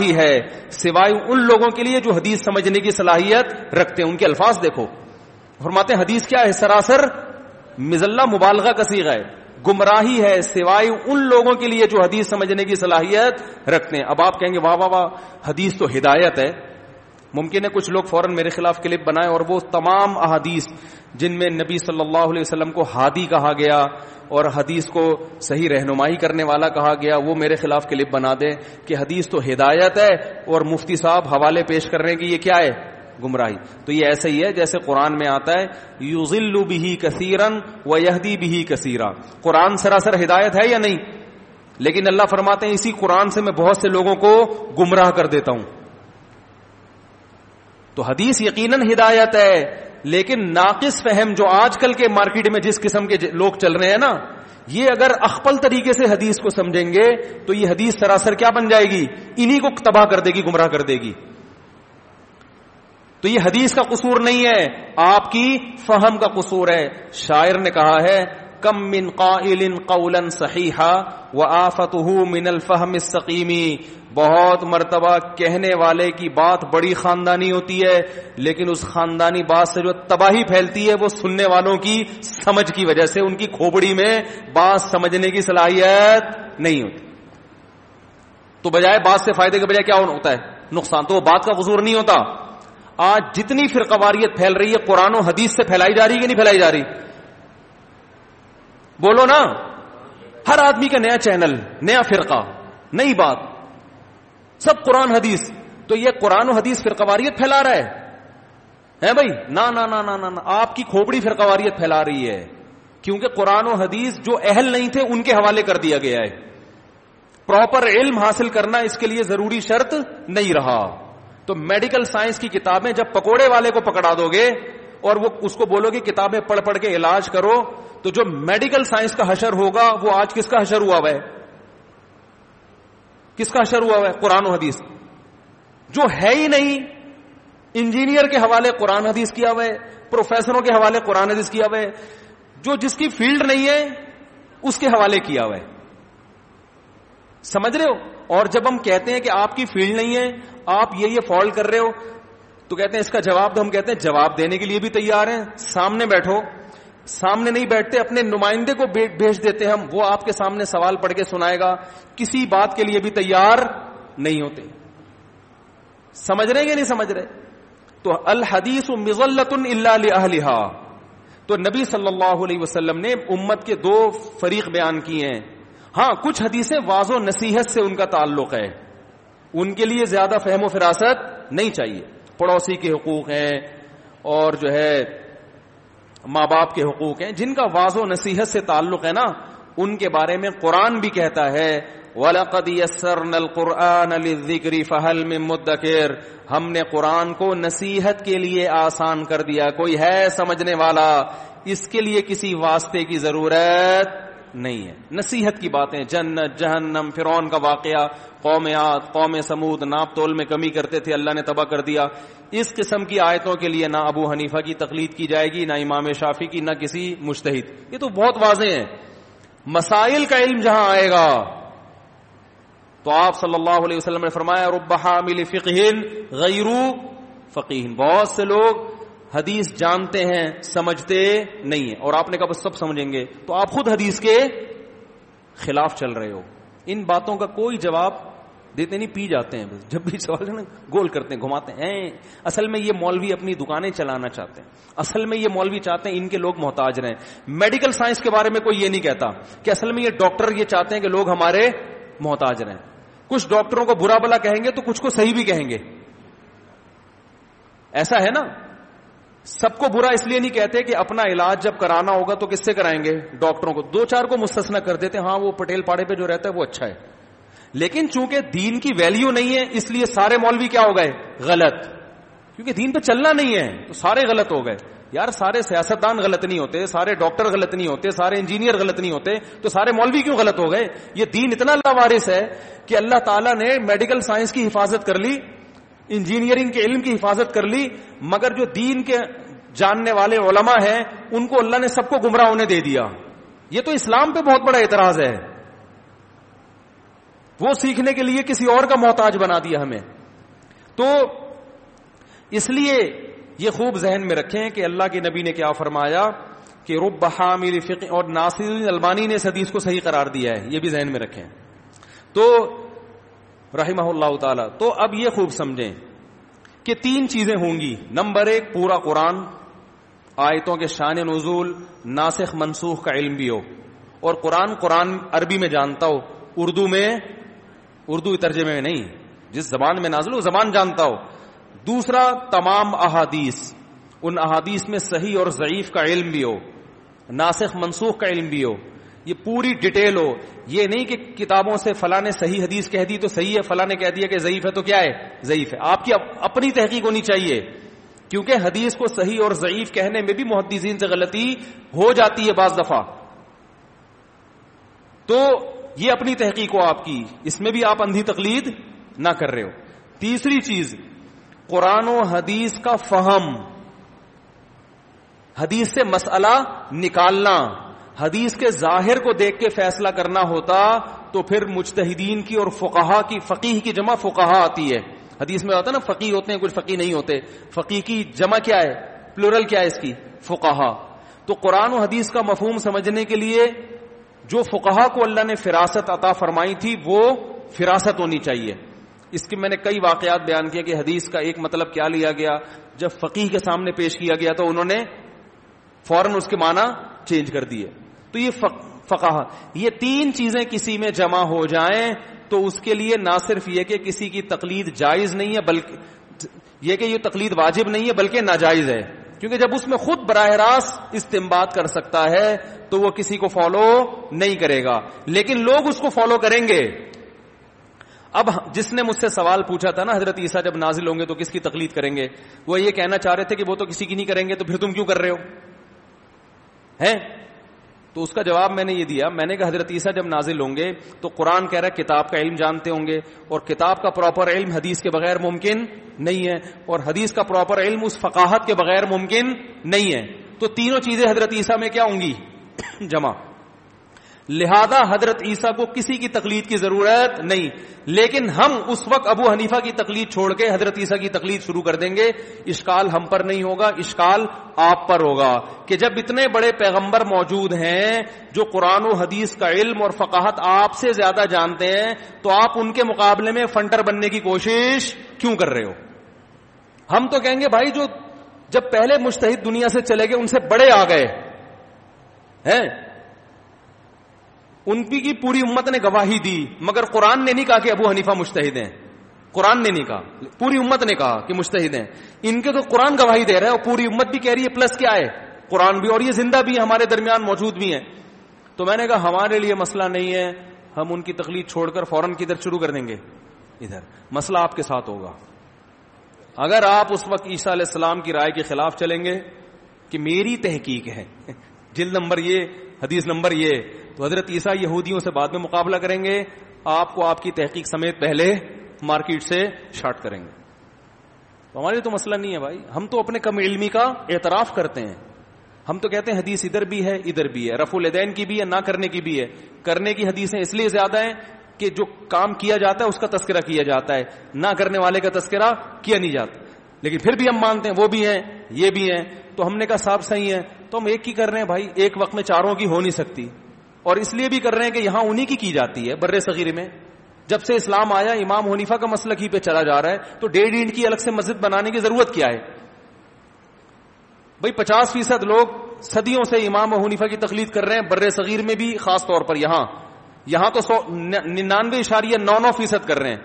ہے سوائے ان لوگوں کے لیے جو حدیث سمجھنے کی صلاحیت رکھتے ہیں. ان کے الفاظ دیکھو, فرماتے ہیں حدیث کیا ہے؟ سراسر مزلہ مبالغہ کا صیغہ ہے. گمراہی ہے سوائے ان لوگوں کے لیے جو حدیث سمجھنے کی صلاحیت رکھتے ہیں. اب آپ کہیں گے واہ واہ واہ, حدیث تو ہدایت ہے. ممکن ہے کچھ لوگ فوراً میرے خلاف کلپ بنائیں اور وہ تمام احادیث جن میں نبی صلی اللہ علیہ وسلم کو ہادی کہا گیا اور حدیث کو صحیح رہنمائی کرنے والا کہا گیا, وہ میرے خلاف کلپ بنا دیں کہ حدیث تو ہدایت ہے اور مفتی صاحب حوالے پیش کر رہے ہیں کہ یہ کیا ہے؟ گمراہی. تو یہ ایسا ہی ہے جیسے قرآن میں آتا ہے یضل بہ کثیرا ویہدی بہ کثیرا. قرآن سراسر ہدایت ہے یا نہیں؟ لیکن اللہ فرماتے ہیں اسی قرآن سے میں بہت سے لوگوں کو گمراہ کر دیتا ہوں. تو حدیث یقیناً ہدایت ہے, لیکن ناقص فہم جو آج کل کے مارکیٹ میں جس قسم کے لوگ چل رہے ہیں نا, یہ اگر اخپل طریقے سے حدیث کو سمجھیں گے تو یہ حدیث سراسر کیا بن جائے گی؟ انہی کو تباہ کر دے گی, گمراہ کر دے گی. تو یہ حدیث کا قصور نہیں ہے, آپ کی فہم کا قصور ہے. شاعر نے کہا ہے کم من قائل قولا صحیحا وآفتہ من الفہم السقیم. بہت مرتبہ کہنے والے کی بات بڑی خاندانی ہوتی ہے, لیکن اس خاندانی بات سے جو تباہی پھیلتی ہے وہ سننے والوں کی سمجھ کی وجہ سے, ان کی کھوپڑی میں بات سمجھنے کی صلاحیت نہیں ہوتی. تو بجائے بات سے فائدے کے بجائے کیا ہوتا ہے؟ نقصان. تو وہ بات کا قصور نہیں ہوتا. آج جتنی فرقواریت پھیل رہی ہے قرآن و حدیث سے پھیلائی جا رہی ہے کہ نہیں پھیلائی جا رہی؟ بولو نا. ہر آدمی کا نیا چینل, نیا فرقہ, نئی بات, سب قرآن حدیث. تو یہ قرآن و حدیث فرقواریت پھیلا رہا ہے بھائی؟ نا نا نا نا نا, آپ کی کھوپڑی فرقواریت پھیلا رہی ہے, کیونکہ قرآن و حدیث جو اہل نہیں تھے ان کے حوالے کر دیا گیا ہے. پراپر علم حاصل کرنا اس کے لیے ضروری شرط نہیں رہا. تو میڈیکل سائنس کی کتابیں جب پکوڑے والے کو پکڑا دو گے اور وہ اس کو بولو گے کتابیں پڑھ پڑھ کے علاج کرو, تو جو میڈیکل سائنس کا حشر ہوگا وہ آج کس کا حشر ہوا ہوا ہے؟ کس کا حشر ہوا ہوا ہے؟ قرآن و حدیث. جو ہے ہی نہیں, انجینئر کے حوالے قرآن حدیث کیا ہوا ہے, پروفیسروں کے حوالے قرآن حدیث کیا ہوا ہے, جو جس کی فیلڈ نہیں ہے اس کے حوالے کیا ہوا ہے. سمجھ رہے ہو؟ اور جب ہم کہتے ہیں کہ آپ کی فیلڈ نہیں ہے, آپ یہ فالٹ کر رہے ہو, تو کہتے ہیں اس کا جواب دو. ہم کہتے ہیں جواب دینے کے لیے بھی تیار ہیں, سامنے بیٹھو. سامنے نہیں بیٹھتے, اپنے نمائندے کو بھیج دیتے ہم, وہ آپ کے سامنے سوال پڑھ کے سنائے گا. کسی بات کے لیے بھی تیار نہیں ہوتے. سمجھ رہے کہ نہیں سمجھ رہے؟ تو الحدیث مظلۃ الا لاہلھا. تو نبی صلی اللہ علیہ وسلم نے امت کے دو فریق بیان کیے ہیں. ہاں, کچھ حدیثیں واضح و نصیحت سے ان کا تعلق ہے, ان کے لیے زیادہ فہم و فراست نہیں چاہیے. پڑوسی کے حقوق ہیں اور جو ہے ماں باپ کے حقوق ہیں, جن کا واضح و نصیحت سے تعلق ہے نا, ان کے بارے میں قرآن بھی کہتا ہے وَلَقَدْ يَسَّرْنَا الْقُرْآنَ لِلذِّكْرِ فَهَلْ مِن مُدَّكِرٍ. ہم نے قرآن کو نصیحت کے لیے آسان کر دیا, کوئی ہے سمجھنے والا, اس کے لیے کسی واسطے کی ضرورت نہیں ہے. نصیحت کی باتیں, جنت, جہنم, فرعون کا واقعہ, قوم عاد, قوم سمود, ناپ تول میں کمی کرتے تھے, اللہ نے تباہ کر دیا. اس قسم کی آیتوں کے لیے نہ ابو حنیفہ کی تقلید کی جائے گی, نہ امام شافعی کی, نہ کسی مجتہد. یہ تو بہت واضح ہے. مسائل کا علم جہاں آئے گا تو آپ صلی اللہ علیہ وسلم نے فرمایا رب حامل فقہ غیر فقیہ. بہت سے لوگ حدیث جانتے ہیں سمجھتے نہیں ہیں, اور آپ نے کہا بس سب سمجھیں گے, تو آپ خود حدیث کے خلاف چل رہے ہو. ان باتوں کا کوئی جواب دیتے نہیں, پی جاتے ہیں بس. جب بھی سوال ہے نا گول کرتے ہیں, گھماتے ہیں. اصل میں یہ مولوی اپنی دکانیں چلانا چاہتے ہیں, اصل میں یہ مولوی چاہتے ہیں ان کے لوگ محتاج رہیں. میڈیکل سائنس کے بارے میں کوئی یہ نہیں کہتا کہ اصل میں یہ ڈاکٹر یہ چاہتے ہیں کہ لوگ ہمارے محتاج رہیں. کچھ ڈاکٹروں کو برا بلا کہیں گے تو کچھ کو صحیح بھی کہیں گے, ایسا ہے نا. سب کو برا اس لیے نہیں کہتے کہ اپنا علاج جب کرانا ہوگا تو کس سے کرائیں گے؟ ڈاکٹروں کو. دو چار کو مستثنا کر دیتے, ہاں وہ پٹیل پاڑے پہ جو رہتا ہے وہ اچھا ہے. لیکن چونکہ دین کی ویلیو نہیں ہے اس لیے سارے مولوی کیا ہو گئے؟ غلط. کیونکہ دین پہ چلنا نہیں ہے تو سارے غلط ہو گئے. یار سارے سیاستدان غلط نہیں ہوتے, سارے ڈاکٹر غلط نہیں ہوتے, سارے انجینئر غلط نہیں ہوتے, تو سارے مولوی کیوں غلط ہو گئے؟ یہ دین اتنا لاوارث ہے کہ اللہ تعالیٰ نے میڈیکل سائنس کی حفاظت کر لی, انجینئرنگ کے علم کی حفاظت کر لی, مگر جو دین کے جاننے والے علماء ہیں ان کو اللہ نے سب کو گمراہ ہونے دے دیا. یہ تو اسلام پہ بہت بڑا اعتراض ہے. وہ سیکھنے کے لیے کسی اور کا محتاج بنا دیا ہمیں. تو اس لیے یہ خوب ذہن میں رکھیں کہ اللہ کے نبی نے کیا فرمایا کہ رب حامل فقہ، اور ناصر البانی نے اس حدیث کو صحیح قرار دیا ہے، یہ بھی ذہن میں رکھیں. تو رحمہ اللہ تعالی. تو اب یہ خوب سمجھیں کہ 3 چیزیں ہوں گی. نمبر 1 پورا قرآن، آیتوں کے شان نزول، ناسخ منسوخ کا علم بھی ہو، اور قرآن عربی میں جانتا ہو، اردو ترجمے میں نہیں، جس زبان میں نازل ہو زبان جانتا ہو. دوسرا تمام احادیث، ان احادیث میں صحیح اور ضعیف کا علم بھی ہو، ناسخ منسوخ کا علم بھی ہو، یہ پوری ڈیٹیل ہو. یہ نہیں کہ کتابوں سے فلاں نے صحیح حدیث کہہ دی تو صحیح ہے، فلاں نے کہہ دیا کہ ضعیف ہے تو کیا ہے، ضعیف ہے. آپ کی اپنی تحقیق ہونی چاہیے، کیونکہ حدیث کو صحیح اور ضعیف کہنے میں بھی محدثین سے غلطی ہو جاتی ہے بعض دفعہ. تو یہ اپنی تحقیق ہو آپ کی، اس میں بھی آپ اندھی تقلید نہ کر رہے ہو. تیسری چیز قرآن و حدیث کا فہم، حدیث سے مسئلہ نکالنا. حدیث کے ظاہر کو دیکھ کے فیصلہ کرنا ہوتا تو پھر مجتہدین کی اور فقہا کی، فقیہ کی جمع فقہا آتی ہے. حدیث میں ہوتا ہے نا فقیہ ہوتے ہیں کچھ، فقیہ نہیں ہوتے. فقیہ کی جمع کیا ہے، پلورل کیا ہے اس کی، فقہا. تو قرآن و حدیث کا مفہوم سمجھنے کے لیے جو فقہا کو اللہ نے فراست عطا فرمائی تھی وہ فراست ہونی چاہیے. اس کے میں نے کئی واقعات بیان کیا کہ حدیث کا ایک مطلب کیا لیا گیا، جب فقیہ کے سامنے پیش کیا گیا تو انہوں نے فوراً اس کے معنی چینج کر دیے. تو یہ فقہا، یہ 3 چیزیں کسی میں جمع ہو جائیں تو اس کے لیے نہ صرف یہ کہ کسی کی تقلید جائز نہیں ہے، بلکہ یہ کہ یہ تقلید واجب نہیں ہے بلکہ ناجائز ہے. کیونکہ جب اس میں خود براہ راست استنباط کر سکتا ہے تو وہ کسی کو فالو نہیں کرے گا، لیکن لوگ اس کو فالو کریں گے. اب جس نے مجھ سے سوال پوچھا تھا نا حضرت عیسیٰ جب نازل ہوں گے تو کس کی تقلید کریں گے، وہ یہ کہنا چاہ رہے تھے کہ وہ تو کسی کی نہیں کریں گے تو پھر تم کیوں کر رہے ہو ہیں. تو اس کا جواب میں نے یہ دیا، میں نے کہا حضرت عیسیٰ جب نازل ہوں گے تو قرآن کہہ رہا ہے کتاب کا علم جانتے ہوں گے، اور کتاب کا پراپر علم حدیث کے بغیر ممکن نہیں ہے، اور حدیث کا پراپر علم اس فقاہت کے بغیر ممکن نہیں ہے. تو تینوں چیزیں حضرت عیسیٰ میں کیا ہوں گی، جمع. لہذا حضرت عیسیٰ کو کسی کی تقلید کی ضرورت نہیں، لیکن ہم اس وقت ابو حنیفہ کی تقلید چھوڑ کے حضرت عیسیٰ کی تقلید شروع کر دیں گے. اشکال ہم پر نہیں ہوگا، اشکال آپ پر ہوگا کہ جب اتنے بڑے پیغمبر موجود ہیں جو قرآن و حدیث کا علم اور فقاہت آپ سے زیادہ جانتے ہیں، تو آپ ان کے مقابلے میں فنٹر بننے کی کوشش کیوں کر رہے ہو. ہم تو کہیں گے بھائی جو جب پہلے مجتہد دنیا سے چلے گئے ان سے بڑے آ گئے ہیں، ان کی پوری امت نے گواہی دی، مگر قرآن نے نہیں کہا کہ ابو حنیفہ مجتہد ہیں، قرآن نے نہیں کہا، پوری امت نے کہا کہ مجتہد ہیں. ان کے تو قرآن گواہی دے رہا ہے اور پوری امت بھی کہہ رہی ہے، پلس کیا ہے قرآن بھی، اور یہ زندہ بھی ہمارے درمیان موجود بھی ہیں. تو میں نے کہا ہمارے لیے مسئلہ نہیں ہے، ہم ان کی تقلید چھوڑ کر فوراً کدھر شروع کر دیں گے، ادھر. مسئلہ آپ کے ساتھ ہوگا اگر آپ اس وقت عیسیٰ علیہ السلام کی رائے کے خلاف چلیں گے کہ میری تحقیق ہے، جلد نمبر یہ، حدیث نمبر یہ، تو حضرت عیسیٰ یہودیوں سے بعد میں مقابلہ کریں گے، آپ کو آپ کی تحقیق سمیت پہلے مارکیٹ سے شارٹ کریں گے. تو ہمارے تو مسئلہ نہیں ہے بھائی، ہم تو اپنے کم علمی کا اعتراف کرتے ہیں. ہم تو کہتے ہیں حدیث ادھر بھی ہے ادھر بھی ہے، رفع الیدین کی بھی ہے، نہ کرنے کی بھی ہے. کرنے کی حدیثیں اس لیے زیادہ ہیں کہ جو کام کیا جاتا ہے اس کا تذکرہ کیا جاتا ہے، نہ کرنے والے کا تذکرہ کیا نہیں جاتا. لیکن پھر بھی ہم مانتے ہیں وہ بھی ہیں یہ بھی ہیں. تو ہم نے کہا صاحب صحیح ہے، تو ہم ایک کی کر رہے ہیں بھائی، ایک وقت میں چاروں کی ہو نہیں سکتی. اور اس لیے بھی کر رہے ہیں کہ یہاں انہی کی جاتی ہے بر صغیر میں. جب سے اسلام آیا امام حنیفہ کا مسلک ہی پہ چلا جا رہا ہے، تو 1.5 اینٹ کی الگ سے مسجد بنانے کی ضرورت کیا ہے بھائی. 50% لوگ صدیوں سے امام حنیفہ کی تقلید کر رہے ہیں بر صغیر میں بھی، خاص طور پر یہاں تو 99.99% کر رہے ہیں.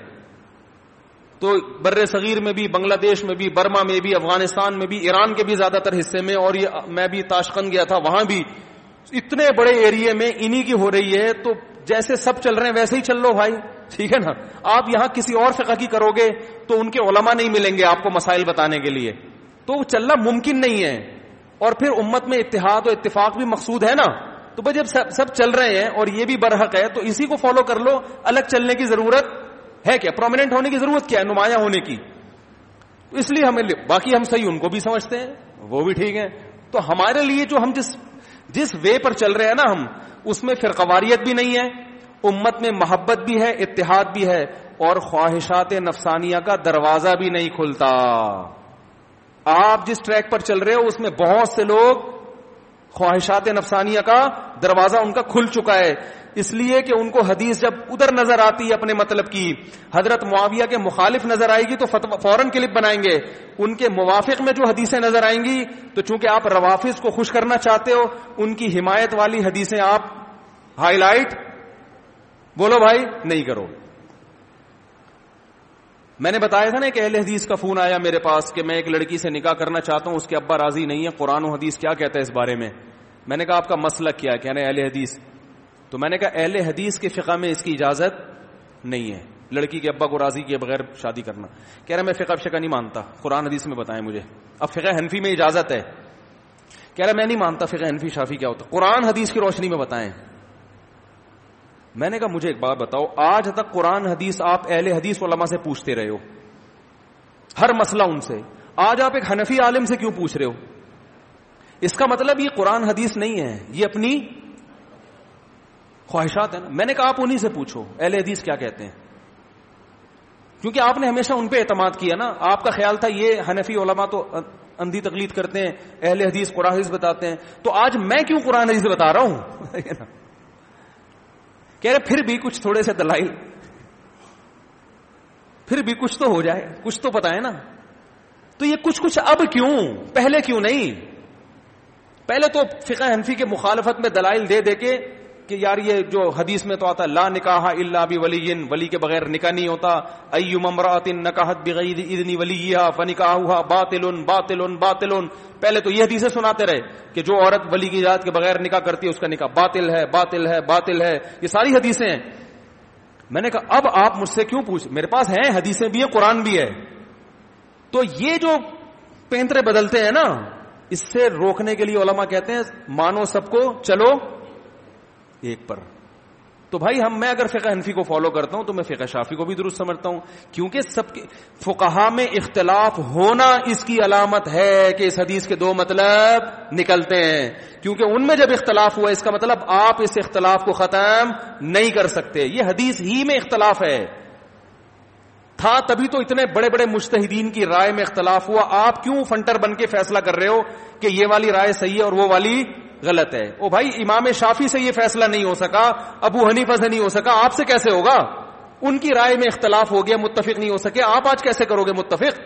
تو بر صغیر میں بھی، بنگلہ دیش میں بھی، برما میں بھی، افغانستان میں بھی، ایران کے بھی زیادہ تر حصے میں، اور یہ میں بھی تاشقند گیا تھا وہاں بھی اتنے بڑے ایریے میں انہی کی ہو رہی ہے. تو جیسے سب چل رہے ہیں ویسے ہی چل لو بھائی، ٹھیک ہے نا. آپ یہاں کسی اور فقہ کی کرو گے تو ان کے علماء نہیں ملیں گے آپ کو مسائل بتانے کے لیے، تو چلنا ممکن نہیں ہے. اور پھر امت میں اتحاد و اتفاق بھی مقصود ہے نا. تو بھائی جب سب چل رہے ہیں اور یہ بھی برحق ہے تو اسی کو فالو کر لو. الگ چلنے کی ضرورت ہے کیا؟ پرومیننٹ ہونے کی ضرورت کیا ہے؟ نمایاں ہونے کی. اس لیے ہمیں باقی ہم صحیح ان کو بھی سمجھتے ہیں، وہ بھی ٹھیک ہے. تو ہمارے لیے جو ہم جس وے پر چل رہے ہیں نا، ہم اس میں فرقواریت بھی نہیں ہے امت میں محبت بھی ہے, اتحاد بھی ہے, اور خواہشات نفسانیہ کا دروازہ بھی نہیں کھلتا. آپ جس ٹریک پر چل رہے ہو اس میں بہت سے لوگ خواہشات نفسانیہ کا دروازہ ان کا کھل چکا ہے, اس لیے کہ ان کو حدیث جب ادھر نظر آتی ہے اپنے مطلب کی, حضرت معاویہ کے مخالف نظر آئے گی تو فوراً کلپ بنائیں گے, ان کے موافق میں جو حدیثیں نظر آئیں گی تو چونکہ آپ روافض کو خوش کرنا چاہتے ہو, ان کی حمایت والی حدیثیں آپ ہائی لائٹ بولو بھائی نہیں کرو. میں نے بتایا تھا نا کہ اہل حدیث کا فون آیا میرے پاس کہ میں ایک لڑکی سے نکاح کرنا چاہتا ہوں, اس کے ابا راضی نہیں ہے, قرآن و حدیث کیا کہتا ہے اس بارے میں. میں نے کہا آپ کا مسلک کیا ہے؟ کہہ رہے اہل حدیث. تو میں نے کہا اہل حدیث کے فقہ میں اس کی اجازت نہیں ہے لڑکی کے ابا کو راضی کیے بغیر شادی کرنا. کہہ رہا میں فقہ نہیں مانتا, قرآن حدیث میں بتائیں مجھے. اب فقہ حنفی میں اجازت ہے, کہہ رہا میں نہیں مانتا فقہ حنفی شافی کیا ہوتا, قرآن حدیث کی روشنی میں بتائیں. میں نے کہا مجھے ایک بات بتاؤ, آج تک قرآن حدیث آپ اہل حدیث علماء سے پوچھتے رہے ہو, ہر مسئلہ ان سے, آج آپ ایک حنفی عالم سے کیوں پوچھ رہے ہو؟ اس کا مطلب یہ قرآن حدیث نہیں ہے, یہ اپنی خواہشات ہیں. میں نے کہا آپ انہی سے پوچھو اہل حدیث کیا کہتے ہیں, کیونکہ آپ نے ہمیشہ ان پہ اعتماد کیا نا. آپ کا خیال تھا یہ حنفی علماء تو اندھی تقلید کرتے ہیں, اہل حدیث قرآن حدیث بتاتے ہیں, تو آج میں کیوں قرآن حدیث بتا رہا ہوں؟ کہہ رہے پھر بھی کچھ تھوڑے سے دلائل, پھر بھی کچھ تو ہو جائے, کچھ تو پتہ ہے نا. تو یہ کچھ اب کیوں, پہلے کیوں نہیں؟ پہلے تو فقہ حنفی کے مخالفت میں دلائل دے کے کہ یار یہ جو حدیث میں تو آتا لا نکاح الا بولی, ولی کے بغیر نکاح نہیں ہوتا. ایما امرأۃ نکحت بغیر اذن ولیھا فنکاحها باطل باطل باطل. پہلے تو یہ حدیثیں سناتے رہے کہ جو عورت ولی کی اجازت کے بغیر نکاح کرتی ہے اس کا نکاح باطل ہے باطل ہے باطل ہے, یہ ساری حدیثیں ہیں. میں نے کہا اب آپ مجھ سے کیوں پوچھ, میرے پاس ہیں حدیثیں بھی ہیں قرآن بھی ہے. تو یہ جو پینترے بدلتے ہیں نا, اس سے روکنے کے لیے علماء کہتے ہیں مانو سب کو چلو ایک پر. تو بھائی میں اگر فقہ حنفی کو فالو کرتا ہوں تو میں فقہ شافی کو بھی درست سمجھتا ہوں, کیونکہ سب کے فقہا میں اختلاف ہونا اس کی علامت ہے کہ اس حدیث کے دو مطلب نکلتے ہیں. کیونکہ ان میں جب اختلاف ہوا اس کا مطلب آپ اس اختلاف کو ختم نہیں کر سکتے. یہ حدیث ہی میں اختلاف ہے تھا, تبھی تو اتنے بڑے بڑے مجتہدین کی رائے میں اختلاف ہوا. آپ کیوں فنٹر بن کے فیصلہ کر رہے ہو کہ یہ والی رائے صحیح ہے اور وہ والی غلط ہے؟ او بھائی امام شافی سے یہ فیصلہ نہیں ہو سکا, ابو حنیفہ سے نہیں ہو سکا, آپ سے کیسے ہوگا؟ ان کی رائے میں اختلاف ہو گیا, متفق نہیں ہو سکے, آپ آج کیسے کرو گے متفق؟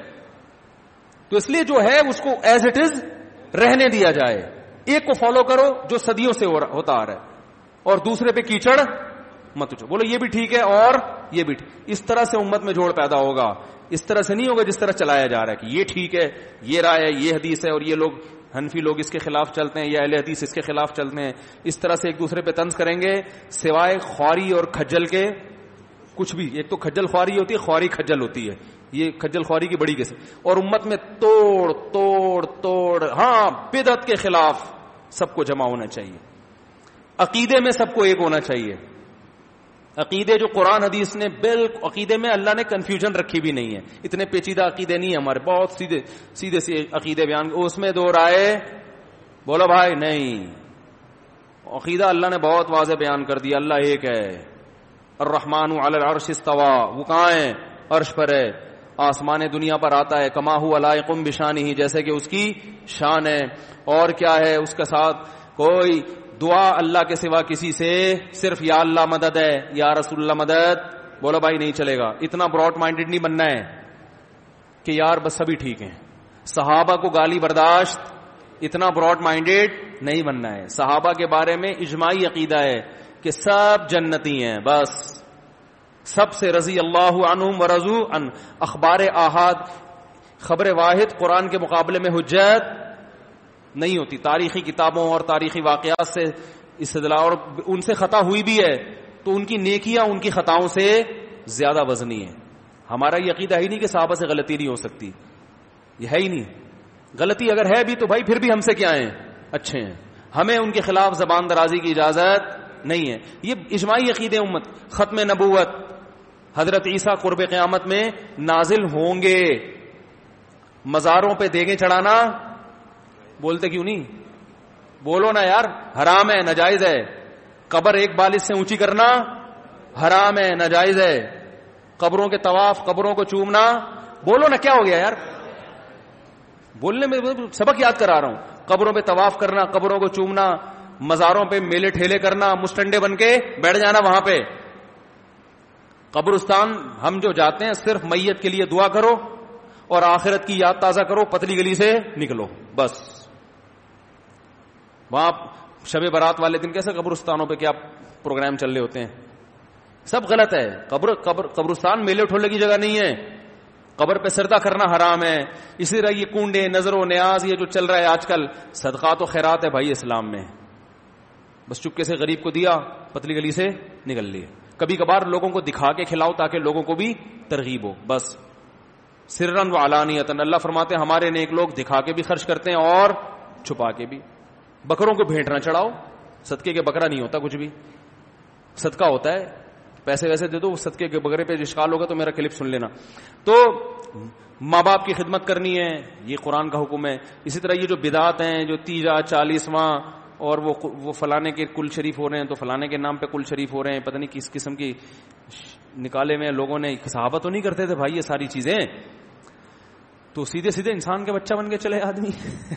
تو اس لیے جو ہے اس کو ایز اٹ از رہنے دیا جائے. ایک کو فالو کرو جو صدیوں سے ہوتا آ رہا ہے, اور دوسرے پہ کیچڑ مت اچھو, بولو یہ بھی ٹھیک ہے اور یہ بھی ٹھیک. اس طرح سے امت میں جوڑ پیدا ہوگا, اس طرح سے نہیں ہوگا جس طرح چلایا جا رہا ہے کہ یہ ٹھیک ہے, یہ رائے ہے, یہ حدیث ہے, اور یہ لوگ حنفی لوگ اس کے خلاف چلتے ہیں یا اہل حدیث اس کے خلاف چلتے ہیں. اس طرح سے ایک دوسرے پہ طنز کریں گے سوائے خواری اور کھجل کے کچھ بھی. ایک تو کھجل خواری ہوتی ہے, خواری کھجل ہوتی ہے, یہ کھجل خواری کی بڑی قسم. اور امت میں توڑ توڑ توڑ, ہاں بدعت کے خلاف سب کو جمع ہونا چاہیے, عقیدے میں سب کو ایک ہونا چاہیے. عقیدے جو قرآن حدیث نے بالکل, عقیدے میں اللہ نے کنفیوژن رکھی بھی نہیں ہے, اتنے پیچیدہ عقیدے نہیں ہیں ہمارے, بہت سیدھے سے عقیدے بیان, اس میں دو رائے بولو بھائی نہیں. عقیدہ اللہ نے بہت واضح بیان کر دیا, اللہ ایک ہے. الرحمن علی العرش استوى, وہ کہاں ہے؟ عرش پر ہے. آسمان دنیا پر آتا ہے, کما هو لائق بشانہ, جیسے کہ اس کی شان ہے. اور کیا ہے اس کے ساتھ؟ کوئی دعا اللہ کے سوا کسی سے صرف یا اللہ مدد ہے, یا رسول اللہ مدد, بولو بھائی نہیں چلے گا. اتنا براڈ مائنڈڈ نہیں بننا ہے کہ یار بس سبھی ٹھیک ہیں. صحابہ کو گالی برداشت, اتنا براڈ مائنڈڈ نہیں بننا ہے. صحابہ کے بارے میں اجماعی عقیدہ ہے کہ سب جنتی ہیں, بس سب سے رضی اللہ عنہم ورضوا عن. اخبار آحاد, خبر واحد قرآن کے مقابلے میں حجت نہیں ہوتی. تاریخی کتابوں اور تاریخی واقعات سے استدلال, اور ان سے خطا ہوئی بھی ہے تو ان کی نیکیاں ان کی خطاؤں سے زیادہ وزنی ہے. ہمارا یہ عقیدہ ہی نہیں کہ صحابہ سے غلطی نہیں ہو سکتی, یہ ہے ہی نہیں. غلطی اگر ہے بھی تو بھائی پھر بھی ہم سے کیا ہیں؟ اچھے ہیں. ہمیں ان کے خلاف زبان درازی کی اجازت نہیں ہے. یہ اجماعی عقیدے امت. ختم نبوت, حضرت عیسیٰ قرب قیامت میں نازل ہوں گے. مزاروں پہ دیگیں چڑھانا بولتے کیوں نہیں؟ بولو نا یار, حرام ہے, ناجائز ہے. قبر ایک بالش سے اونچی کرنا حرام ہے, ناجائز ہے. قبروں کے طواف, قبروں کو چومنا, بولو نا کیا ہو گیا یار, بولنے میں سبق یاد کرا رہا ہوں. قبروں پہ طواف کرنا, قبروں کو چومنا, مزاروں پہ میلے ٹھیلے کرنا, مسٹنڈے بن کے بیٹھ جانا وہاں پہ. قبرستان ہم جو جاتے ہیں صرف میت کے لیے دعا کرو اور آخرت کی یاد تازہ کرو, پتلی گلی سے نکلو بس. وہاں شب برات والے دن کیسے قبرستانوں پہ کیا پروگرام چل رہے ہوتے ہیں, سب غلط ہے. قبرستان میلے ٹھولے کی جگہ نہیں ہے. قبر پہ سجدہ کرنا حرام ہے. اسی طرح یہ کنڈے, نظر و نیاز, یہ جو چل رہا ہے آج کل, صدقات و خیرات ہے بھائی اسلام میں, بس چپکے سے غریب کو دیا, پتلی گلی سے نکل لیے. کبھی کبھار لوگوں کو دکھا کے کھلاؤ تاکہ لوگوں کو بھی ترغیب ہو, بس. سرن و علانیتن, اللہ فرماتے ہیں ہمارے نیک لوگ دکھا کے بھی خرچ کرتے ہیں اور چھپا کے بھی. بکروں کو بھیٹ نہ چڑھاؤ, صدقے کے بکرا نہیں ہوتا کچھ بھی, صدقہ ہوتا ہے. پیسے ویسے دے دو, صدقے کے بکرے پہ اشکال ہوگا تو میرا کلپ سن لینا. تو ماں باپ کی خدمت کرنی ہے, یہ قرآن کا حکم ہے. اسی طرح یہ جو بدعات ہیں, جو 30 40واں اور وہ فلانے کے کل شریف ہو رہے ہیں تو فلانے کے نام پہ کل شریف ہو رہے ہیں, پتہ نہیں کس قسم کی نکالے میں لوگوں نے. صحابہ تو نہیں کرتے تھے بھائی یہ ساری چیزیں, تو سیدھے سیدھے انسان کے بچہ بن کے چلے آدمی.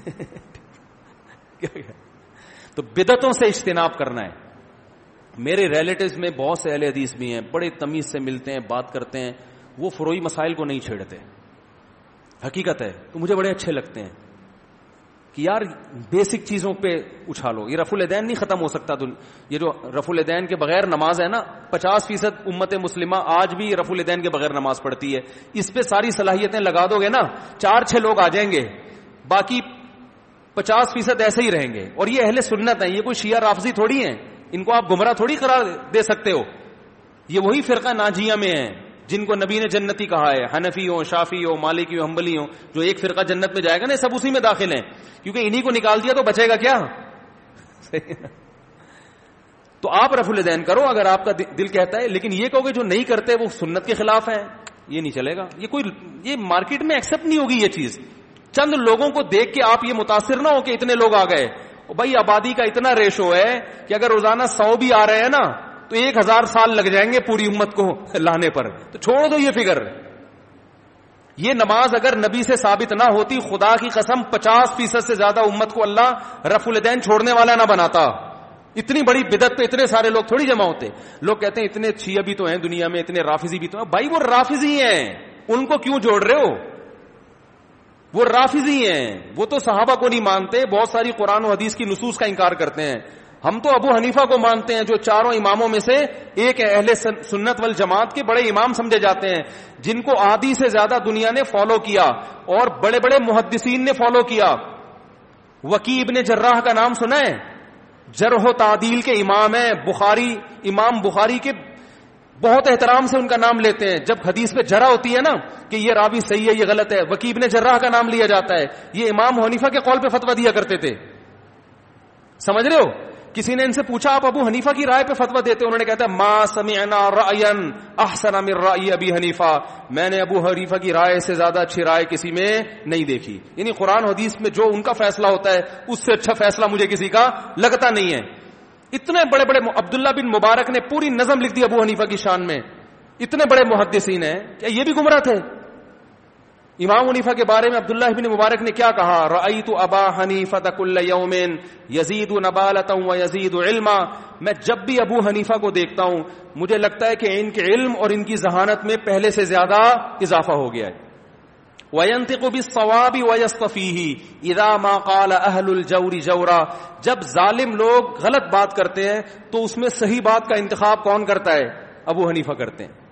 تو بدعتوں سے اجتناب کرنا ہے. میرے ریلیٹیوز میں بہت سے اہل حدیث بھی ہیں, بڑے تمیز سے ملتے ہیں, بات کرتے ہیں, وہ فروعی مسائل کو نہیں چھیڑتے. حقیقت ہے, تو مجھے بڑے اچھے لگتے ہیں کہ یار بیسک چیزوں پہ اچھالو. یہ رفع الیدین نہیں ختم ہو سکتا. یہ جو رفع الیدین کے بغیر نماز ہے نا, 50% امت مسلمہ آج بھی رفع الیدین کے بغیر نماز پڑھتی ہے. اس پہ ساری صلاحیتیں لگا دو گے نا, 4-6 لوگ آ جائیں گے, باقی 50% ایسے ہی رہیں گے. اور یہ اہل سنت ہیں, یہ کوئی شیعہ رافضی تھوڑی ہیں, ان کو آپ گمراہ تھوڑی قرار دے سکتے ہو. یہ وہی فرقہ ناجیہ میں ہیں جن کو نبی نے جنتی کہا ہے. حنفی ہو, شافعی ہو, مالکی ہو, حنبلی ہو, جو ایک فرقہ جنت میں جائے گا نا, سب اسی میں داخل ہیں, کیونکہ انہی کو نکال دیا تو بچے گا کیا. تو آپ رفع الیدین کرو اگر آپ کا دل کہتا ہے, لیکن یہ کہو کہ جو نہیں کرتے وہ سنت کے خلاف ہیں, یہ نہیں چلے گا. یہ مارکیٹ میں ایکسپٹ نہیں ہوگی یہ چیز. چند لوگوں کو دیکھ کے آپ یہ متاثر نہ ہو کہ اتنے لوگ آ گئے. بھائی آبادی کا اتنا ریشو ہے کہ اگر روزانہ 100 بھی آ رہے ہیں نا تو 1000 سال لگ جائیں گے پوری امت کو لانے پر. تو چھوڑ دو یہ فکر. یہ نماز اگر نبی سے ثابت نہ ہوتی, خدا کی قسم 50% سے زیادہ امت کو اللہ رفع الیدین چھوڑنے والا نہ بناتا. اتنی بڑی بدعت پہ اتنے سارے لوگ تھوڑی جمع ہوتے. لوگ کہتے ہیں اتنے شیعہ بھی تو ہیں دنیا میں, اتنے رافضی بھی تو ہیں. بھائی وہ رافضی ہیں, ان کو کیوں جوڑ رہے ہو؟ وہ رافضی ہیں, وہ تو صحابہ کو نہیں مانتے, بہت ساری قرآن و حدیث کی نصوص کا انکار کرتے ہیں. ہم تو ابو حنیفہ کو مانتے ہیں جو 4 اماموں میں سے ایک اہل سنت والجماعت کے بڑے امام سمجھے جاتے ہیں, جن کو آدھی سے زیادہ دنیا نے فالو کیا اور بڑے بڑے محدثین نے فالو کیا. وکی ابن جراح کا نام سنا ہے؟ جرح و تعدیل کے امام ہیں. امام بخاری کے بہت احترام سے ان کا نام لیتے ہیں. جب حدیث پہ جرح ہوتی ہے نا کہ یہ راوی صحیح ہے, یہ غلط ہے, وکی ابن جراح کا نام لیا جاتا ہے. یہ امام حنیفہ کے قول پہ فتویٰ دیا کرتے تھے. سمجھ رہے ہو؟ کسی نے ان سے پوچھا آپ ابو حنیفہ کی رائے پہ فتویٰ دیتے, انہوں نے کہتا ہے ما سمعنا رأیا احسن من رأی ابی حنیفہ, میں نے ابو حنیفہ کی رائے سے زیادہ اچھی رائے کسی میں نہیں دیکھی. یعنی قرآن حدیث میں جو ان کا فیصلہ ہوتا ہے اس سے اچھا فیصلہ مجھے کسی کا لگتا نہیں ہے. اتنے بڑے بڑے عبداللہ بن مبارک نے پوری نظم لکھ دی ابو حنیفہ کی شان میں. اتنے بڑے محدثین ہیں, کیا یہ بھی گمراہ تھے؟ امام حنیفہ کے بارے میں عبداللہ بن مبارک نے کیا کہا؟ رأیت ابا حنیفہ کل یوم یزید نبالۃ ویزید علما, میں جب بھی ابو حنیفہ کو دیکھتا ہوں مجھے لگتا ہے کہ ان کے علم اور ان کی ذہانت میں پہلے سے زیادہ اضافہ ہو گیا ہے. وَيَنْتِقُ بِالصَّوَابِ وَيَسْتَفِيهِ اِذَا مَا قَالَ أَهْلُ الْجَوْرِ جَوْرًا, جب ظالم لوگ غلط بات کرتے ہیں تو اس میں صحیح بات کا انتخاب کون کرتا ہے؟ ابو حنیفہ کرتے ہیں.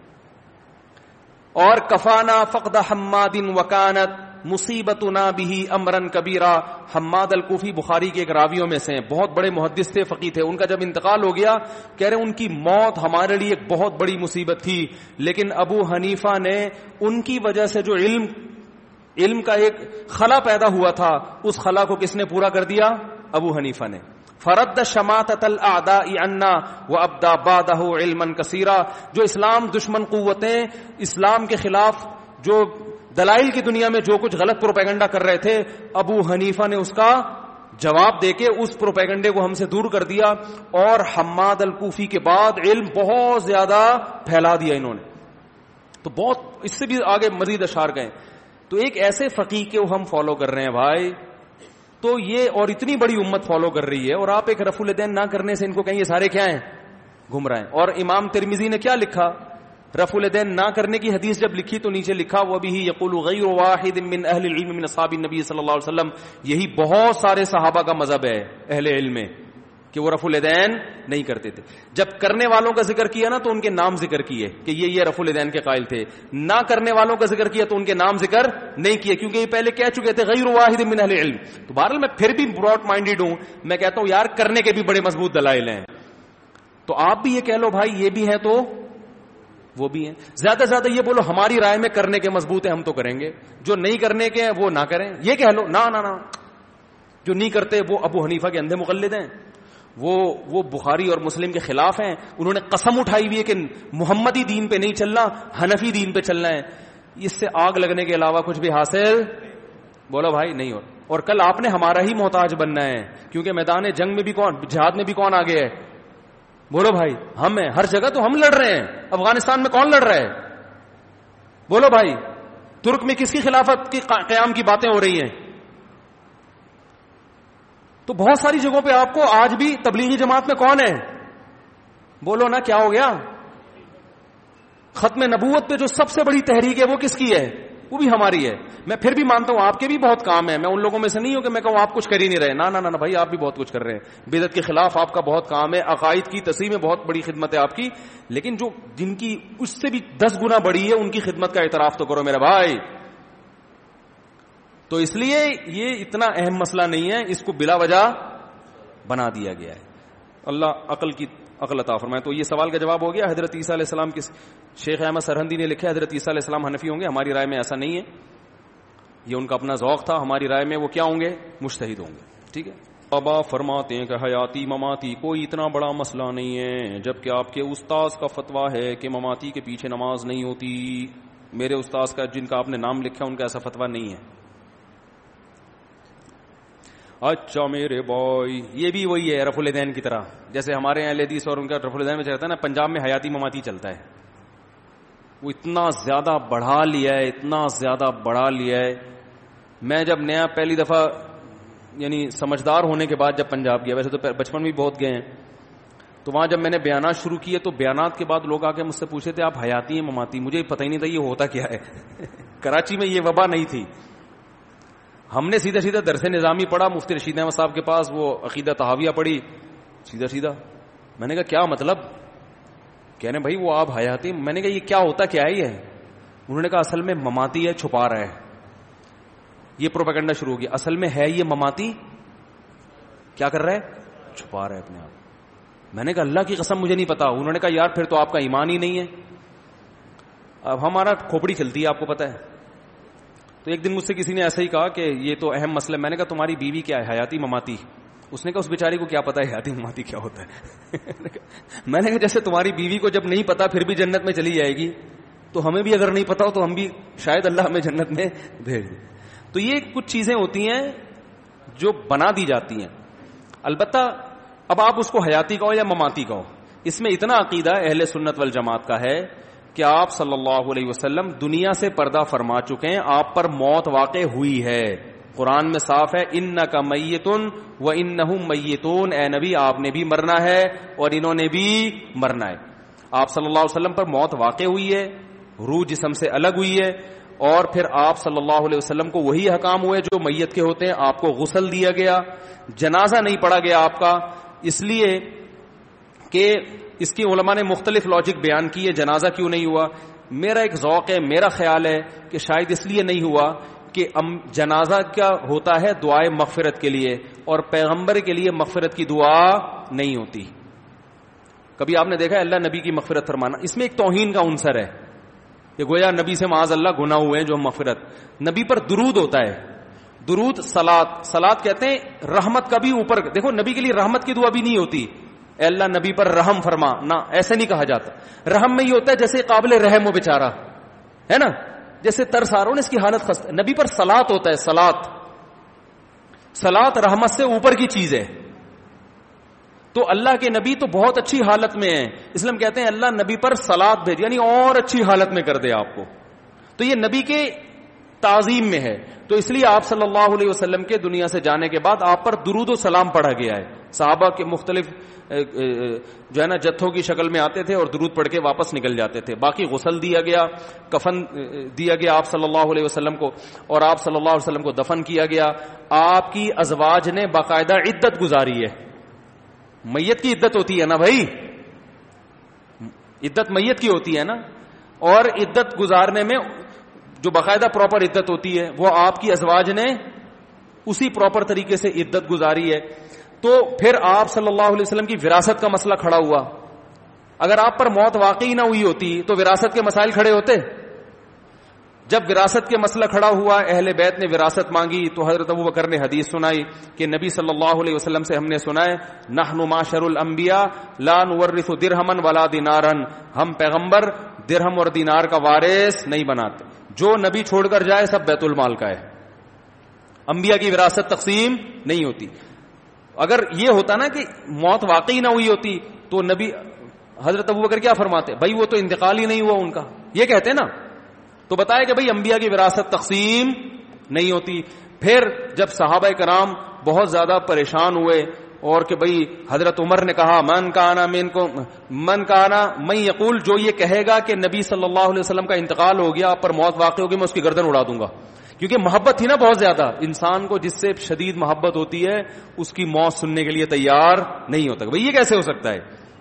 اور کفانا فقد حماد وکانت مصیبتنا به امرا کبیرا, حماد الکوفی بخاری کے ایک راویوں میں سے ہیں, بہت بڑے محدث تھے, فقیہ تھے. ان کا جب انتقال ہو گیا کہہ رہے ان کی موت ہمارے لیے ایک بہت بڑی مصیبت تھی, لیکن ابو حنیفہ نے ان کی وجہ سے جو علم کا ایک خلا پیدا ہوا تھا اس خلا کو کس نے پورا کر دیا؟ ابو حنیفہ نے. فرد شماتت الاعداء عنا وابدا بعده علما کثیرا, جو اسلام دشمن قوتیں اسلام کے خلاف جو دلائل کی دنیا میں جو کچھ غلط پروپیگنڈا کر رہے تھے, ابو حنیفہ نے اس کا جواب دے کے اس پروپیگنڈے کو ہم سے دور کر دیا، اور حماد الکوفی کے بعد علم بہت زیادہ پھیلا دیا انہوں نے. تو بہت اس سے بھی آگے مزید اشعار گئے. تو ایک ایسے فقیہ کو ہم فالو کر رہے ہیں بھائی، تو یہ اور اتنی بڑی امت فالو کر رہی ہے، اور آپ ایک رفع الیدین نہ کرنے سے ان کو کہیں یہ سارے کیا ہیں، گمراہ ہیں. اور امام ترمذی نے کیا لکھا، رفع الیدین نہ کرنے کی حدیث جب لکھی تو نیچے لکھا وَبِهِ يَقُولُ غَيْرُ وَاحِدٍ مِّنْ أَهْلِ الْعِلْمِ مِنْ أَصْحَابِ النَّبِيِّ صلی اللہ علیہ وسلم. یہی بہت سارے صحابہ کا مذہب ہے اہل علم میں کہ وہ رفع الیدین نہیں کرتے تھے. جب کرنے والوں کا ذکر کیا نا تو ان کے نام ذکر کیے کہ یہ رفع الیدین کے قائل تھے. نہ کرنے والوں کا ذکر کیا تو ان کے نام ذکر نہیں کیے، کیونکہ یہ پہلے کہہ چکے تھے غیر واحد من اہل علم. تو بہرحال میں پھر بھی براڈ مائنڈیڈ ہوں، میں کہتا ہوں یار کرنے کے بھی بڑے مضبوط دلائل ہیں. تو آپ بھی یہ کہہ لو بھائی یہ بھی ہے تو وہ بھی ہیں. زیادہ سے زیادہ یہ بولو ہماری رائے میں کرنے کے مضبوط ہیں ہم تو کریں گے، جو نہیں کرنے کے ہیں وہ نہ کریں. یہ کہہ لو نہ جو نہیں کرتے وہ ابو حنیفہ کے اندھے مقلد ہیں، وہ بخاری اور مسلم کے خلاف ہیں، انہوں نے قسم اٹھائی ہوئی ہے کہ محمدی دین پہ نہیں چلنا، حنفی دین پہ چلنا ہے. اس سے آگ لگنے کے علاوہ کچھ بھی حاصل بولو بھائی نہیں ہو. اور کل آپ نے ہمارا ہی محتاج بننا ہے، کیونکہ میدان جنگ میں بھی کون، جہاد میں بھی کون آگے ہے، بولو بھائی ہم ہیں. ہر جگہ تو ہم لڑ رہے ہیں. افغانستان میں کون لڑ رہا ہے، بولو بھائی. ترک میں کس کی خلافت کی قیام کی باتیں ہو رہی ہیں. تو بہت ساری جگہوں پہ آپ کو آج بھی تبلیغی جماعت میں کون ہے، بولو نا کیا ہو گیا. ختم نبوت پہ جو سب سے بڑی تحریک ہے وہ کس کی ہے، وہ بھی ہماری ہے. میں پھر بھی مانتا ہوں آپ کے بھی بہت کام ہے، میں ان لوگوں میں سے نہیں ہوں کہ میں کہوں آپ کچھ کر ہی نہیں رہے. نہ بھائی آپ بھی بہت کچھ کر رہے ہیں. بدعت کے خلاف آپ کا بہت کام ہے، عقائد کی تصحیح میں بہت بڑی خدمت ہے آپ کی، لیکن جو جن کی اس سے بھی 10 گنا بڑی ہے ان کی خدمت کا اعتراف تو کرو میرے بھائی. تو اس لیے یہ اتنا اہم مسئلہ نہیں ہے، اس کو بلا وجہ بنا دیا گیا ہے. اللہ عقل عطا فرمائے. تو یہ سوال کا جواب ہو گیا. حضرت عیسیٰ علیہ السلام کس، شیخ احمد سرہندی نے لکھا حضرت عیسیٰ علیہ السلام حنفی ہوں گے. ہماری رائے میں ایسا نہیں ہے، یہ ان کا اپنا ذوق تھا. ہماری رائے میں وہ کیا ہوں گے، مجتہد ہوں گے. ٹھیک ہے. بابا فرماتے ہیں کہ حیاتی مماتی کوئی اتنا بڑا مسئلہ نہیں ہے، جبکہ آپ کے استاذ کا فتویٰ ہے کہ مماتی کے پیچھے نماز نہیں ہوتی. میرے استاذ کا جن کا آپ نے نام لکھا ان کا ایسا فتویٰ نہیں ہے. اچھا میرے بھائی یہ بھی وہی ہے رفع الیدین کی طرح، جیسے ہمارے اہل حدیث اور ان کا رفع الیدین میں چلتا ہے نا، پنجاب میں حیاتی مماتی چلتا ہے. وہ اتنا زیادہ بڑھا لیا ہے، اتنا زیادہ بڑھا لیا ہے. میں جب نیا پہلی دفعہ یعنی سمجھدار ہونے کے بعد جب پنجاب گیا، ویسے تو بچپن بھی بہت گئے ہیں، تو وہاں جب میں نے بیانات شروع کیے تو بیانات کے بعد لوگ آ کے مجھ سے پوچھے تھے آپ حیاتی ہیں مماتی. مجھے پتہ ہی نہیں تھا یہ ہوتا کیا ہے. کراچی میں یہ وبا نہیں تھی. ہم نے سیدھا درس نظامی پڑھا مفتی رشید احمد صاحب کے پاس، وہ عقیدہ طحاویہ پڑھی سیدھا. میں نے کہا کیا مطلب، کہہ رہے بھائی وہ آپ حیاتی. میں نے کہا یہ کیا ہوتا کیا ہے یہ. انہوں نے کہا اصل میں مماتی ہے، چھپا رہا ہے. یہ پروپیگنڈا شروع ہو گیا. اصل میں ہے یہ مماتی، کیا کر رہا ہے، چھپا رہا ہے اپنے آپ. میں نے کہا اللہ کی قسم مجھے نہیں پتا. انہوں نے کہا یار پھر تو آپ کا ایمان ہی نہیں ہے. اب ہمارا کھوپڑی چلتی ہے آپ کو پتا ہے. تو ایک دن مجھ سے کسی نے ایسا ہی کہا کہ یہ تو اہم مسئلہ. میں نے کہا تمہاری بیوی کیا ہے، حیاتی مماتی. اس نے کہا اس بیچاری کو کیا پتا ہے حیاتی مماتی کیا ہوتا ہے. میں نے کہا جیسے تمہاری بیوی کو جب نہیں پتا پھر بھی جنت میں چلی جائے گی، تو ہمیں بھی اگر نہیں پتا ہو تو ہم بھی شاید اللہ ہمیں جنت میں بھیج دے. تو یہ کچھ چیزیں ہوتی ہیں جو بنا دی جاتی ہیں. البتہ اب آپ اس کو حیاتی کہو یا مماتی کہو، اس میں اتنا عقیدہ اہل سنت والجماعت کا ہے کہ آپ صلی اللہ علیہ وسلم دنیا سے پردہ فرما چکے ہیں، آپ پر موت واقع ہوئی ہے. قرآن میں صاف ہے انک میتن وانہم میتون. اے نبی آپ نے بھی مرنا ہے اور انہوں نے بھی مرنا ہے. آپ صلی اللہ علیہ وسلم پر موت واقع ہوئی ہے، روح جسم سے الگ ہوئی ہے، اور پھر آپ صلی اللہ علیہ وسلم کو وہی حکام ہوئے جو میت کے ہوتے ہیں. آپ کو غسل دیا گیا، جنازہ نہیں پڑھا گیا آپ کا، اس لیے کہ اس کی علماء نے مختلف لاجک بیان کی ہے جنازہ کیوں نہیں ہوا. میرا ایک ذوق ہے، میرا خیال ہے کہ شاید اس لیے نہیں ہوا کہ جنازہ کیا ہوتا ہے دعائے مغفرت کے لیے، اور پیغمبر کے لیے مغفرت کی دعا نہیں ہوتی. کبھی آپ نے دیکھا ہے اللہ نبی کی مغفرت فرمانا، اس میں ایک توہین کا عنصر ہے کہ گویا نبی سے معاذ اللہ گناہ ہوئے ہیں جو ہم مغفرت. نبی پر درود ہوتا ہے، درود صلات کہتے ہیں رحمت کا بھی اوپر. دیکھو نبی کے لیے رحمت کی دعا بھی نہیں ہوتی اے اللہ نبی پر رحم فرما، نہ ایسے نہیں کہا جاتا. رحم میں یہ ہوتا ہے جیسے قابل رحم ہو بیچارہ ہے نا، جیسے ترس آ رہا ہو نا اس کی حالت خستہ. نبی پر صلات ہوتا ہے، صلات صلاۃ رحمت سے اوپر کی چیز ہے. تو اللہ کے نبی تو بہت اچھی حالت میں ہیں، اس لیے ہم کہتے ہیں اللہ نبی پر صلاۃ بھیج، یعنی اور اچھی حالت میں کر دے آپ کو. تو یہ نبی کے تعظیم میں ہے. تو اس لیے آپ صلی اللہ علیہ وسلم کے دنیا سے جانے کے بعد آپ پر درود و سلام پڑھا گیا ہے. صحابہ کے مختلف جو ہے نا جتھوں کی شکل میں آتے تھے اور درود پڑھ کے واپس نکل جاتے تھے. باقی غسل دیا گیا، کفن دیا گیا آپ صلی اللہ علیہ وسلم کو، اور آپ صلی اللہ علیہ وسلم کو دفن کیا گیا. آپ کی ازواج نے باقاعدہ عدت گزاری ہے. میت کی عدت ہوتی ہے نا بھائی، عدت میت کی ہوتی ہے نا، اور عدت گزارنے میں جو باقاعدہ پراپر عدت ہوتی ہے وہ آپ کی ازواج نے اسی پراپر طریقے سے عدت گزاری ہے. تو پھر آپ صلی اللہ علیہ وسلم کی وراثت کا مسئلہ کھڑا ہوا. اگر آپ پر موت واقعی نہ ہوئی ہوتی تو وراثت کے مسائل کھڑے ہوتے. جب وراثت کے مسئلہ کھڑا ہوا، اہل بیت نے وراثت مانگی، تو حضرت ابوبکر نے حدیث سنائی کہ نبی صلی اللہ علیہ وسلم سے ہم نے سنا ہے، نحن معاشر الانبیاء لا نورث درہما ولا دینارا، ہم پیغمبر درہم اور دینار کا وارث نہیں بناتے، جو نبی چھوڑ کر جائے سب بیت المال کا ہے. انبیاء کی وراثت تقسیم نہیں ہوتی. اگر یہ ہوتا نا کہ موت واقعی نہ ہوئی ہوتی تو نبی حضرت ابوبکر کیا فرماتے؟ بھائی وہ تو انتقال ہی نہیں ہوا ان کا، یہ کہتے نا. تو بتایا کہ بھئی انبیاء کی وراثت تقسیم نہیں ہوتی. پھر جب صحابہ کرام بہت زیادہ پریشان ہوئے اور کہ بھئی حضرت عمر نے کہا من یقول، جو یہ کہے گا کہ نبی صلی اللہ علیہ وسلم کا انتقال ہو گیا، آپ پر موت واقع ہوگی، میں اس کی گردن اڑا دوں گا. کیونکہ محبت تھی نا بہت زیادہ. انسان کو جس سے شدید محبت ہوتی ہے اس کی موت سننے کے لیے تیار نہیں ہوتا. بھئی یہ کیسے ہو سکتا ہے؟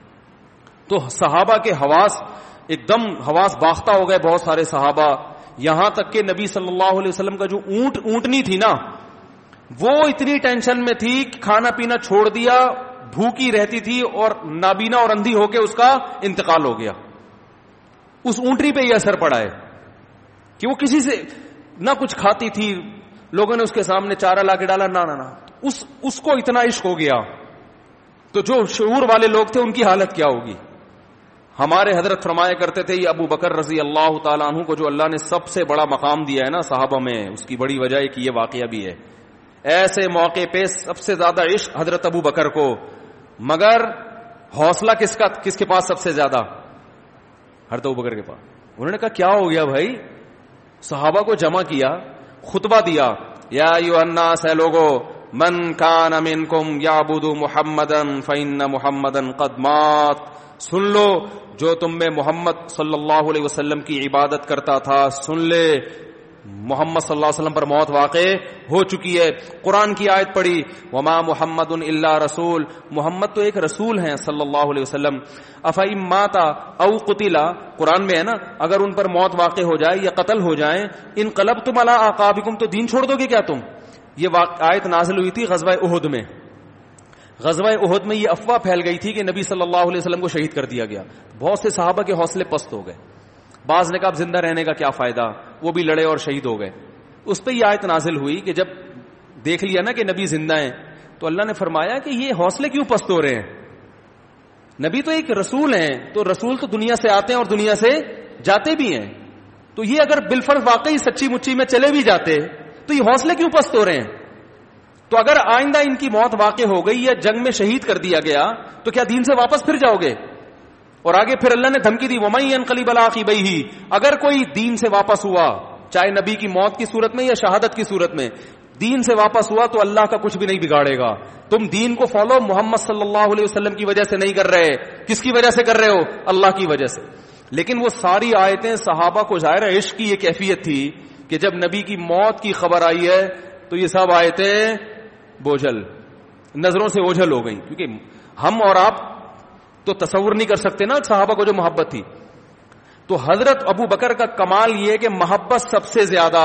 تو صحابہ کے ایک دم حواس باختہ ہو گئے بہت سارے صحابہ. یہاں تک کہ نبی صلی اللہ علیہ وسلم کا جو اونٹنی تھی نا، وہ اتنی ٹینشن میں تھی کہ کھانا پینا چھوڑ دیا، بھوکی رہتی تھی اور نابینا اور اندھی ہو کے اس کا انتقال ہو گیا. اس اونٹنی پہ یہ اثر پڑا ہے کہ وہ کسی سے نہ کچھ کھاتی تھی، لوگوں نے اس کے سامنے چارہ لا کے ڈالا، نہ اس کو اتنا عشق ہو گیا. تو جو شعور والے لوگ تھے ان کی حالت کیا ہوگی؟ ہمارے حضرت فرمایا کرتے تھے، یہ ابو بکر رضی اللہ تعالیٰ عنہ کو جو اللہ نے سب سے بڑا مقام دیا ہے نا صحابہ میں، اس کی بڑی وجہ ہے کہ یہ واقعہ بھی ہے. ایسے موقع پہ سب سے زیادہ عشق حضرت ابو بکر کو، مگر حوصلہ کس کے پاس سب سے زیادہ؟ حضرت ابو بکر کے پاس. انہوں نے کہا کیا ہو گیا بھائی؟ صحابہ کو جمع کیا، خطبہ دیا، یا ایھا الناس، اے لوگو، من کان منکم یعبد محمدا فإن محمدا قد مات. سن لو، جو تم میں محمد صلی اللہ علیہ وسلم کی عبادت کرتا تھا، سن لے، محمد صلی اللہ علیہ وسلم پر موت واقع ہو چکی ہے. قرآن کی آیت پڑھی، وما محمد الا رسول، محمد تو ایک رسول ہیں صلی اللہ علیہ وسلم. افإن مات او قتل، قرآن میں ہے نا، اگر ان پر موت واقع ہو جائے یا قتل ہو جائیں، انقلبتم علی اعقابکم، تو دین چھوڑ دو گے کیا تم؟ یہ آیت نازل ہوئی تھی غزوہ احد میں. غزوہ احد میں یہ افواہ پھیل گئی تھی کہ نبی صلی اللہ علیہ وسلم کو شہید کر دیا گیا. بہت سے صحابہ کے حوصلے پست ہو گئے. بعض نے کہا اب زندہ رہنے کا کیا فائدہ، وہ بھی لڑے اور شہید ہو گئے. اس پہ یہ آیت نازل ہوئی کہ جب دیکھ لیا نا کہ نبی زندہ ہیں، تو اللہ نے فرمایا کہ یہ حوصلے کیوں پست ہو رہے ہیں؟ نبی تو ایک رسول ہیں، تو رسول تو دنیا سے آتے ہیں اور دنیا سے جاتے بھی ہیں. تو یہ اگر بالفرض واقعی سچی مچی میں چلے بھی جاتے تو یہ حوصلے کیوں پست ہو رہے ہیں؟ تو اگر آئندہ ان کی موت واقع ہو گئی یا جنگ میں شہید کر دیا گیا تو کیا دین سے واپس پھر جاؤ گے؟ اور آگے پھر اللہ نے دھمکی دی، وَمَن يَنقَلِبْ عَلَىٰ عَقِبَيْهِ، اگر کوئی دین سے واپس ہوا، چاہے نبی کی موت کی صورت میں یا شہادت کی صورت میں، دین سے واپس ہوا تو اللہ کا کچھ بھی نہیں بگاڑے گا. تم دین کو فالو محمد صلی اللہ علیہ وسلم کی وجہ سے نہیں کر رہے. کس کی وجہ سے کر رہے ہو؟ اللہ کی وجہ سے. لیکن وہ ساری آیتیں صحابہ کو ظاہر عشق کی یہ کیفیت تھی کہ جب نبی کی موت کی خبر آئی ہے تو یہ سب آیتیں بوجھل، نظروں سے اوجھل ہو گئیں. کیونکہ ہم اور آپ تو تصور نہیں کر سکتے نا صحابہ کو جو محبت تھی. تو حضرت ابو بکر کا کمال یہ کہ محبت سب سے زیادہ،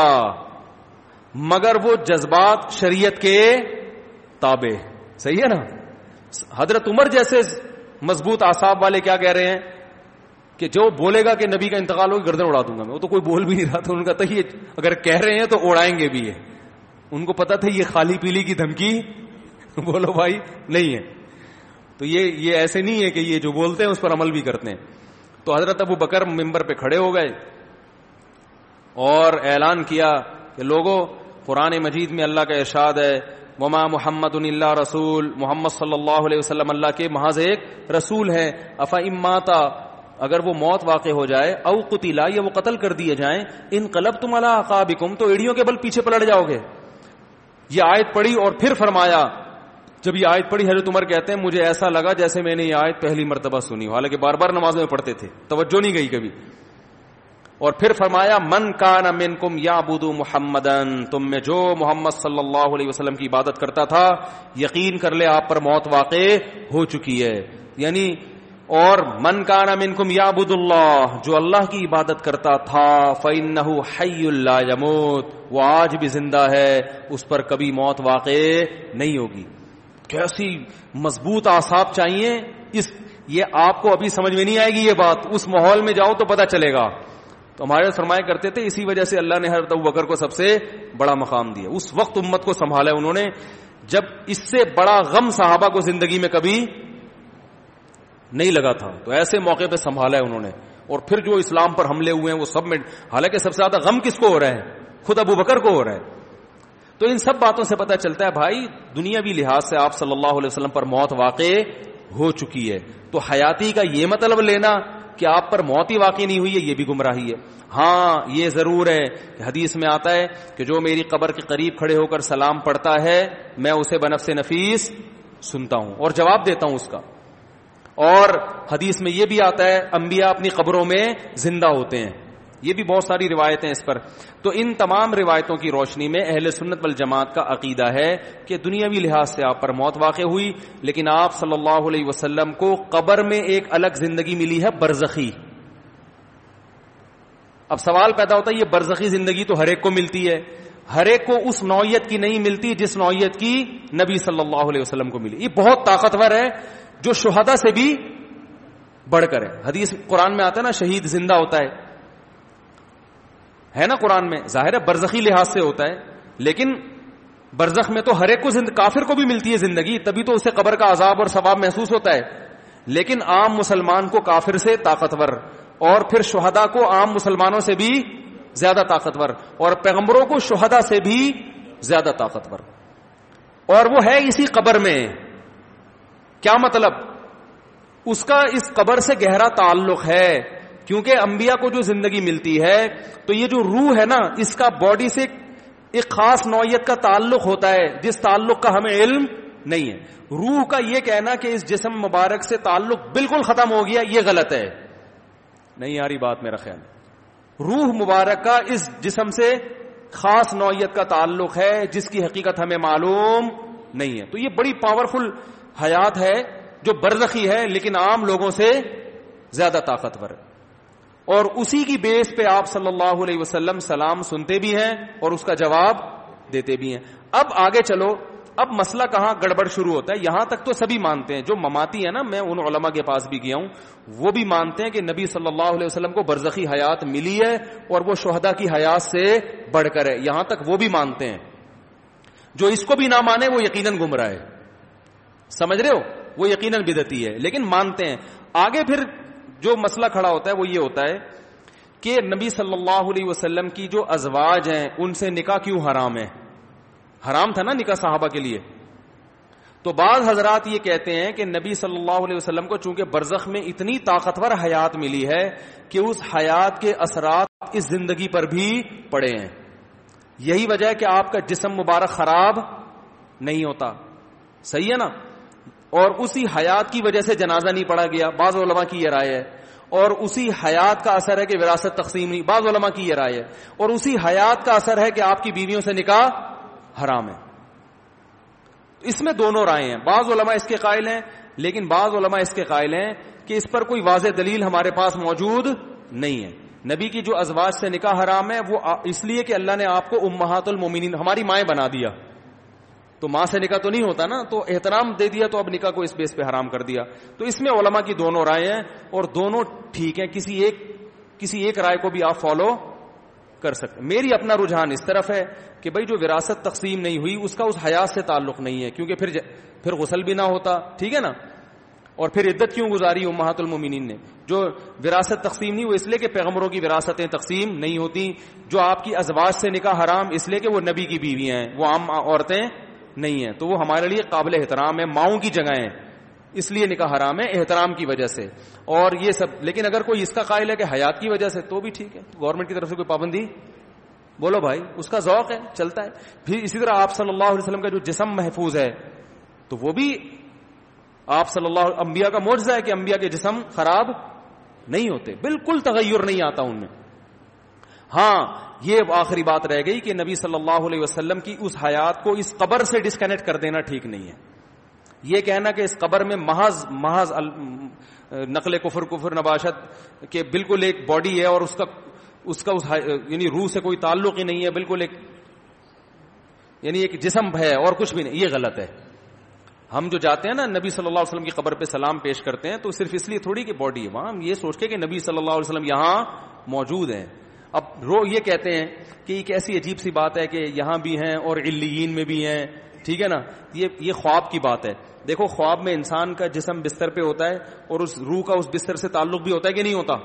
مگر وہ جذبات شریعت کے تابع. صحیح ہے نا؟ حضرت عمر جیسے مضبوط اعصاب والے کیا کہہ رہے ہیں کہ جو بولے گا کہ نبی کا انتقال ہو گردن اڑا دوں گا میں. وہ تو کوئی بول بھی نہیں رہا تھا. ان کا تو یہ اگر کہہ رہے ہیں تو اڑائیں گے بھی. ان کو پتا تھا یہ خالی پیلی کی دھمکی بولو بھائی نہیں ہے. تو یہ ایسے نہیں ہے کہ یہ جو بولتے ہیں اس پر عمل بھی کرتے ہیں. تو حضرت ابو بکر منبر پہ کھڑے ہو گئے اور اعلان کیا کہ لوگوں، قرآن مجید میں اللہ کا ارشاد ہے وما محمد الا رسول، محمد صلی اللہ علیہ وسلم اللہ کے محض ایک رسول ہے. افئن مات، اگر وہ موت واقع ہو جائے، او قتلا، یا وہ قتل کر دیے جائیں، انقلبتم علی اعقابکم، تو ایڑیوں کے بل پیچھے پلٹ جاؤ گے. یہ آیت پڑھی اور پھر فرمایا، جب یہ آیت پڑھی حضرت عمر کہتے ہیں مجھے ایسا لگا جیسے میں نے یہ آیت پہلی مرتبہ سنی، حالانکہ بار بار نماز میں پڑھتے تھے، توجہ نہیں گئی کبھی. اور پھر فرمایا من کان منکم یعبد محمدن، تم میں جو محمد صلی اللہ علیہ وسلم کی عبادت کرتا تھا یقین کر لے آپ پر موت واقع ہو چکی ہے. یعنی اور من کان منکم یعبد اللہ، جو اللہ کی عبادت کرتا تھا، فإنہ حی لا یموت، وہ آج بھی زندہ ہے، اس پر کبھی موت واقع نہیں ہوگی. کیسی مضبوط اعصاب چاہیے. یہ آپ کو ابھی سمجھ میں نہیں آئے گی یہ بات، اس ماحول میں جاؤ تو پتہ چلے گا. تو ہمارے فرمایا کرتے تھے اسی وجہ سے اللہ نے حضرت ابوبکر کو سب سے بڑا مقام دیا. اس وقت امت کو سنبھالا انہوں نے جب اس سے بڑا غم صحابہ کو زندگی میں کبھی نہیں لگا تھا، تو ایسے موقع پہ سنبھالا ہے انہوں نے. اور پھر جو اسلام پر حملے ہوئے ہیں وہ سب میں، حالانکہ سب سے زیادہ غم کس کو ہو رہا ہے؟ خود ابوبکر کو ہو رہا ہے. تو ان سب باتوں سے پتہ چلتا ہے بھائی دنیاوی لحاظ سے آپ صلی اللہ علیہ وسلم پر موت واقع ہو چکی ہے. تو حیاتی کا یہ مطلب لینا کہ آپ پر موت ہی واقع نہیں ہوئی ہے، یہ بھی گمراہی ہے. ہاں یہ ضرور ہے کہ حدیث میں آتا ہے کہ جو میری قبر کے قریب کھڑے ہو کر سلام پڑھتا ہے میں اسے بنفس نفیس سنتا ہوں اور جواب دیتا ہوں اس کا. اور حدیث میں یہ بھی آتا ہے انبیاء اپنی قبروں میں زندہ ہوتے ہیں. یہ بھی بہت ساری روایتیں اس پر. تو ان تمام روایتوں کی روشنی میں اہل سنت والجماعت کا عقیدہ ہے کہ دنیاوی لحاظ سے آپ پر موت واقع ہوئی، لیکن آپ صلی اللہ علیہ وسلم کو قبر میں ایک الگ زندگی ملی ہے، برزخی. اب سوال پیدا ہوتا ہے یہ برزخی زندگی تو ہر ایک کو ملتی ہے، ہر ایک کو اس نوعیت کی نہیں ملتی جس نوعیت کی نبی صلی اللہ علیہ وسلم کو ملی. یہ بہت طاقتور ہے جو شہداء سے بھی بڑھ کر ہے. حدیث قرآن میں آتا ہے نا شہید زندہ ہوتا ہے نا قرآن میں. ظاہر ہے برزخی لحاظ سے ہوتا ہے، لیکن برزخ میں تو ہر ایک کو کافر کو بھی ملتی ہے زندگی، تبھی تو اسے قبر کا عذاب اور ثواب محسوس ہوتا ہے. لیکن عام مسلمان کو کافر سے طاقتور، اور پھر شہداء کو عام مسلمانوں سے بھی زیادہ طاقتور، اور پیغمبروں کو شہداء سے بھی زیادہ طاقتور. اور وہ ہے اسی قبر میں. کیا مطلب؟ اس کا اس قبر سے گہرا تعلق ہے، کیونکہ انبیاء کو جو زندگی ملتی ہے تو یہ جو روح ہے نا اس کا باڈی سے ایک خاص نوعیت کا تعلق ہوتا ہے جس تعلق کا ہمیں علم نہیں ہے. روح کا یہ کہنا کہ اس جسم مبارک سے تعلق بالکل ختم ہو گیا یہ غلط ہے. نہیں آ رہی بات میرا خیال. روح مبارک کا اس جسم سے خاص نوعیت کا تعلق ہے جس کی حقیقت ہمیں معلوم نہیں ہے. تو یہ بڑی پاورفل حیات ہے جو برزخی ہے لیکن عام لوگوں سے زیادہ طاقتور ہے. اور اسی کی بیس پہ آپ صلی اللہ علیہ وسلم سلام سنتے بھی ہیں اور اس کا جواب دیتے بھی ہیں. اب آگے چلو، اب مسئلہ کہاں گڑبڑ شروع ہوتا ہے. یہاں تک تو سبھی مانتے ہیں، جو مماتی ہے نا، میں ان علماء کے پاس بھی گیا ہوں، وہ بھی مانتے ہیں کہ نبی صلی اللہ علیہ وسلم کو برزخی حیات ملی ہے اور وہ شہداء کی حیات سے بڑھ کر ہے. یہاں تک وہ بھی مانتے ہیں. جو اس کو بھی نہ مانے وہ یقیناً گمراہ ہے. سمجھ رہے ہو؟ وہ یقیناً بدعتی ہے لیکن مانتے ہیں. آگے پھر جو مسئلہ کھڑا ہوتا ہے وہ یہ ہوتا ہے کہ نبی صلی اللہ علیہ وسلم کی جو ازواج ہیں ان سے نکاح کیوں حرام ہے؟ حرام تھا نا نکاح صحابہ کے لیے. تو بعض حضرات یہ کہتے ہیں کہ نبی صلی اللہ علیہ وسلم کو چونکہ برزخ میں اتنی طاقتور حیات ملی ہے کہ اس حیات کے اثرات اس زندگی پر بھی پڑے ہیں. یہی وجہ ہے کہ آپ کا جسم مبارک خراب نہیں ہوتا. صحیح ہے نا؟ اور اسی حیات کی وجہ سے جنازہ نہیں پڑھا گیا، بعض علماء کی یہ رائے ہے. اور اسی حیات کا اثر ہے کہ وراثت تقسیم نہیں، بعض علماء کی یہ رائے ہے. اور اسی حیات کا اثر ہے کہ آپ کی بیویوں سے نکاح حرام ہے. اس میں دونوں رائے ہیں. بعض علماء اس کے قائل ہیں لیکن بعض علماء اس کے قائل ہیں کہ اس پر کوئی واضح دلیل ہمارے پاس موجود نہیں ہے. نبی کی جو ازواج سے نکاح حرام ہے وہ اس لیے کہ اللہ نے آپ کو امہات المومنین، ہماری مائیں بنا دیا. تو ماں سے نکاح تو نہیں ہوتا نا، تو احترام دے دیا تو اب نکاح کو اس بیس پہ حرام کر دیا. تو اس میں علماء کی دونوں رائے ہیں اور دونوں ٹھیک ہیں. کسی ایک رائے کو بھی آپ فالو کر سکتے. میری اپنا رجحان اس طرف ہے کہ بھئی جو وراثت تقسیم نہیں ہوئی اس کا اس حیات سے تعلق نہیں ہے، کیونکہ پھر غسل بھی نہ ہوتا. ٹھیک ہے نا؟ اور پھر عدت کیوں گزاری امہات المومنین نے؟ جو وراثت تقسیم نہیں وہ اس لیے کہ پیغمبروں کی وراثتیں تقسیم نہیں ہوتی. جو آپ کی ازواج سے نکاح حرام اس لیے کہ وہ نبی کی بیویاں ہیں، وہ عام عورتیں نہیں ہے, تو وہ ہمارے لیے قابل احترام ہے. ماؤں کی جگہ ہیں, اس لیے نکاح حرام ہے احترام کی وجہ سے, اور یہ سب. لیکن اگر کوئی اس کا قائل ہے کہ حیات کی وجہ سے, تو بھی ٹھیک ہے, گورنمنٹ کی طرف سے کوئی پابندی, بولو بھائی, اس کا ذوق ہے, چلتا ہے. پھر اسی طرح آپ صلی اللہ علیہ وسلم کا جو جسم محفوظ ہے, تو وہ بھی آپ صلی اللہ علیہ انبیاء کا معجزہ ہے کہ انبیاء کے جسم خراب نہیں ہوتے, بالکل تغیر نہیں آتا ان میں. ہاں یہ آخری بات رہ گئی کہ نبی صلی اللہ علیہ وسلم کی اس حیات کو اس قبر سے ڈسکنیکٹ کر دینا ٹھیک نہیں ہے. یہ کہنا کہ اس قبر میں محض نقل کفر نباشت کے بالکل ایک باڈی ہے اور اس کا یعنی روح سے کوئی تعلق ہی نہیں ہے, بالکل ایک یعنی ایک جسم ہے اور کچھ بھی نہیں, یہ غلط ہے. ہم جو جاتے ہیں نا نبی صلی اللہ علیہ وسلم کی قبر پہ سلام پیش کرتے ہیں, تو صرف اس لیے تھوڑی کہ باڈی ہے وہاں, ہم یہ سوچ کے کہ نبی صلی اللہ علیہ وسلم یہاں موجود ہیں. اب یہ کہتے ہیں کہ ایک ایسی عجیب سی بات ہے کہ یہاں بھی ہیں اور علیین میں بھی ہیں, ٹھیک ہے نا, یہ خواب کی بات ہے. دیکھو خواب میں انسان کا جسم بستر پہ ہوتا ہے اور اس روح کا اس بستر سے تعلق بھی ہوتا ہے کہ نہیں ہوتا,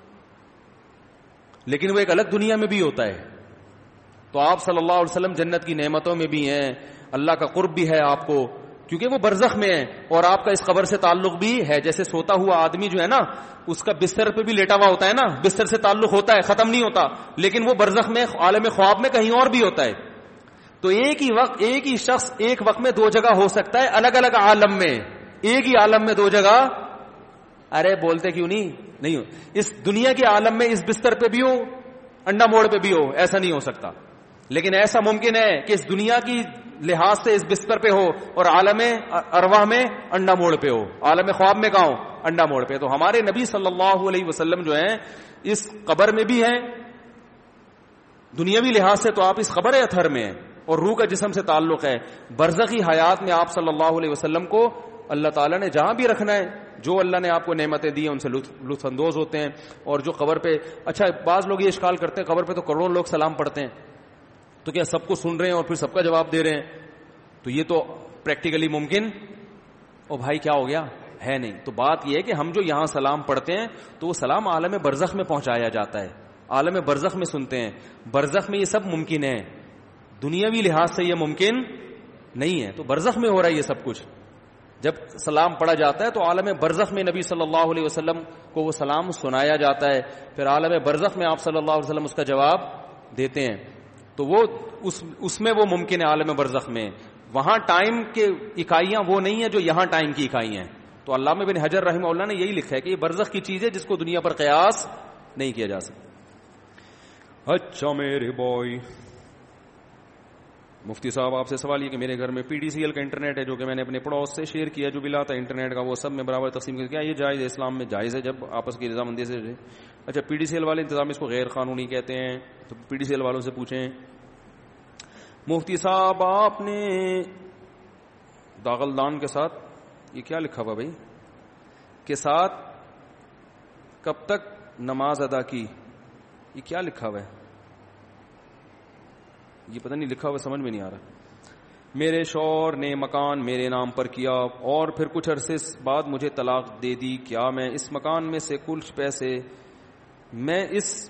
لیکن وہ ایک الگ دنیا میں بھی ہوتا ہے. تو آپ صلی اللہ علیہ وسلم جنت کی نعمتوں میں بھی ہیں, اللہ کا قرب بھی ہے آپ کو, کیونکہ وہ برزخ میں ہے, اور آپ کا اس قبر سے تعلق بھی ہے. جیسے سوتا ہوا آدمی جو ہے نا, اس کا بستر پہ بھی لیٹا ہوا ہوتا ہے نا, بستر سے تعلق ہوتا ہے, ختم نہیں ہوتا, لیکن وہ برزخ میں عالم خواب میں کہیں اور بھی ہوتا ہے. تو ایک ہی شخص ایک وقت میں دو جگہ ہو سکتا ہے, الگ الگ عالم میں, ایک ہی عالم میں دو جگہ. ارے بولتے کیوں نہیں ہو, اس دنیا کے عالم میں اس بستر پہ بھی ہو, انڈا موڑ پہ بھی ہو, ایسا نہیں ہو سکتا. لیکن ایسا ممکن ہے کہ اس دنیا کی لحاظ سے اس بستر پہ ہو اور عالم ارواح میں انڈا موڑ پہ ہو, عالم خواب میں کہاں ہو, انڈا موڑ پہ. تو ہمارے نبی صلی اللہ علیہ وسلم جو ہیں اس قبر میں بھی ہیں دنیاوی لحاظ سے, تو آپ اس قبر اتھر میں ہیں, اور روح کا جسم سے تعلق ہے. برزخی حیات میں آپ صلی اللہ علیہ وسلم کو اللہ تعالیٰ نے جہاں بھی رکھنا ہے, جو اللہ نے آپ کو نعمتیں دی ہیں ان سے لطف اندوز ہوتے ہیں. اور جو قبر پہ, اچھا بعض لوگ یہ اشکال کرتے ہیں قبر پہ تو کروڑوں لوگ سلام پڑھتے ہیں, تو کیا سب کو سن رہے ہیں اور پھر سب کا جواب دے رہے ہیں؟ تو یہ تو پریکٹیکلی ممکن او بھائی کیا ہو گیا ہے نہیں. تو بات یہ ہے کہ ہم جو یہاں سلام پڑھتے ہیں تو وہ سلام عالم برزخ میں پہنچایا جاتا ہے, عالم برزخ میں سنتے ہیں. برزخ میں یہ سب ممکن ہے, دنیاوی لحاظ سے یہ ممکن نہیں ہے. تو برزخ میں ہو رہا ہے یہ سب کچھ. جب سلام پڑھا جاتا ہے تو عالم برزخ میں نبی صلی اللہ علیہ وسلم کو وہ سلام سنایا جاتا ہے, پھر عالم برزخ میں آپ صلی اللہ علیہ وسلم اس کا جواب دیتے ہیں. تو وہ اس میں وہ ممکن ہے عالم برزخ میں. وہاں ٹائم کے اکائیاں وہ نہیں ہیں جو یہاں ٹائم کی اکائی ہیں. تو علامہ بن حجر رحمہ اللہ نے یہی لکھا ہے کہ یہ برزخ کی چیز ہے جس کو دنیا پر قیاس نہیں کیا جا سکتا. اچھا میرے بوائے, مفتی صاحب آپ سے سوال یہ کہ میرے گھر میں پی ڈی سی ایل کا انٹرنیٹ ہے جو کہ میں نے اپنے پڑوس سے شیئر کیا, جو بلا تھا انٹرنیٹ کا وہ سب میں برابر تقسیم کیا, کیا یہ جائز ہے؟ اسلام میں جائز ہے جب آپس کی رضامندی سے. اچھا پی ڈی سی ایل والے انتظام اس کو غیر قانونی کہتے ہیں, تو پی ڈی سی ایل والوں سے پوچھیں. مفتی صاحب آپ نے داغل دان کے ساتھ یہ کیا لکھا ہوا بھائی, کے ساتھ کب تک نماز ادا کی, یہ کیا لکھا ہوا ہے؟ یہ پتہ نہیں لکھا ہوا, سمجھ میں نہیں آ رہا. میرے شوہر نے مکان میرے نام پر کیا اور پھر کچھ عرصے بعد مجھے طلاق دے دی, کیا میں اس مکان میں سے کچھ پیسے میں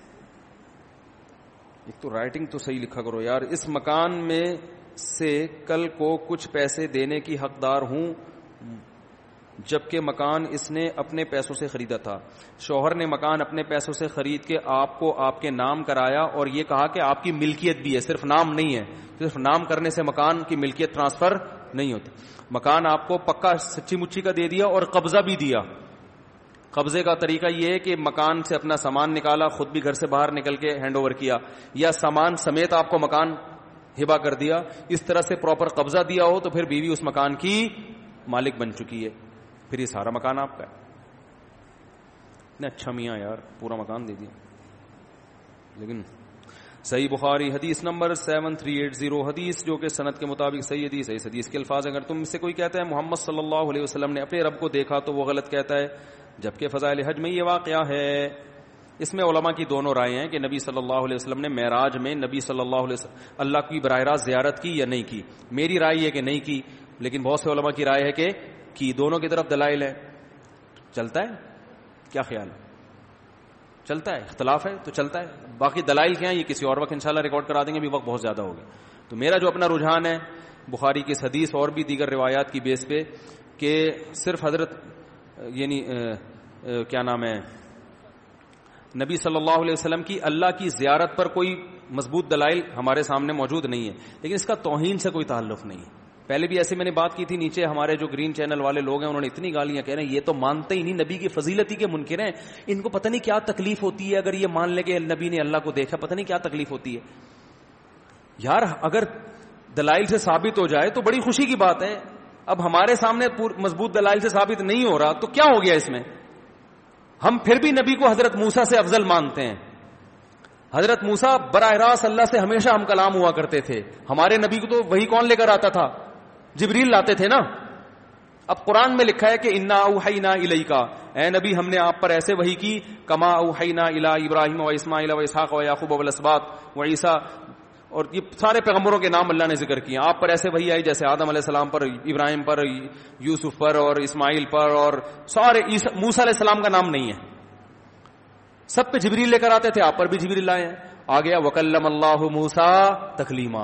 ایک تو رائٹنگ تو صحیح لکھا کرو یار, اس مکان میں سے کل کو کچھ پیسے دینے کی حقدار ہوں جبکہ مکان اس نے اپنے پیسوں سے خریدا تھا. شوہر نے مکان اپنے پیسوں سے خرید کے آپ کو آپ کے نام کرایا اور یہ کہا کہ آپ کی ملکیت بھی ہے, صرف نام نہیں ہے. صرف نام کرنے سے مکان کی ملکیت ٹرانسفر نہیں ہوتی. مکان آپ کو پکا سچی مچی کا دے دیا اور قبضہ بھی دیا. قبضے کا طریقہ یہ ہے کہ مکان سے اپنا سامان نکالا, خود بھی گھر سے باہر نکل کے ہینڈ اوور کیا, یا سامان سمیت آپ کو مکان ہبا کر دیا. اس طرح سے پراپر قبضہ دیا ہو تو پھر بیوی اس مکان کی مالک بن چکی ہے, پھر یہ سارا مکان آپ کا ہے. اچھا میاں یار پورا مکان دے دیا. لیکن صحیح بخاری حدیث نمبر 7380, حدیث جو کہ سند کے مطابق صحیح حدیث ہے. اس حدیث کے الفاظ, اگر تم سے کوئی کہتا ہے محمد صلی اللہ علیہ وسلم نے اپنے رب کو دیکھا تو وہ غلط کہتا ہے, جبکہ فضائل حج میں یہ واقعہ ہے. اس میں علماء کی دونوں رائے ہیں کہ نبی صلی اللہ علیہ وسلم نے معراج میں نبی صلی اللہ علیہ وسلم اللہ کی براہ راست زیارت کی یا نہیں کی. میری رائے ہے کہ نہیں کی, لیکن بہت سے علماء کی رائے ہے کہ کی. دونوں کی طرف دلائل ہے. چلتا ہے, کیا خیال ہے؟ چلتا ہے, اختلاف ہے تو چلتا ہے. باقی دلائل کیا ہیں یہ کسی اور وقت انشاءاللہ ریکارڈ کرا دیں گے, بھی وقت بہت زیادہ ہو گیا. تو میرا جو اپنا رجحان ہے بخاری کی حدیث اور بھی دیگر روایات کی بیس پہ کہ صرف حضرت یعنی کیا نام ہے نبی صلی اللہ علیہ وسلم کی اللہ کی زیارت پر کوئی مضبوط دلائل ہمارے سامنے موجود نہیں ہے، لیکن اس کا توہین سے کوئی تعلق نہیں ہے. پہلے بھی ایسے میں نے بات کی تھی، نیچے ہمارے جو گرین چینل والے لوگ ہیں انہوں نے اتنی گالیاں کہہ رہے ہیں یہ تو مانتے ہی نہیں، نبی کی فضیلت ہی کے منکر ہیں، ان کو پتہ نہیں کیا تکلیف ہوتی ہے اگر یہ مان لے کہ نبی نے اللہ کو دیکھا، پتہ نہیں کیا تکلیف ہوتی ہے. یار اگر دلائل سے ثابت ہو جائے تو بڑی خوشی کی بات ہے. اب ہمارے سامنے مضبوط دلائل سے ثابت نہیں ہو رہا تو کیا ہو گیا اس میں؟ ہم پھر بھی نبی کو حضرت موسیٰ سے افضل مانتے ہیں. حضرت موسیٰ براہ راست اللہ سے ہمیشہ ہم کلام ہوا کرتے تھے. ہمارے نبی کو تو وہی کون لے کر آتا تھا؟ جبریل لاتے تھے نا. اب قرآن میں لکھا ہے کہ انا اوحینا الیکا، اے نبی ہم نے آپ پر ایسے وحی کی کما اوحینا الی ابراہیم و اسماعیل و اسحاق و یعقوب والاسباط و عیسیٰ، اور یہ سارے پیغمبروں کے نام اللہ نے ذکر کیے. آپ پر ایسے وحی آئی جیسے آدم علیہ السلام پر، ابراہیم پر، یوسف پر اور اسماعیل پر، اور سارے موسیٰ علیہ السلام کا نام نہیں ہے. سب پہ جبریل لے کر آتے تھے، آپ پر بھی جبریل لائے ہیں. آ گیا وکلم اللہ موسیٰ تکلیما.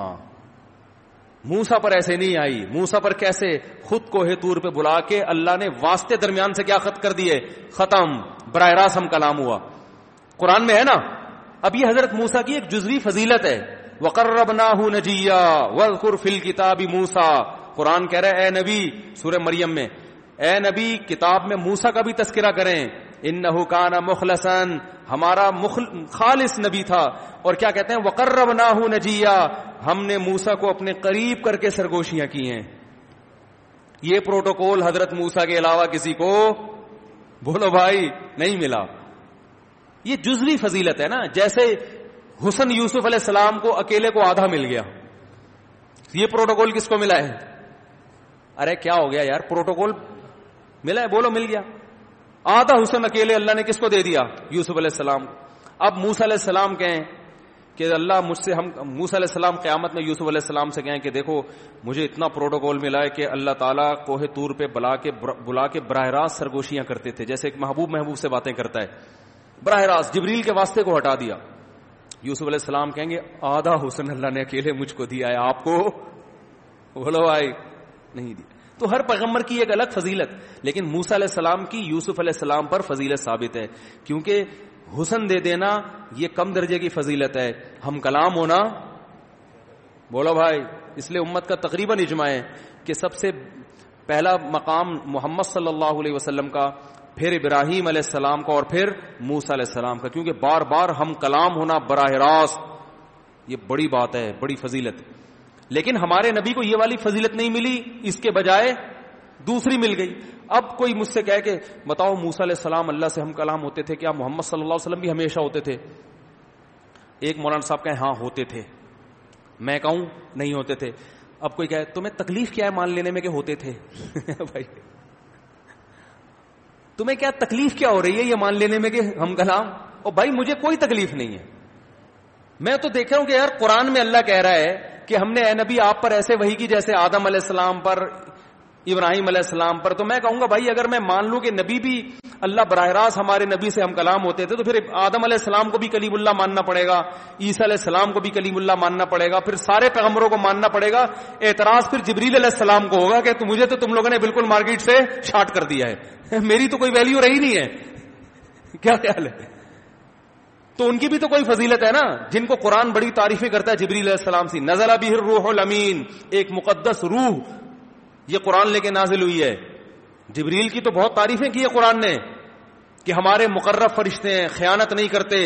موسیٰ پر ایسے نہیں آئی. موسیٰ پر کیسے؟ خود کوہ طور پہ بلا کے اللہ نے واسطے درمیان سے کیا خط کر دیے؟ ختم. براہ راست ہم کلام ہوا. قرآن میں ہے نا. اب یہ حضرت موسیٰ کی ایک جزوی فضیلت ہے. وَقَرَّبْنَاهُ نَجِيًّا وَاذْكُرْ فِي الْكِتَابِ مُوسَىٰ. قرآن کہہ رہا ہے اے نبی، سورہ مریم میں، اے نبی کتاب میں موسیٰ کا بھی تذکرہ کریں. اِنَّهُ كَانَ مُخْلَصًا، ہمارا خالص نبی تھا. اور کیا کہتے ہیں؟ وَقَرَّبْنَاهُ نَجِيًّا، ہم نے موسیٰ کو اپنے قریب کر کے سرگوشیاں کی ہیں. یہ پروٹوکول حضرت موسیٰ کے علاوہ کسی کو بولو بھائی نہیں ملا. یہ جزوی فضیلت ہے نا. جیسے حسن یوسف علیہ السلام کو اکیلے کو آدھا مل گیا، یہ پروٹوکول کس کو ملا ہے؟ ارے کیا ہو گیا یار، پروٹوکول ملا ہے، بولو مل گیا. آدھا حسن اکیلے اللہ نے کس کو دے دیا؟ یوسف علیہ السلام. اب موسیٰ علیہ السلام کہیں کہ اللہ مجھ سے، موسیٰ علیہ السلام قیامت میں یوسف علیہ السلام سے کہیں کہ دیکھو مجھے اتنا پروٹوکول ملا ہے کہ اللہ تعالیٰ کوہ طور پہ بلا کے براہ راست سرگوشیاں کرتے تھے، جیسے ایک محبوب سے باتیں کرتا ہے. براہ راست جبریل کے واسطے کو ہٹا دیا. یوسف علیہ السلام کہیں گے آدھا حسن اللہ نے اکیلے مجھ کو دیا ہے، آپ کو بولو بھائی نہیں دیا. تو ہر پیغمبر کی ایک الگ فضیلت، لیکن موسیٰ علیہ السلام کی یوسف علیہ السلام پر فضیلت ثابت ہے، کیونکہ حسن دے دینا یہ کم درجے کی فضیلت ہے، ہم کلام ہونا بولو بھائی. اس لیے امت کا تقریباً اجماع ہے کہ سب سے پہلا مقام محمد صلی اللہ علیہ وسلم کا، پھر ابراہیم علیہ السلام کا، اور پھر موسیٰ علیہ السلام کا، کیونکہ بار بار ہم کلام ہونا براہ راست یہ بڑی بات ہے، بڑی فضیلت. لیکن ہمارے نبی کو یہ والی فضیلت نہیں ملی، اس کے بجائے دوسری مل گئی. اب کوئی مجھ سے کہے کہ بتاؤ موسیٰ علیہ السلام اللہ سے ہم کلام ہوتے تھے، کیا محمد صلی اللہ علیہ وسلم بھی ہمیشہ ہوتے تھے؟ ایک مولانا صاحب کہیں ہاں ہوتے تھے، میں کہوں نہیں ہوتے تھے. اب کوئی کہے تمہیں تکلیف کیا ہے مان لینے میں کہ ہوتے تھے؟ بھائی تمہیں کیا تکلیف کیا ہو رہی ہے یہ مان لینے میں کہ ہم کلام؟ اور بھائی مجھے کوئی تکلیف نہیں ہے. میں تو دیکھ رہا ہوں کہ یار قرآن میں اللہ کہہ رہا ہے کہ ہم نے اے نبی آپ پر ایسے وحی کی جیسے آدم علیہ السلام پر، ابراہیم علیہ السلام پر. تو میں کہوں گا بھائی اگر میں مان لوں کہ نبی بھی اللہ براہ راست ہمارے نبی سے ہم کلام ہوتے تھے، تو پھر آدم علیہ السلام کو بھی کلیم اللہ ماننا پڑے گا، عیسیٰ علیہ السلام کو بھی کلیم اللہ ماننا پڑے گا، پھر سارے پیغمبروں کو ماننا پڑے گا. اعتراض پھر جبریل علیہ السلام کو ہوگا کہ مجھے تو تم لوگوں نے بالکل مارکیٹ سے شارٹ کر دیا ہے، میری تو کوئی ویلیو رہی نہیں ہے. کیا خیال ہے؟ تو ان کی بھی تو کوئی فضیلت ہے نا، جن کو قرآن بڑی تعریفیں کرتا ہے. جبریل علیہ السلام سے نزل بہ الروح الامین، ایک مقدس روح یہ قرآن لے کے نازل ہوئی ہے. جبریل کی تو بہت تعریفیں کی ہے قرآن نے کہ ہمارے مقرب فرشتے ہیں، خیانت نہیں کرتے،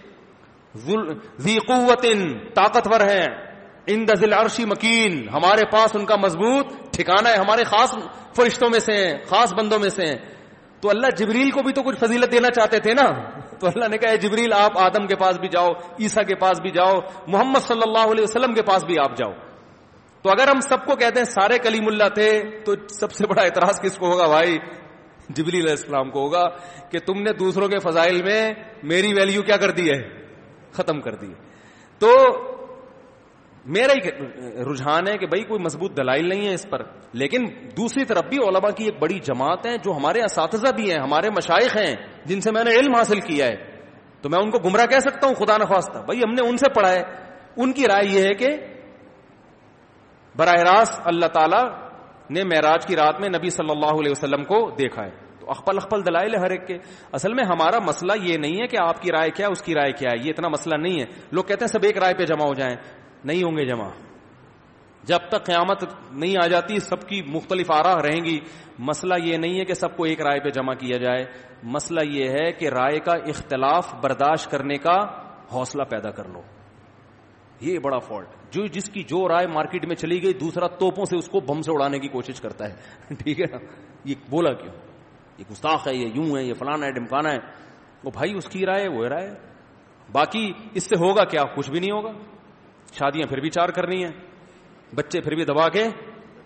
ذی قوت طاقتور ہیں، عند ذی العرش مکین، ہمارے پاس ان کا مضبوط ٹھکانہ ہے، ہمارے خاص فرشتوں میں سے ہیں، خاص بندوں میں سے ہیں. تو اللہ جبریل کو بھی تو کچھ فضیلت دینا چاہتے تھے نا. تو اللہ نے کہا اے جبریل آپ آدم کے پاس بھی جاؤ، عیسیٰ کے پاس بھی جاؤ، محمد صلی اللہ علیہ وسلم کے پاس بھی آپ جاؤ. تو اگر ہم سب کو کہتے ہیں سارے کلیم اللہ تھے تو سب سے بڑا اعتراض کس کو ہوگا بھائی؟ جبریل علیہ السلام کو ہوگا کہ تم نے دوسروں کے فضائل میں میری ویلیو کیا کر دی ہے؟ ختم کر دی. تو میرا ہی رجحان ہے کہ بھائی کوئی مضبوط دلائل نہیں ہے اس پر. لیکن دوسری طرف بھی علماء کی ایک بڑی جماعت ہے جو ہمارے اساتذہ بھی ہیں، ہمارے مشائخ ہیں، جن سے میں نے علم حاصل کیا ہے. تو میں ان کو گمراہ کہہ سکتا ہوں؟ خدا نخواستہ. بھائی ہم نے ان سے پڑھا ہے. ان کی رائے یہ ہے کہ براہ راست اللہ تعالی نے معراج کی رات میں نبی صلی اللہ علیہ وسلم کو دیکھا ہے. تو اخپل دلائل ہے ہر ایک کے. اصل میں ہمارا مسئلہ یہ نہیں ہے کہ آپ کی رائے کیا اس کی رائے کیا ہے, یہ اتنا مسئلہ نہیں ہے. لوگ کہتے ہیں سب ایک رائے پہ جمع ہو جائیں, نہیں ہوں گے جمع. جب تک قیامت نہیں آ جاتی سب کی مختلف آراء رہیں گی. مسئلہ یہ نہیں ہے کہ سب کو ایک رائے پہ جمع کیا جائے, مسئلہ یہ ہے کہ رائے کا اختلاف برداشت کرنے کا حوصلہ پیدا کر لو. یہ بڑا فالٹ, جو جس کی جو رائے مارکیٹ میں چلی گئی دوسرا توپوں سے اس کو بم سے اڑانے کی کوشش کرتا ہے. ٹھیک ہے نا, یہ بولا کیوں, یہ گستاخ ہے, یہ یوں ہے, یہ فلانا ہے ڈمکانا ہے. وہ بھائی اس کی رائے وہ رائے, باقی اس سے ہوگا کیا, کچھ بھی نہیں ہوگا. شادیاں پھر بھی 4 کرنی ہیں, بچے پھر بھی دبا کے.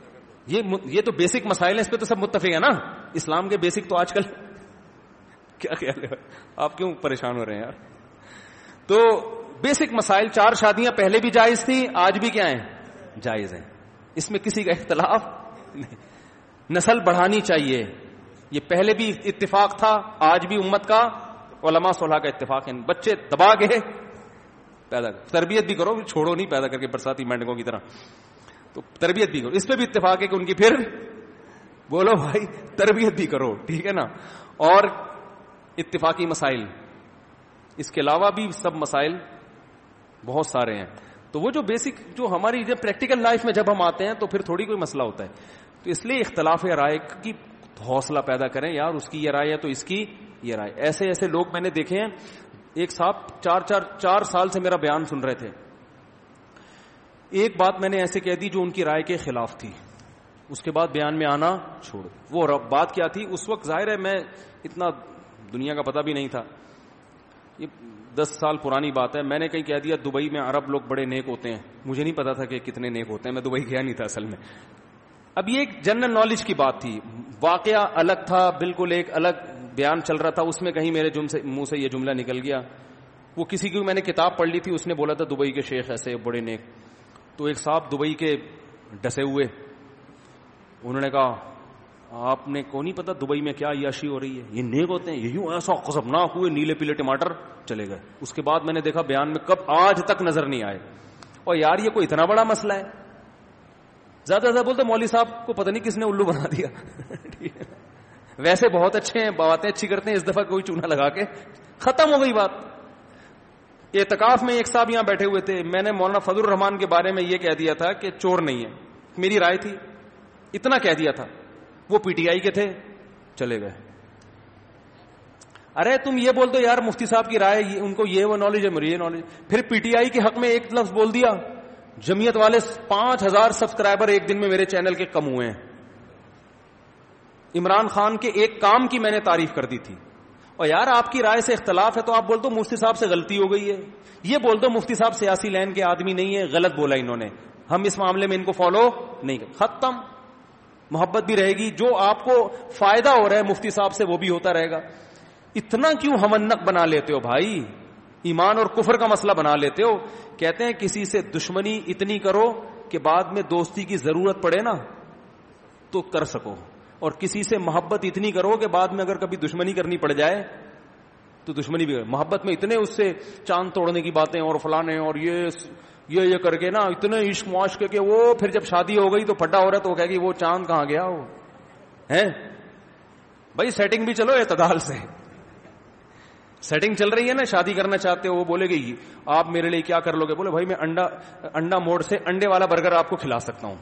یہ تو بیسک مسائل ہیں, اس پہ تو سب متفق ہے نا. اسلام کے بیسک تو آج کل کیا خیال ہے, آپ کیوں پریشان ہو رہے ہیں یار. تو بیسک مسائل, 4 شادیاں پہلے بھی جائز تھیں, آج بھی کیا ہیں, جائز ہیں. اس میں کسی کا اختلاف نہیں. نسل بڑھانی چاہیے, یہ پہلے بھی اتفاق تھا, آج بھی امت کا علماء صلح کا اتفاق ہے. بچے دبا کے پیدا کر, تربیت بھی کرو, چھوڑو نہیں پیدا کر کے برساتی مینڈکوں کی طرح. تو تربیت بھی کرو, اس پہ بھی اتفاق ہے کہ ان کی پھر بولو بھائی تربیت بھی کرو. ٹھیک ہے نا. اور اتفاقی مسائل, اس کے علاوہ بھی سب مسائل بہت سارے ہیں. تو وہ جو بیسک جو ہماری جب پریکٹیکل لائف میں جب ہم آتے ہیں تو پھر تھوڑی کوئی مسئلہ ہوتا ہے. تو اس لیے اختلاف رائے کی حوصلہ پیدا کریں, یار اس کی یہ رائے ہے تو اس کی یہ رائے. ایسے ایسے لوگ میں نے دیکھے ہیں. ایک صاحب 4 سال سے میرا بیان سن رہے تھے, ایک بات میں نے ایسے کہہ دی جو ان کی رائے کے خلاف تھی, اس کے بعد بیان میں آنا چھوڑ. وہ بات کیا تھی اس وقت, ظاہر ہے میں اتنا دنیا کا پتہ بھی نہیں تھا, یہ 10 سال پرانی بات ہے. میں نے کہیں کہہ دیا دبئی میں عرب لوگ بڑے نیک ہوتے ہیں. مجھے نہیں پتا تھا کہ کتنے نیک ہوتے ہیں, میں دبئی گیا نہیں تھا اصل میں. اب یہ ایک جنرل نالج کی بات تھی, واقعہ الگ تھا, بالکل ایک الگ بیان چل رہا تھا. اس میں کہیں میرے منہ سے یہ جملہ نکل گیا. وہ کسی کی میں نے کتاب پڑھ لی تھی, اس نے بولا تھا دبئی کے شیخ ایسے بڑے نیک. تو ایک صاحب دبئی کے ڈسے ہوئے, انہوں نے کہا آپ نے کو نہیں پتا دبئی میں کیا عیاشی ہو رہی ہے, یہ نیک ہوتے ہیں, یہ یوں ایسا خزمناک ہوئے, نیلے پیلے ٹماٹر, چلے گئے. اس کے بعد میں نے دیکھا بیان میں کب آج تک نظر نہیں آئے. اور یار یہ کوئی اتنا بڑا مسئلہ ہے. زیادہ زیادہ بولتے مولوی صاحب کو پتہ نہیں کس نے الو بنا دیا. ویسے بہت اچھے ہیں, باتیں اچھی کرتے ہیں, اس دفعہ کوئی چونا لگا کے ختم ہو گئی بات. اعتکاف میں ایک صاحب یہاں بیٹھے ہوئے تھے, میں نے مولانا فضل الرحمان کے بارے میں یہ کہہ دیا تھا کہ چور نہیں ہے, میری رائے تھی, اتنا کہہ دیا تھا. وہ پی ٹی آئی کے تھے, چلے گئے. ارے تم یہ بول دو یار مفتی صاحب کی رائے, ان کو یہ وہ نالج ہے, مجھے یہ نالج. پھر پی ٹی آئی کے حق میں ایک لفظ بول دیا, جمعیت والے 5000 سبسکرائبر ایک دن میں میرے چینل کے کم ہوئے ہیں. عمران خان کے ایک کام کی میں نے تعریف کر دی تھی. اور یار آپ کی رائے سے اختلاف ہے تو آپ بول دو مفتی صاحب سے غلطی ہو گئی ہے, یہ بول دو مفتی صاحب سیاسی لین کے آدمی نہیں ہے, غلط بولا انہوں نے, ہم اس معاملے میں ان کو فالو نہیں کریں. ختم. محبت بھی رہے گی, جو آپ کو فائدہ ہو رہا ہے مفتی صاحب سے وہ بھی ہوتا رہے گا. اتنا کیوں ہمنک بنا لیتے ہو بھائی, ایمان اور کفر کا مسئلہ بنا لیتے ہو. کہتے ہیں کسی سے دشمنی اتنی کرو کہ بعد میں دوستی کی ضرورت پڑے نا تو کر سکو, اور کسی سے محبت اتنی کرو کہ بعد میں اگر کبھی دشمنی کرنی پڑ جائے تو دشمنی بھی. محبت میں اتنے اس سے چاند توڑنے کی باتیں اور فلانے اور یہ کر کے نا اتنے عشق معاشقے کے, وہ پھر جب شادی ہو گئی تو پھڈا ہو رہا ہے تو وہ کہے گی وہ چاند کہاں گیا وہ ہے. بھائی سیٹنگ بھی چلو اعتدال سے, سیٹنگ چل رہی ہے نا, شادی کرنا چاہتے ہو, وہ بولے گی آپ میرے لیے کیا کر لو گے, بولے بھائی میں انڈا موڑ سے انڈے والا برگر آپ کو کھلا سکتا ہوں,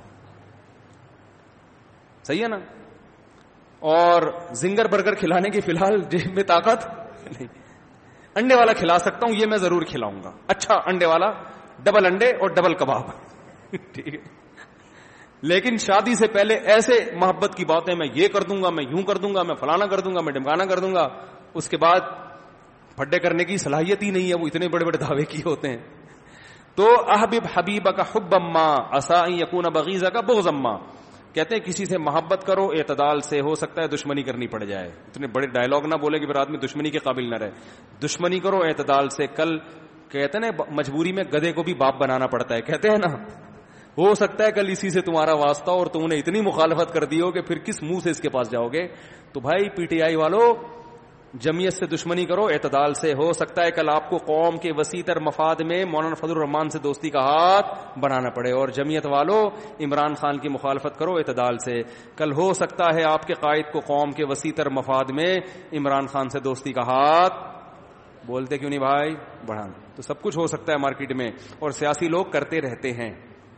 صحیح ہے نا, اور زنگر برگر کھلانے کی فی الحال جیب میں طاقت نہیں, انڈے والا کھلا سکتا ہوں, یہ میں ضرور کھلاؤں گا. اچھا انڈے والا, ڈبل انڈے اور ڈبل کباب. ٹھیک ہے, لیکن شادی سے پہلے ایسے محبت کی باتیں, میں یہ کر دوں گا, میں یوں کر دوں گا, میں فلانا کر دوں گا, میں ڈمکانا کر دوں گا. اس کے بعد پھڈے کرنے کی صلاحیت ہی نہیں ہے, وہ اتنے بڑے بڑے دعوے کیے ہوتے ہیں. تو احبب حبیبہ کا حب اما عسى ان یکون بغیضہ کا بغض اما. کہتے ہیں کسی سے محبت کرو اعتدال سے, ہو سکتا ہے دشمنی کرنی پڑ جائے. اتنے بڑے ڈائلاگ نہ بولے کہ پھر آدمی دشمنی کے قابل نہ رہے. دشمنی کرو اعتدال سے. کل کہتے ہیں نا مجبوری میں گدھے کو بھی باپ بنانا پڑتا ہے, کہتے ہیں نا, ہو سکتا ہے کل اسی سے تمہارا واسطہ اور تم نے اتنی مخالفت کر دی ہو کہ پھر کس منہ سے اس کے پاس جاؤ گے. تو بھائی پی ٹی آئی والو جمعیت سے دشمنی کرو اعتدال سے. ہو سکتا ہے کل آپ کو قوم کے وسیع تر مفاد میں مولانا فضل الرحمان سے دوستی کا ہاتھ بنانا پڑے, اور جمعیت والوں عمران خان کی مخالفت کرو اعتدال سے. کل ہو سکتا ہے آپ کے قائد کو قوم کے وسیع تر مفاد میں عمران خان سے دوستی کا ہاتھ, بولتے کیوں نہیں بھائی, بڑھانا. تو سب کچھ ہو سکتا ہے مارکیٹ میں, اور سیاسی لوگ کرتے رہتے ہیں,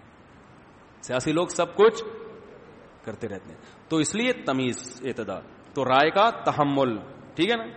سیاسی لوگ سب کچھ کرتے رہتے ہیں. تو اس لیے تمیز, اعتدال. تو رائے کا تحمل, ٹھیک ہے نا.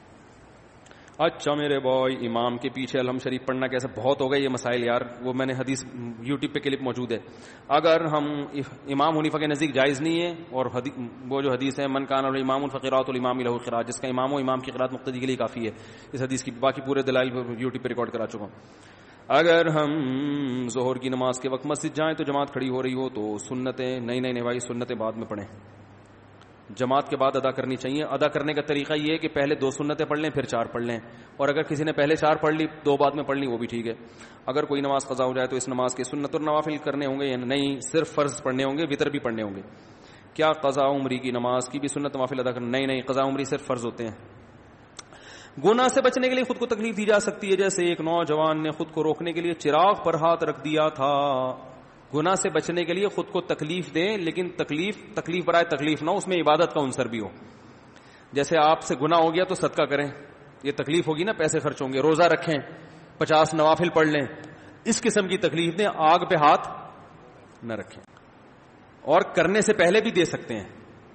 اچھا میرے بھائی, امام کے پیچھے الحم شریف پڑھنا کیسے, بہت ہو گئے یہ مسائل یار. وہ میں نے حدیث یوٹیوب پہ کلپ موجود ہے. اگر ہم امام حنیفہ کے نزدیک جائز نہیں ہے, اور وہ جو حدیث ہے من کان الامام الفقرات الامام له قراءۃ, جس کا امام ہو امام کی قراءت مقتدی کے لیے کافی ہے, اس حدیث کی باقی پورے دلائل یوٹیوب پہ ریکارڈ کرا چکا ہوں. اگر ہم ظہر کی نماز کے وقت مسجد جائیں تو جماعت کھڑی ہو رہی ہو تو سنتیں نہیں بھائی, سنتیں بعد میں پڑھیں, جماعت کے بعد ادا کرنی چاہیے. ادا کرنے کا طریقہ یہ ہے کہ پہلے 2 سنتیں پڑھ لیں پھر 4 پڑھ لیں, اور اگر کسی نے پہلے 4 پڑھ لی 2 بعد میں پڑھ لی وہ بھی ٹھیک ہے. اگر کوئی نماز قضا ہو جائے تو اس نماز کے سنت اور نوافل کرنے ہوں گے یا نہیں, صرف فرض پڑھنے ہوں گے, وتر بھی پڑھنے ہوں گے. کیا قضا عمری کی نماز کی بھی سنت نوافل ادا کرنا؟ نہیں, قضا عمری صرف فرض ہوتے ہیں. گناہ سے بچنے کے لیے خود کو تکلیف دی جا سکتی ہے, جیسے ایک نوجوان نے خود کو روکنے کے لیے چراغ پر ہاتھ رکھ دیا تھا. گناہ سے بچنے کے لیے خود کو تکلیف دیں, لیکن تکلیف برائے تکلیف نہ ہو, اس میں عبادت کا عنصر بھی ہو. جیسے آپ سے گناہ ہو گیا تو صدقہ کریں, یہ تکلیف ہوگی نا, پیسے خرچ ہوں گے. روزہ رکھیں, 50 نوافل پڑھ لیں, اس قسم کی تکلیف دیں. آگ پہ ہاتھ نہ رکھیں, اور کرنے سے پہلے بھی دے سکتے ہیں.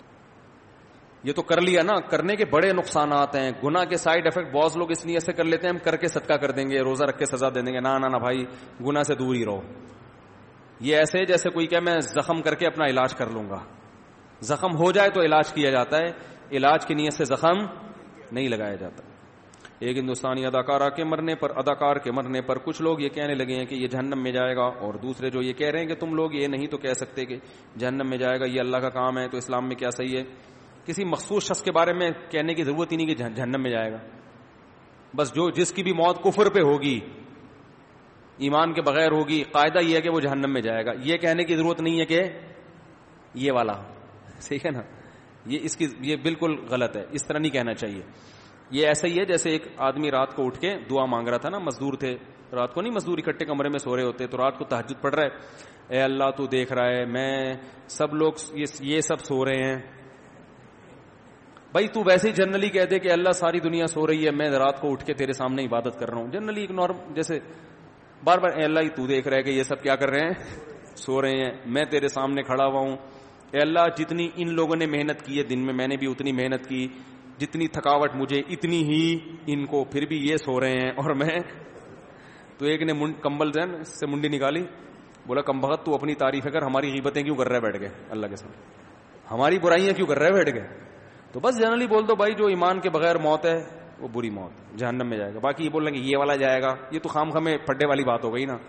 یہ تو کر لیا نا, کرنے کے بڑے نقصانات ہیں. گناہ کے سائیڈ افیکٹ بہت لوگ اس نیت سے کر لیتے ہیں ہم کر کے صدقہ کر دیں گے, روزہ رکھ کے سزا دے دیں گے. نہ بھائی, گناہ سے دور ہی رہو. یہ ایسے جیسے کوئی کہ میں زخم کر کے اپنا علاج کر لوں گا. زخم ہو جائے تو علاج کیا جاتا ہے, علاج کی نیت سے زخم نہیں لگایا جاتا. ایک ہندوستانی اداکار کے مرنے پر کچھ لوگ یہ کہنے لگے ہیں کہ یہ جہنم میں جائے گا, اور دوسرے جو یہ کہہ رہے ہیں کہ تم لوگ یہ نہیں تو کہہ سکتے کہ جہنم میں جائے گا, یہ اللہ کا کام ہے, تو اسلام میں کیا صحیح ہے؟ کسی مخصوص شخص کے بارے میں کہنے کی ضرورت ہی نہیں کہ جہنم میں جائے گا. بس جس کی بھی موت کفر پہ ہوگی, ایمان کے بغیر ہوگی, قاعدہ یہ ہے کہ وہ جہنم میں جائے گا. یہ کہنے کی ضرورت نہیں ہے کہ یہ والا, صحیح ہے نا. یہ بالکل غلط ہے, اس طرح نہیں کہنا چاہیے. یہ ایسا ہی ہے جیسے ایک آدمی رات کو اٹھ کے دعا مانگ رہا تھا نا, مزدور تھے, رات کو نہیں, مزدور اکٹھے کمرے میں سو رہے ہوتے, تو رات کو تہجد پڑھ رہا ہے, اے اللہ تو دیکھ رہا ہے, میں سب لوگ یہ سب سو رہے ہیں. بھائی تو ویسے ہی جنرلی کہہ دے کہ اللہ ساری دنیا سو رہی ہے, میں رات کو اٹھ کے تیرے سامنے عبادت کر رہا ہوں. جنرلی ایک نارمل, جیسے بار بار اے اللہ تو دیکھ رہا ہے کہ یہ سب کیا کر رہے ہیں, سو رہے ہیں, میں تیرے سامنے کھڑا ہوا ہوں. اے اللہ جتنی ان لوگوں نے محنت کی ہے دن میں نے بھی اتنی محنت کی, جتنی تھکاوٹ مجھے اتنی ہی ان کو, پھر بھی یہ سو رہے ہیں اور میں. تو ایک نے کمبل سے منڈی نکالی, بولا کم بخت تو اپنی تعریفیں کر, ہماری غیبتیں کیوں کر رہا ہے بیٹھ کے اللہ کے سامنے, ہماری برائیاں کیوں کر رہا ہے بیٹھ کے. تو بس جنرلی بول دو بھائی جو ایمان کے بغیر موت ہے وہ بری موت, جہنم میں جائے گا. باقی یہ بول رہے ہیں کہ یہ والا جائے گا, یہ تو خام خامے پھڈے والی بات ہو گئی نا.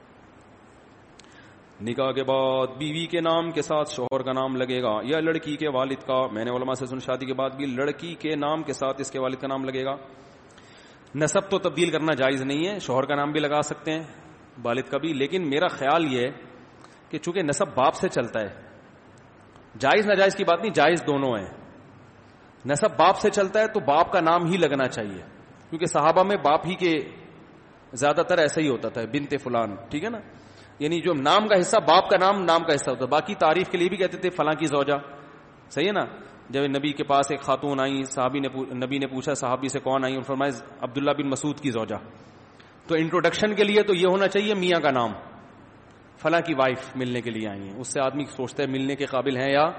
نکاح کے بعد بیوی کے نام کے ساتھ شوہر کا نام لگے گا یا لڑکی کے والد کا؟ میں نے علماء سے سن شادی کے بعد بھی لڑکی کے نام کے ساتھ اس کے والد کا نام لگے گا. نسب تو تبدیل کرنا جائز نہیں ہے, شوہر کا نام بھی لگا سکتے ہیں, والد کا بھی, لیکن میرا خیال یہ ہے کہ چونکہ نسب باپ سے چلتا ہے, جائز ناجائز کی بات نہیں, جائز دونوں ہیں. نسب باپ سے چلتا ہے تو باپ کا نام ہی لگنا چاہیے, کیونکہ صحابہ میں باپ ہی کے زیادہ تر ایسا ہی ہوتا تھا, بنت فلان, ٹھیک ہے نا, یعنی جو نام کا حصہ باپ کا نام کا حصہ ہوتا ہے. باقی تعریف کے لیے بھی کہتے تھے فلاں کی زوجہ, صحیح ہے نا. جب نبی کے پاس ایک خاتون آئی, نبی نے پوچھا صحابی سے کون آئی, اور فرمایا عبداللہ بن مسعود کی زوجہ. تو انٹروڈکشن کے لیے تو یہ ہونا چاہیے میاں کا نام, فلاں کی وائف ملنے کے لیے آئی ہیں, اس سے آدمی سوچتا ہے ملنے کے قابل ہیں یا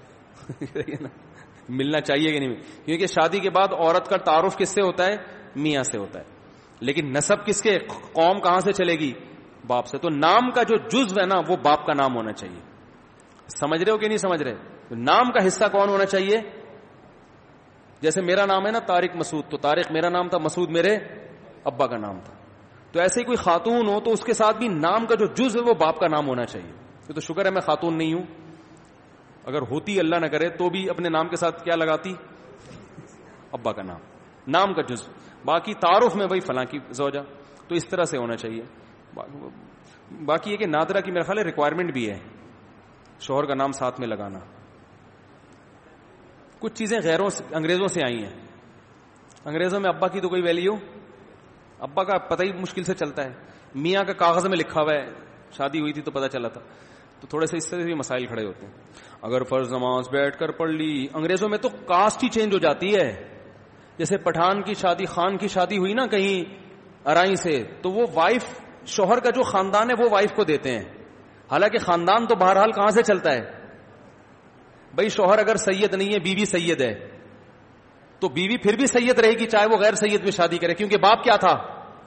ملنا چاہیے کہ نہیں, کیونکہ شادی کے بعد عورت کا تعارف کس سے ہوتا ہے, میاں سے ہوتا ہے, لیکن نسب کس کے, قوم کہاں سے چلے گی, باپ سے. تو نام کا جو جزو ہے نا وہ باپ کا نام ہونا چاہیے. سمجھ رہے ہو کہ نہیں سمجھ رہے؟ تو نام کا حصہ کون ہونا چاہیے؟ جیسے میرا نام ہے نا طارق مسعود, تو طارق میرا نام تھا, مسعود میرے ابا کا نام تھا. تو ایسے ہی کوئی خاتون ہو تو اس کے ساتھ بھی نام کا جو جزو ہے وہ باپ کا نام ہونا چاہیے. تو شکر ہے میں خاتون نہیں ہوں, اگر ہوتی اللہ نہ کرے تو بھی اپنے نام کے ساتھ کیا لگاتی, ابا کا نام کا جزو. باقی تعارف میں بھائی فلاں کی زوجہ, تو اس طرح سے ہونا چاہیے. باقی یہ کہ نادرہ کی میرا خیال ہے ریکوائرمنٹ بھی ہے شوہر کا نام ساتھ میں لگانا. کچھ چیزیں انگریزوں سے آئی ہیں, انگریزوں میں ابا کی تو کوئی ویلیو، ابا کا پتہ ہی مشکل سے چلتا ہے. میاں کا کاغذ میں لکھا ہوا ہے، شادی ہوئی تھی تو پتہ چلا تھا. تو تھوڑے سے اس طرح بھی مسائل کھڑے ہوتے ہیں. اگر فرض نماز بیٹھ کر پڑھ لی، انگریزوں میں تو کاسٹ ہی چینج ہو جاتی ہے. جیسے پٹھان کی شادی، خان کی شادی ہوئی نا کہیں ارائی سے، تو وہ وائف، شوہر کا جو خاندان ہے وہ وائف کو دیتے ہیں. حالانکہ خاندان تو بہرحال کہاں سے چلتا ہے بھائی؟ شوہر اگر سید نہیں ہے، بیوی سید ہے، تو بیوی پھر بھی سید رہے گی چاہے وہ غیر سید میں شادی کرے، کیونکہ باپ کیا تھا؟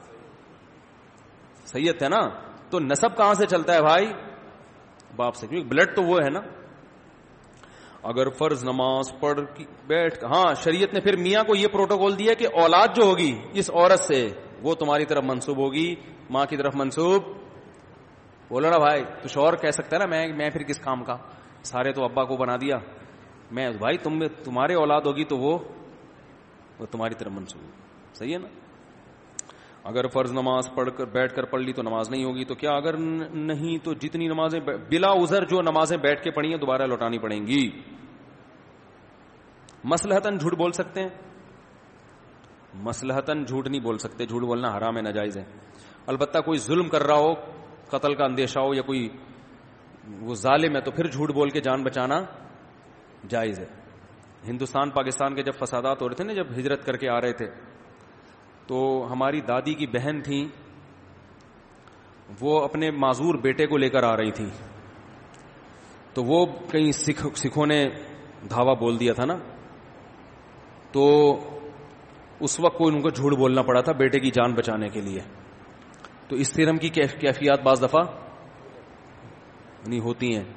سید تھا نا. تو نسب کہاں سے چلتا ہے بھائی؟ باپ سے، کیونکہ بلڈ تو وہ ہے نا. اگر فرض نماز پڑھ بیٹھ، ہاں شریعت نے پھر میاں کو یہ پروٹوکول دیا کہ اولاد جو ہوگی اس عورت سے وہ تمہاری طرف منسوب ہوگی، ماں کی طرف منسوب. بولو نا بھائی، تو شوہر کہہ سکتا ہے نا میں پھر کس کام کا، سارے تو ابا کو بنا دیا میں. بھائی تمہارے اولاد ہوگی تو وہ تمہاری طرف منسوب ہوگی. صحیح ہے نا. اگر فرض نماز پڑھ کر بیٹھ کر پڑھ لی تو نماز نہیں ہوگی. تو کیا اگر نہیں تو جتنی نمازیں بلا عذر جو نمازیں بیٹھ کے پڑھی ہیں دوبارہ لوٹانی پڑیں گی. مصلحتاً جھوٹ بول سکتے ہیں؟ مصلحتاً جھوٹ نہیں بول سکتے، جھوٹ بولنا حرام ہے، ناجائز ہے. البتہ کوئی ظلم کر رہا ہو، قتل کا اندیشہ ہو، یا کوئی وہ ظالم ہے، تو پھر جھوٹ بول کے جان بچانا جائز ہے. ہندوستان پاکستان کے جب فسادات ہو رہے تھے نا، جب ہجرت کر کے آ رہے تھے، تو ہماری دادی کی بہن تھیں، وہ اپنے معذور بیٹے کو لے کر آ رہی تھی. تو وہ کہیں سکھوں نے دھاوا بول دیا تھا نا، تو اس وقت کو ان کو جھوٹ بولنا پڑا تھا بیٹے کی جان بچانے کے لیے. تو اس سرم کی کیفیات بعض دفعہ نہیں ہوتی ہیں.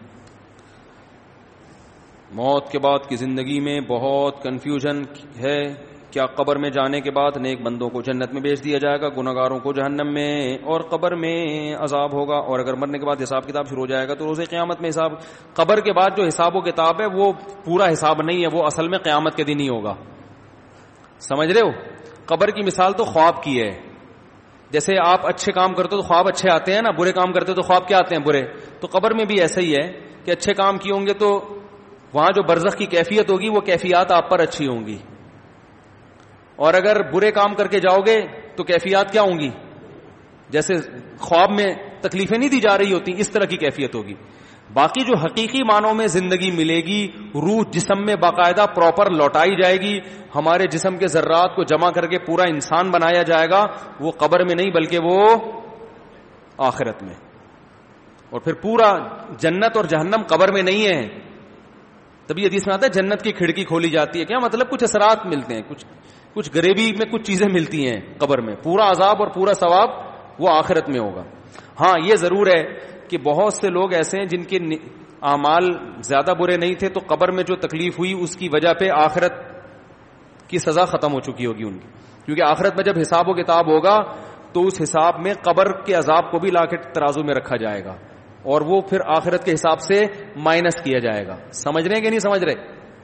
موت کے بعد کی زندگی میں بہت کنفیوژن ہے. کیا قبر میں جانے کے بعد نیک بندوں کو جنت میں بھیج دیا جائے گا، گناہگاروں کو جہنم میں، اور قبر میں عذاب ہوگا، اور اگر مرنے کے بعد حساب کتاب شروع ہو جائے گا تو روز قیامت میں حساب. قبر کے بعد جو حساب و کتاب ہے وہ پورا حساب نہیں ہے، وہ اصل میں قیامت کے دن ہی ہوگا. سمجھ رہے ہو؟ قبر کی مثال تو خواب کی ہے. جیسے آپ اچھے کام کرتے ہو تو خواب اچھے آتے ہیں نا، برے کام کرتے ہو تو خواب کیا آتے ہیں؟ برے. تو قبر میں بھی ایسا ہی ہے کہ اچھے کام کیے ہوں گے تو وہاں جو برزخ کی کیفیت ہوگی وہ کیفیات آپ پر اچھی ہوں گی، اور اگر برے کام کر کے جاؤ گے تو کیفیات کیا ہوں گی؟ جیسے خواب میں تکلیفیں نہیں دی جا رہی ہوتی، اس طرح کی کیفیت ہوگی. باقی جو حقیقی معنوں میں زندگی ملے گی، روح جسم میں باقاعدہ پراپر لوٹائی جائے گی، ہمارے جسم کے ذرات کو جمع کر کے پورا انسان بنایا جائے گا، وہ قبر میں نہیں بلکہ وہ آخرت میں. اور پھر پورا جنت اور جہنم قبر میں نہیں ہے. تبھی حدیث میں آتا ہے جنت کی کھڑکی کھولی جاتی ہے. کیا مطلب؟ کچھ اثرات ملتے ہیں، کچھ غریبی میں کچھ چیزیں ملتی ہیں قبر میں. پورا عذاب اور پورا ثواب وہ آخرت میں ہوگا. ہاں یہ ضرور ہے کہ بہت سے لوگ ایسے ہیں جن کے اعمال زیادہ برے نہیں تھے، تو قبر میں جو تکلیف ہوئی اس کی وجہ پہ آخرت کی سزا ختم ہو چکی ہوگی ان کی. کیونکہ آخرت میں جب حساب و کتاب ہوگا تو اس حساب میں قبر کے عذاب کو بھی لا کے ترازو میں رکھا جائے گا، اور وہ پھر آخرت کے حساب سے مائنس کیا جائے گا. سمجھ رہے ہیں کہ نہیں سمجھ رہے؟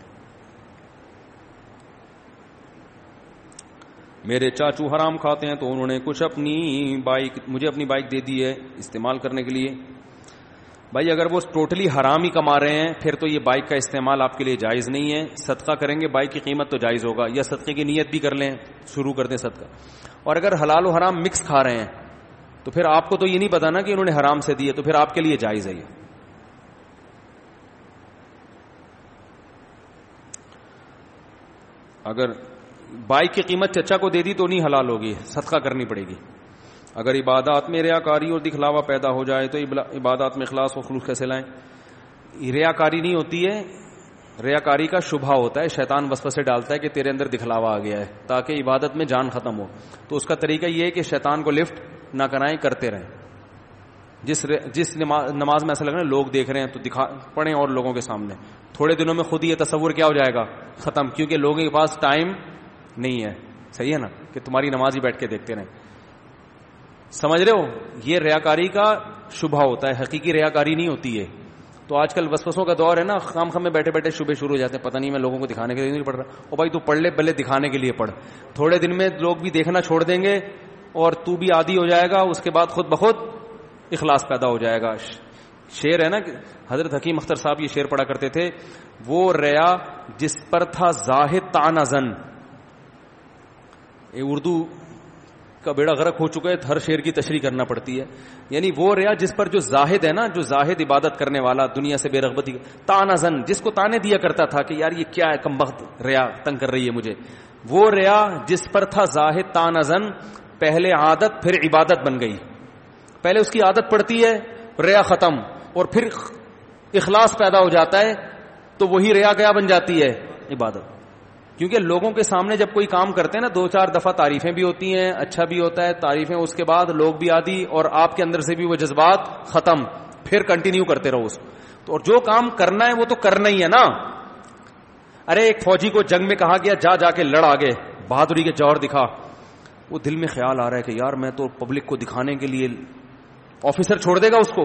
میرے چاچو حرام کھاتے ہیں تو انہوں نے کچھ مجھے اپنی بائک دے دی ہے استعمال کرنے کے لیے. بھائی اگر وہ ٹوٹلی حرام ہی کما رہے ہیں پھر تو یہ بائک کا استعمال آپ کے لیے جائز نہیں ہے. صدقہ کریں گے بائک کی قیمت تو جائز ہوگا، یا صدقے کی نیت بھی کر لیں، شروع کر دیں صدقہ. اور اگر حلال و حرام مکس کھا رہے ہیں تو پھر آپ کو تو یہ نہیں پتا نا کہ انہوں نے حرام سے دی ہے، تو پھر آپ کے لیے جائز ہے یہ. اگر بائک کی قیمت چچا کو دے دی تو نہیں حلال ہوگی، صدقہ کرنی پڑے گی. اگر عبادات میں ریاکاری اور دکھلاوا پیدا ہو جائے تو عبادات میں اخلاص و خلوص کیسے لائیں؟ ریاکاری نہیں ہوتی ہے، ریاکاری کا شبہ ہوتا ہے. شیطان وسوسے ڈالتا ہے کہ تیرے اندر دکھلاوا آ گیا ہے تاکہ عبادت میں جان ختم ہو. تو اس کا طریقہ یہ ہے کہ شیطان کو لفٹ نہ کرائیں، کرتے رہیں. جس نماز میں ایسا لگ رہا ہے لوگ دیکھ رہے ہیں تو پڑھیں، اور لوگوں کے سامنے. تھوڑے دنوں میں خود ہی یہ تصور کیا ہو جائے گا؟ ختم. کیونکہ لوگوں کے پاس ٹائم نہیں ہے. صحیح ہے نا کہ تمہاری نماز ہی بیٹھ کے دیکھتے رہیں. سمجھ رہے ہو؟ یہ ریاکاری کا شبہ ہوتا ہے، حقیقی ریاکاری نہیں ہوتی ہے. تو آج کل وسوسوں کا دور ہے نا، خام میں بیٹھے بیٹھے شبے شروع ہو جاتے ہیں. پتہ نہیں میں لوگوں کو دکھانے کے لیے نہیں پڑھ رہا. او بھائی تو پڑھ لے، بلے دکھانے کے لیے پڑھ. تھوڑے دن میں لوگ بھی دیکھنا چھوڑ دیں گے اور تو بھی عادی ہو جائے گا. اس کے بعد خود بخود اخلاص پیدا ہو جائے گا. شعر ہے نا، حضرت حکیم اختر صاحب یہ شعر پڑھا کرتے تھے، وہ ریا جس پر تھا زاہد طعنہ زن، اردو کا بیڑا غرق ہو چکا ہے، ہر شعر کی تشریح کرنا پڑتی ہے. یعنی وہ ریا جس پر جو زاہد ہے نا، جو زاہد عبادت کرنے والا، دنیا سے بے رغبتی، تانزن جس کو تانے دیا کرتا تھا کہ یار یہ کیا ہے کمبخت ریا تنگ کر رہی ہے مجھے، وہ ریا جس پر تھا زاہد تانزن پہلے عادت پھر عبادت بن گئی. پہلے اس کی عادت پڑتی ہے، ریا ختم، اور پھر اخلاص پیدا ہو جاتا ہے تو وہی ریا کیا بن جاتی ہے؟ عبادت. کیونکہ لوگوں کے سامنے جب کوئی کام کرتے ہیں نا، 2-4 دفعہ تعریفیں بھی ہوتی ہیں، اچھا بھی ہوتا ہے، تعریفیں، اس کے بعد لوگ بھی عادی، اور آپ کے اندر سے بھی وہ جذبات ختم، پھر کنٹینیو کرتے رہو اس تو. اور جو کام کرنا ہے وہ تو کرنا ہی ہے نا. ارے ایک فوجی کو جنگ میں کہا گیا جا کے لڑ آگے، بہادری کے جوہر دکھا. وہ دل میں خیال آ رہا ہے کہ یار میں تو پبلک کو دکھانے کے لیے، آفیسر چھوڑ دے گا اس کو؟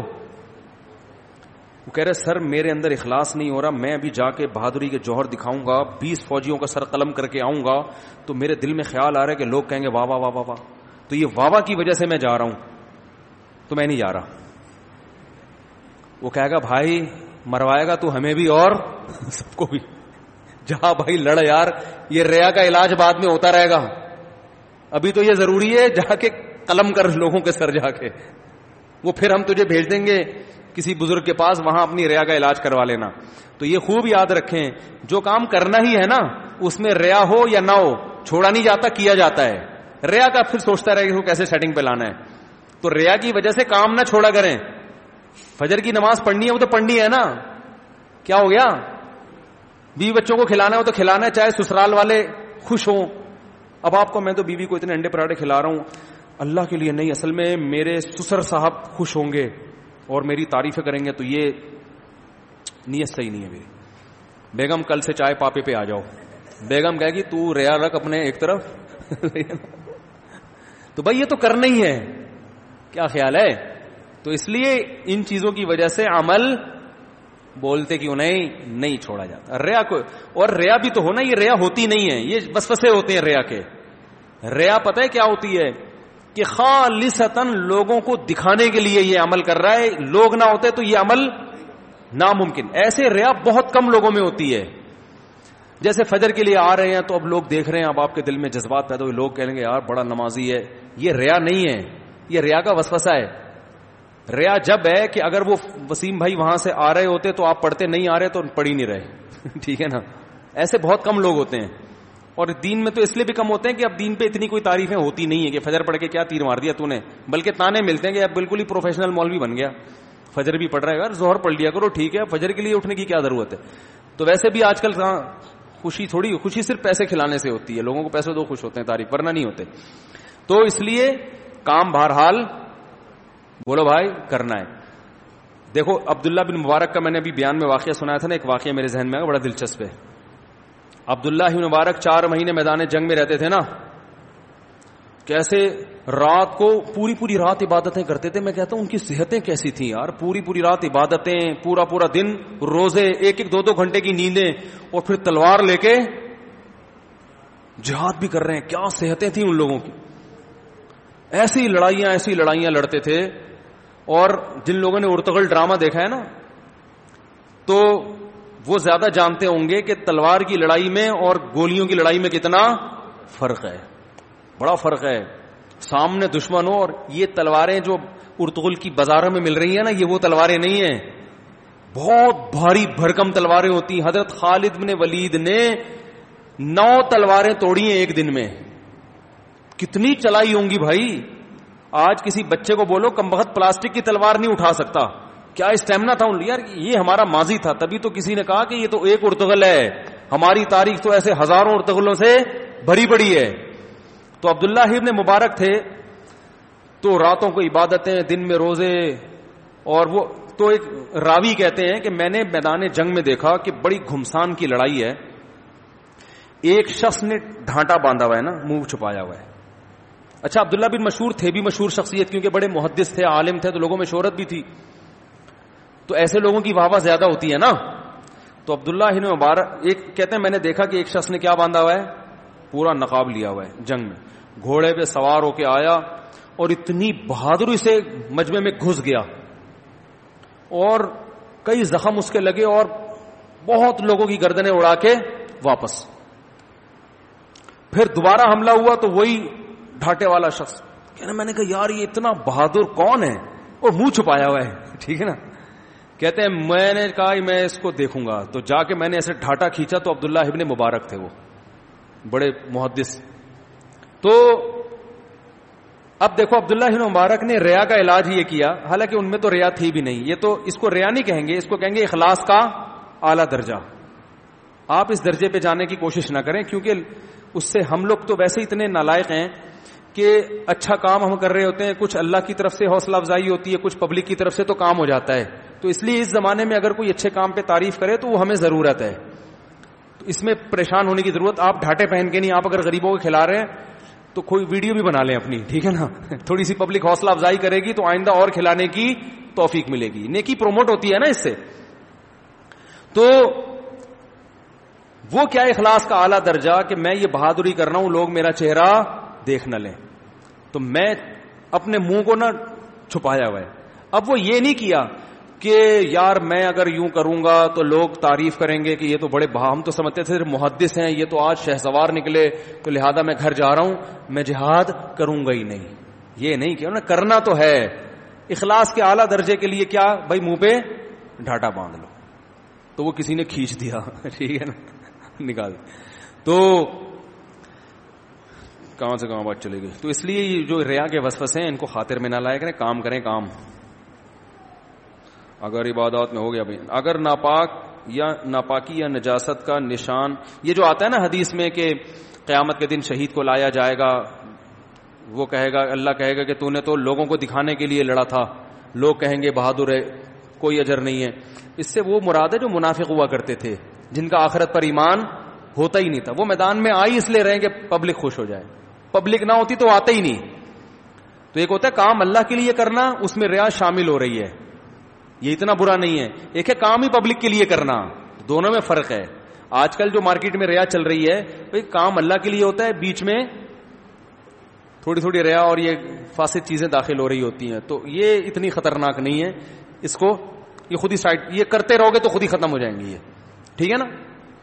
وہ کہہ رہے سر میرے اندر اخلاص نہیں ہو رہا، میں ابھی جا کے بہادری کے جوہر دکھاؤں گا، 20 فوجیوں کا سر قلم کر کے آؤں گا، تو میرے دل میں خیال آ رہا ہے کہ لوگ کہیں گے واہ واہ واہ واہ واہ، تو یہ واہ واہ کی وجہ سے میں جا رہا ہوں، تو میں نہیں جا رہا. وہ کہے گا بھائی مروائے گا تو ہمیں بھی اور سب کو بھی، جہاں بھائی لڑ یار، یہ ریا کا علاج بعد میں ہوتا رہے گا، ابھی تو یہ ضروری ہے جا کے قلم کر لوگوں کے سر جا کے، وہ پھر ہم تجھے بھیج دیں گے کسی بزرگ کے پاس، وہاں اپنی ریا کا علاج کروا لینا. تو یہ خوب یاد رکھیں، جو کام کرنا ہی ہے نا اس میں ریا ہو یا نہ ہو، چھوڑا نہیں جاتا، کیا جاتا ہے. ریا کا پھر سوچتا رہے کہ وہ کیسے سیٹنگ پہ لانا ہے. تو ریا کی وجہ سے کام نہ چھوڑا کریں. فجر کی نماز پڑھنی ہے وہ تو پڑھنی ہے نا، کیا ہو گیا؟ بیوی بچوں کو کھلانا ہے وہ تو کھلانا ہے، چاہے سسرال والے خوش ہوں. اب آپ کو میں تو بیوی کو اتنے انڈے پراٹھے کھلا رہا ہوں اللہ کے لیے نہیں، اصل میں میرے سسر صاحب خوش ہوں گے اور میری تعریفیں کریں گے، تو یہ نیت صحیح نہیں ہے میری. بیگم کل سے چائے پاپے پہ آ جاؤ. بیگم کہے گی تو ریا رکھ اپنے ایک طرف تو بھائی یہ تو کرنا ہی ہے، کیا خیال ہے؟ تو اس لیے ان چیزوں کی وجہ سے عمل بولتے کیوں نہیں چھوڑا جاتا. ریا کو، اور ریا بھی تو ہونا، یہ ریا ہوتی نہیں ہے، یہ وسوسے ہوتے ہیں ریا کے. ریا پتہ ہے کیا ہوتی ہے؟ کہ خالصتاً لوگوں کو دکھانے کے لیے یہ عمل کر رہا ہے، لوگ نہ ہوتے تو یہ عمل ناممکن. ایسے ریا بہت کم لوگوں میں ہوتی ہے. جیسے فجر کے لیے آ رہے ہیں تو اب لوگ دیکھ رہے ہیں، اب آپ کے دل میں جذبات پیدا ہوئے، لوگ کہیں گے یار بڑا نمازی ہے. یہ ریا نہیں ہے، یہ ریا کا وسوسہ ہے. ریا جب ہے کہ اگر وہ وسیم بھائی وہاں سے آ رہے ہوتے تو آپ پڑھتے، نہیں آ رہے تو پڑھ ہی نہیں رہے ٹھیک ہے نا. ایسے بہت کم لوگ ہوتے ہیں. اور دین میں تو اس لیے بھی کم ہوتے ہیں کہ اب دین پہ اتنی کوئی تعریفیں ہوتی نہیں ہے کہ فجر پڑھ کے کیا تیر مار دیا تو نے، بلکہ تانے ملتے ہیں کہ اب بالکل ہی پروفیشنل مولوی بن گیا، فجر بھی پڑھ رہا ہے، یار ظہر پڑھ لیا کرو، ٹھیک ہے فجر کے لیے اٹھنے کی کیا ضرورت ہے. تو ویسے بھی آج کل خوشی تھوڑی، خوشی صرف پیسے کھلانے سے ہوتی ہے، لوگوں کو پیسے دو خوش ہوتے ہیں، تعریف ورنہ نہیں ہوتے. تو اس لیے کام بہرحال بولو بھائی کرنا ہے. دیکھو عبداللہ بن مبارک کا میں نے ابھی بیان میں واقعہ سنایا تھا نا، ایک واقعہ میرے ذہن میں آیا، بڑا دلچسپ ہے. عبداللہ بن مبارک 4 مہینے میدان جنگ میں رہتے تھے نا، کیسے رات کو پوری رات عبادتیں کرتے تھے. میں کہتا ہوں ان کی صحتیں کیسی تھیں یار، پوری رات عبادتیں، پورا دن روزے، 1-2 گھنٹے کی نیندیں، اور پھر تلوار لے کے جہاد بھی کر رہے ہیں. کیا صحتیں تھیں ان لوگوں کی. ایسی لڑائیاں لڑتے تھے. اور جن لوگوں نے ارطغرل ڈرامہ دیکھا ہے نا تو وہ زیادہ جانتے ہوں گے کہ تلوار کی لڑائی میں اور گولیوں کی لڑائی میں کتنا فرق ہے. بڑا فرق ہے. سامنے دشمن ہو، اور یہ تلواریں جو ارطغرل کی بازاروں میں مل رہی ہیں نا، یہ وہ تلواریں نہیں ہیں، بہت بھاری بھرکم تلواریں ہوتی ہیں. حضرت خالد بن ولید نے 9 تلواریں توڑی ہیں ایک دن میں. کتنی چلائی ہوں گی بھائی. آج کسی بچے کو بولو کمبخت پلاسٹک کی تلوار نہیں اٹھا سکتا. کیا اسٹیمنا تھا یار، یہ ہمارا ماضی تھا. تبھی تو کسی نے کہا کہ یہ تو ایک ارطغرل ہے، ہماری تاریخ تو ایسے ہزاروں ارطغرلوں سے بھری پڑی ہے. تو عبداللہ ابن مبارک تھے تو راتوں کو عبادتیں، دن میں روزے. اور وہ تو ایک راوی کہتے ہیں کہ میں نے میدان جنگ میں دیکھا کہ بڑی گھمسان کی لڑائی ہے. ایک شخص نے ڈھانٹا باندھا ہوا ہے نا، منہ چھپایا ہوا ہے. اچھا عبداللہ بن مشہور تھے بھی مشہور شخصیت، کیونکہ بڑے محدث تھے، عالم تھے، تو لوگوں میں شہرت بھی تھی. تو ایسے لوگوں کی واہ واہ زیادہ ہوتی ہے نا. تو عبداللہ بن مبارک ایک کہتے ہیں میں نے دیکھا کہ ایک شخص نے کیا باندھا ہوا ہے، پورا نقاب لیا ہوا ہے. جنگ میں گھوڑے پہ سوار ہو کے آیا اور اتنی بہادری سے مجمع میں گھس گیا اور کئی زخم اس کے لگے اور بہت لوگوں کی گردنیں اڑا کے واپس. پھر دوبارہ حملہ ہوا تو وہی ڈھاٹے والا شخص کہنا، میں نے کہا یار یہ اتنا بہادر کون ہے، اور منہ چھپایا ہوا ہے، ٹھیک ہے نا. کہتے ہیں میں نے کہا میں اس کو دیکھوں گا، تو جا کے میں نے ایسے ڈھاٹا کھینچا تو عبداللہ ابن مبارک تھے، وہ بڑے محدث. تو اب دیکھو عبداللہ ابن مبارک نے ریا کا علاج یہ کیا، حالانکہ ان میں تو ریا تھی بھی نہیں. یہ تو اس کو ریا نہیں کہیں گے، اس کو کہیں گے اخلاص کا اعلیٰ درجہ. آپ اس درجے پہ جانے کی کوشش نہ کریں، کیونکہ اس سے ہم لوگ تو ویسے اتنے نالائق ہیں کہ اچھا کام ہم کر رہے ہوتے ہیں، کچھ اللہ کی طرف سے حوصلہ افزائی ہوتی ہے، کچھ پبلک کی طرف سے تو کام ہو جاتا ہے. تو اس لیے اس زمانے میں اگر کوئی اچھے کام پہ تعریف کرے تو وہ ہمیں ضرورت ہے. تو اس میں پریشان ہونے کی ضرورت، آپ ڈھاٹے پہن کے نہیں، آپ اگر غریبوں کو کھلا رہے ہیں تو کوئی ویڈیو بھی بنا لیں اپنی، ٹھیک ہے نا. تھوڑی سی پبلک حوصلہ افزائی کرے گی تو آئندہ اور کھلانے کی توفیق ملے گی، نیکی پروموٹ ہوتی ہے نا اس سے. تو وہ کیا اخلاص کا اعلیٰ درجہ کہ میں یہ بہادری کر رہا ہوں، لوگ میرا چہرہ دیکھ نہ لیں، تو میں اپنے منہ کو نہ چھپایا ہوا ہے. اب وہ یہ نہیں کیا کہ یار میں اگر یوں کروں گا تو لوگ تعریف کریں گے کہ یہ تو بڑے ہم تو سمجھتے تھے محدث ہیں، یہ تو آج شہسوار نکلے تو لہذا میں گھر جا رہا ہوں، میں جہاد کروں گا ہی نہیں. یہ نہیں کیا، کرنا تو ہے. اخلاص کے اعلیٰ درجے کے لیے کیا بھائی، منہ پہ ڈھاٹا باندھ لو. تو وہ کسی نے کھینچ دیا، ٹھیک ہے نا، نکال. تو کہاں سے کہاں بات چلے گئی. تو اس لیے جو ریا کے وسوسے ہیں ان کو خاطر میں نہ لائے کریں، کام کریں کام. اگر عبادات میں ہو گیا بھائی، اگر ناپاکی یا نجاست کا نشان، یہ جو آتا ہے نا حدیث میں کہ قیامت کے دن شہید کو لایا جائے گا، وہ کہے گا، اللہ کہے گا کہ تو نے تو لوگوں کو دکھانے کے لیے لڑا تھا، لوگ کہیں گے بہادر ہے، کوئی اجر نہیں ہے. اس سے وہ مراد ہے جو منافق ہوا کرتے تھے، جن کا آخرت پر ایمان ہوتا ہی نہیں تھا. وہ میدان میں آئی اس لیے رہے کہ پبلک خوش ہو جائے، پبلک نہ ہوتی تو آتے ہی نہیں. تو ایک ہوتا ہے کام اللہ کے لیے کرنا، اس میں ریا شامل ہو رہی ہے، یہ اتنا برا نہیں ہے. ایک ہے کام ہی پبلک کے لیے کرنا، دونوں میں فرق ہے. آج کل جو مارکیٹ میں ریا چل رہی ہے، بھئی کام اللہ کے لیے ہوتا ہے، بیچ میں تھوڑی تھوڑی ریا اور یہ فاسد چیزیں داخل ہو رہی ہوتی ہیں. تو یہ اتنی خطرناک نہیں ہے، اس کو یہ خود ہی سائڈ، یہ کرتے رہو گے تو خود ہی ختم ہو جائیں گی یہ، ٹھیک ہے نا.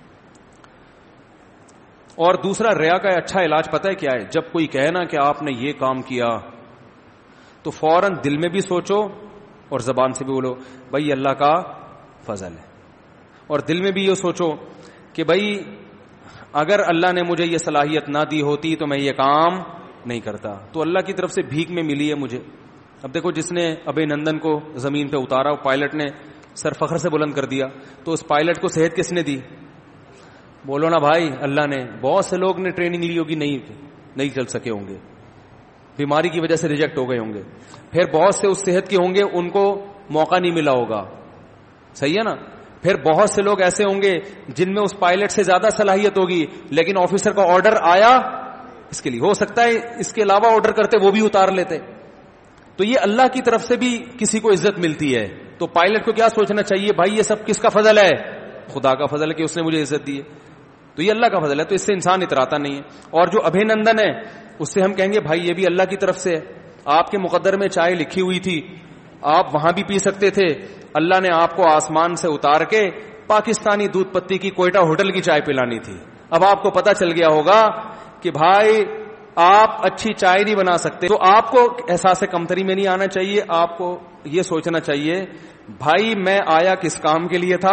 اور دوسرا ریا کا اچھا علاج پتہ ہے کیا ہے؟ جب کوئی کہے نا کہ آپ نے یہ کام کیا تو فوراً دل میں بھی سوچو اور زبان سے بھی بولو بھائی اللہ کا فضل ہے. اور دل میں بھی یہ سوچو کہ بھائی اگر اللہ نے مجھے یہ صلاحیت نہ دی ہوتی تو میں یہ کام نہیں کرتا، تو اللہ کی طرف سے بھیک میں ملی ہے مجھے. اب دیکھو جس نے ابے نندن کو زمین پہ اتارا، پائلٹ نے سر فخر سے بلند کر دیا، تو اس پائلٹ کو صحت کس نے دی؟ بولو نا بھائی، اللہ نے. بہت سے لوگ نے ٹریننگ لی ہوگی، نہیں چل سکے ہوں گے، بیماری کی وجہ سے ریجیکٹ ہو گئے ہوں گے. پھر بہت سے اس صحت کے ہوں گے ان کو موقع نہیں ملا ہوگا، صحیح ہے نا. پھر بہت سے لوگ ایسے ہوں گے جن میں اس پائلٹ سے زیادہ صلاحیت ہوگی، لیکن آفیسر کا آرڈر آیا اس کے لیے، ہو سکتا ہے اس کے علاوہ آرڈر کرتے وہ بھی اتار لیتے. تو یہ اللہ کی طرف سے بھی کسی کو عزت ملتی ہے. تو پائلٹ کو کیا سوچنا چاہیے؟ بھائی یہ سب کس کا فضل ہے؟ خدا کا فضل ہے کہ اس نے مجھے عزت دی ہے. تو یہ اللہ کا فضل ہے، تو اس سے انسان اتراتا نہیں ہے. اور جو ابھی نندن ہے اس سے ہم کہیں گے بھائی یہ بھی اللہ کی طرف سے ہے. آپ کے مقدر میں چائے لکھی ہوئی تھی، آپ وہاں بھی پی سکتے تھے، اللہ نے آپ کو آسمان سے اتار کے پاکستانی دودھ پتی کی کوئٹہ ہوٹل کی چائے پلانی تھی. اب آپ کو پتا چل گیا ہوگا کہ بھائی آپ اچھی چائے نہیں بنا سکتے. تو آپ کو احساس کمتری میں نہیں آنا چاہیے، آپ کو یہ سوچنا چاہیے بھائی میں آیا کس کام کے لیے تھا؟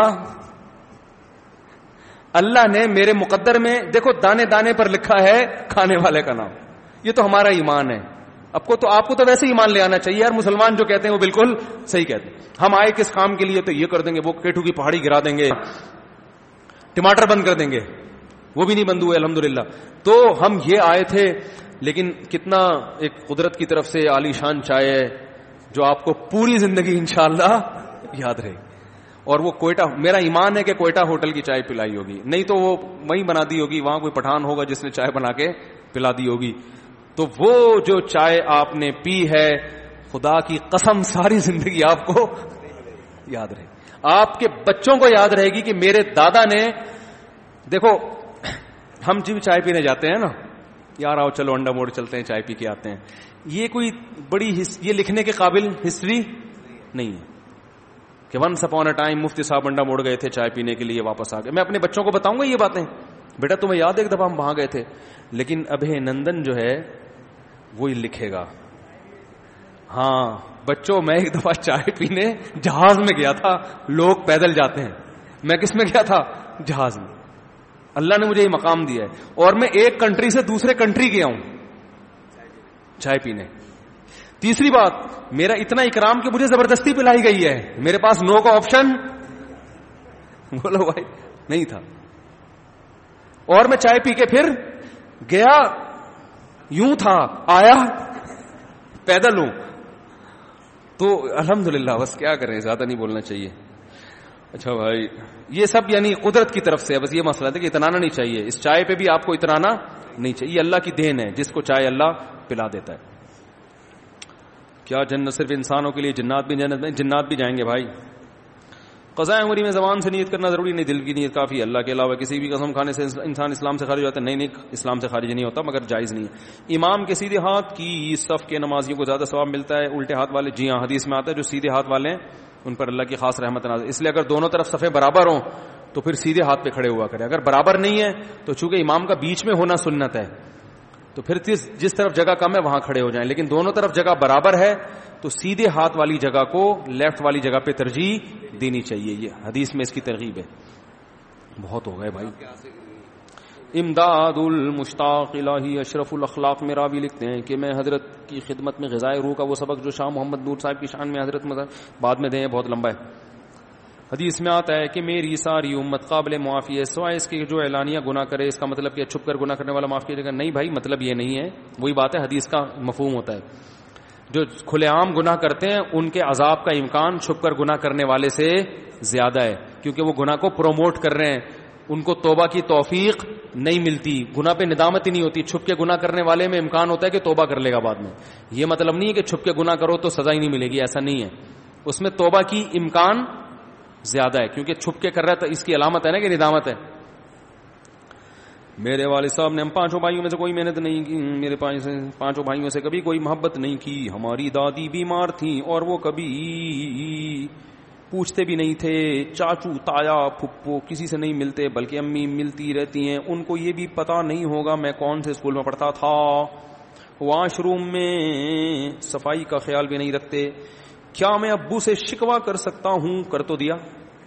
اللہ نے میرے مقدر میں دیکھو دانے دانے پر لکھا ہے کھانے والے کا نام. یہ تو ہمارا ایمان ہے. آپ کو تو ویسے ایمان لے آنا چاہیے. ہر مسلمان جو کہتے ہیں وہ بالکل صحیح کہتے ہیں. ہم آئے کس کام کے لیے؟ تو یہ کر دیں گے، وہ کیٹو کی پہاڑی گرا دیں گے، ٹماٹر بند کر دیں گے، وہ بھی نہیں بند ہوئے الحمدللہ. تو ہم یہ آئے تھے. لیکن کتنا ایک قدرت کی طرف سے عالی شان چائے ہے جو آپ کو پوری زندگی انشاءاللہ یاد رہے. اور وہ کوئٹہ، میرا ایمان ہے کہ کوئٹہ ہوٹل کی چائے پلائی ہوگی، نہیں تو وہ وہیں بنا دی ہوگی، وہاں کوئی پٹھان ہوگا جس نے چائے بنا کے پلا دی ہوگی. تو وہ جو چائے آپ نے پی ہے، خدا کی قسم ساری زندگی آپ کو یاد رہے. آپ کے بچوں کو یاد رہے گی کہ میرے دادا نے. دیکھو ہم جب چائے پینے جاتے ہیں نا، یار آؤ چلو انڈا موڑ چلتے ہیں چائے پی کے آتے ہیں، یہ کوئی بڑی یہ لکھنے کے قابل ہسٹری نہیں ہے کہ ونس اپون اے ٹائم مفتی صاحب انڈا موڑ گئے تھے چائے پینے کے لیے، واپس آ گئے. میں اپنے بچوں کو بتاؤں گا یہ باتیں بیٹا تمہیں یاد ہے ایک دفعہ ہم وہاں گئے تھے, لیکن ابھی نندن جو ہے وہی لکھے گا. ہاں بچوں, میں ایک دفعہ چائے پینے جہاز میں گیا تھا, لوگ پیدل جاتے ہیں, میں کس میں گیا تھا؟ جہاز میں. اللہ نے مجھے یہ مقام دیا ہے, اور میں ایک کنٹری سے دوسرے کنٹری گیا ہوں چائے پینے. تیسری بات, میرا اتنا اکرام کہ مجھے زبردستی پلائی گئی ہے, میرے پاس نو کا آپشن بولو بھائی نہیں تھا. اور میں چائے پی کے پھر گیا, یوں تھا, آیا پیدل ہوں. تو الحمدللہ, بس کیا کریں, زیادہ نہیں بولنا چاہیے. اچھا بھائی, یہ سب یعنی قدرت کی طرف سے, بس یہ مسئلہ ہے کہ اترانا نہیں چاہیے. اس چائے پہ بھی آپ کو اترانا نہیں چاہیے, یہ اللہ کی دین ہے, جس کو چائے اللہ پلا دیتا ہے. کیا جنت صرف انسانوں کے لیے؟ جنات بھی جنت میں, جنات بھی جائیں گے بھائی. قضاء عمری میں زبان سے نیت کرنا ضروری نہیں, دل کی نیت کافی. اللہ کے علاوہ کسی بھی قسم کھانے سے انسان اسلام سے خارج ہو جاتا ہے. نہیں, اسلام سے خارج نہیں ہوتا, مگر جائز نہیں ہے. امام کے سیدھے ہاتھ کی صف کے نمازیوں کو زیادہ ثواب ملتا ہے الٹے ہاتھ والے. جی ہاں, حدیث میں آتا ہے جو سیدھے ہاتھ والے ہیں ان پر اللہ کی خاص رحمت نازل. اس لیے اگر دونوں طرف صفیں برابر ہوں تو پھر سیدھے ہاتھ پہ کھڑے ہوا کرے. اگر برابر نہیں ہے تو چونکہ امام کا بیچ میں ہونا سنت ہے, تو پھر جس طرف جگہ کم ہے وہاں کھڑے ہو جائیں. لیکن دونوں طرف جگہ برابر ہے تو سیدھے ہاتھ والی جگہ کو لیفٹ والی جگہ پہ ترجیح دینی چاہیے. یہ حدیث میں اس کی ترغیب ہے. بہت ہو گئے بھائی. امداد المشتاق الہی اشرف الاخلاق میں راوی لکھتے ہیں کہ میں حضرت کی خدمت میں غذائے روح کا وہ سبق جو شاہ محمد نور صاحب کی شان میں حضرت بعد میں دیں, بہت لمبا ہے. حدیث میں آتا ہے کہ میری ساری امت قابل معافی ہے سوائے اس کے جو اعلانیہ گناہ کرے. اس کا مطلب کہ چھپ کر گناہ کرنے والا معاف کیے جائے گا؟ نہیں بھائی, مطلب یہ نہیں ہے. وہی بات ہے, حدیث کا مفہوم ہوتا ہے جو کھلے عام گناہ کرتے ہیں ان کے عذاب کا امکان چھپ کر گناہ کرنے والے سے زیادہ ہے, کیونکہ وہ گناہ کو پروموٹ کر رہے ہیں, ان کو توبہ کی توفیق نہیں ملتی, گناہ پہ ندامت ہی نہیں ہوتی. چھپ کے گناہ کرنے والے میں امکان ہوتا ہے کہ توبہ کر لے گا بعد میں. یہ مطلب نہیں ہے کہ چھپ کے گناہ کرو تو سزا ہی نہیں ملے گی, ایسا نہیں ہے. اس میں توبہ کی امکان زیادہ ہے, کیونکہ چھپ کے کر رہا ہے تو اس کی علامت ہے نا کہ ندامت ہے. میرے والد صاحب نے ہم پانچوں بھائیوں میں سے کوئی محنت نہیں کی, میرے پانچوں بھائیوں سے کبھی کوئی محبت نہیں کی. ہماری دادی بیمار تھیں اور وہ کبھی پوچھتے بھی نہیں تھے. چاچو تایا پھپھو کسی سے نہیں ملتے, بلکہ امی ملتی رہتی ہیں. ان کو یہ بھی پتا نہیں ہوگا میں کون سے اسکول میں پڑھتا تھا. واش روم میں صفائی کا خیال بھی نہیں رکھتے. کیا میں ابو سے شکوہ کر سکتا ہوں؟ کر تو دیا,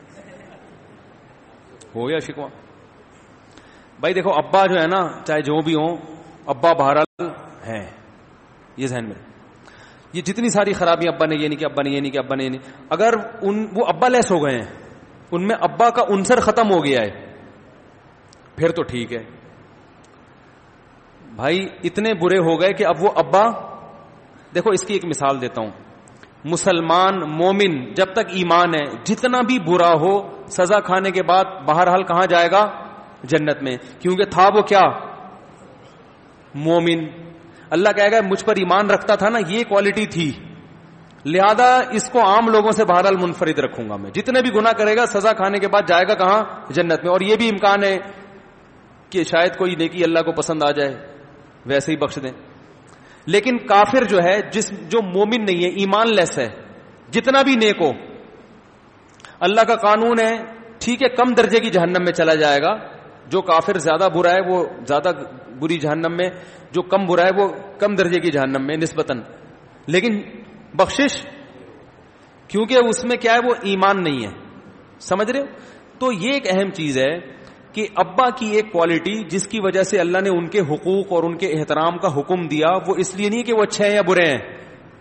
ہو گیا شکوہ. بھائی دیکھو, ابا جو ہے نا, چاہے جو بھی ہوں, ابا بہرحال ہیں, یہ ذہن میں. یہ جتنی ساری خرابیاں ابا نے یہ نہیں کہ ابا نے یہ نہیں کہ ابا نے یہ نہیں, اگر وہ ابا لیس ہو گئے ہیں, ان میں ابا کا عنصر ختم ہو گیا ہے, پھر تو ٹھیک ہے. بھائی اتنے برے ہو گئے کہ اب وہ ابا, دیکھو اس کی ایک مثال دیتا ہوں. مسلمان مومن جب تک ایمان ہے جتنا بھی برا ہو سزا کھانے کے بعد بہرحال کہاں جائے گا؟ جنت میں, کیونکہ تھا وہ کیا؟ مومن. اللہ کہے گا مجھ پر ایمان رکھتا تھا نا, یہ کوالٹی تھی, لہذا اس کو عام لوگوں سے بہرحال منفرد رکھوں گا میں. جتنے بھی گناہ کرے گا سزا کھانے کے بعد جائے گا کہاں؟ جنت میں. اور یہ بھی امکان ہے کہ شاید کوئی نیکی اللہ کو پسند آ جائے, ویسے ہی بخش دیں. لیکن کافر جو ہے, جو مومن نہیں ہے, ایمان لیس ہے, جتنا بھی نیک ہو, اللہ کا قانون ہے ٹھیک ہے کم درجے کی جہنم میں چلا جائے گا. جو کافر زیادہ برا ہے وہ زیادہ بری جہنم میں, جو کم برا ہے وہ کم درجے کی جہنم میں نسبتاً, لیکن بخشش, کیونکہ اس میں کیا ہے, وہ ایمان نہیں ہے. سمجھ رہے ہو؟ تو یہ ایک اہم چیز ہے کہ ابا کی ایک کوالٹی جس کی وجہ سے اللہ نے ان کے حقوق اور ان کے احترام کا حکم دیا, وہ اس لیے نہیں کہ وہ اچھے ہیں یا برے ہیں,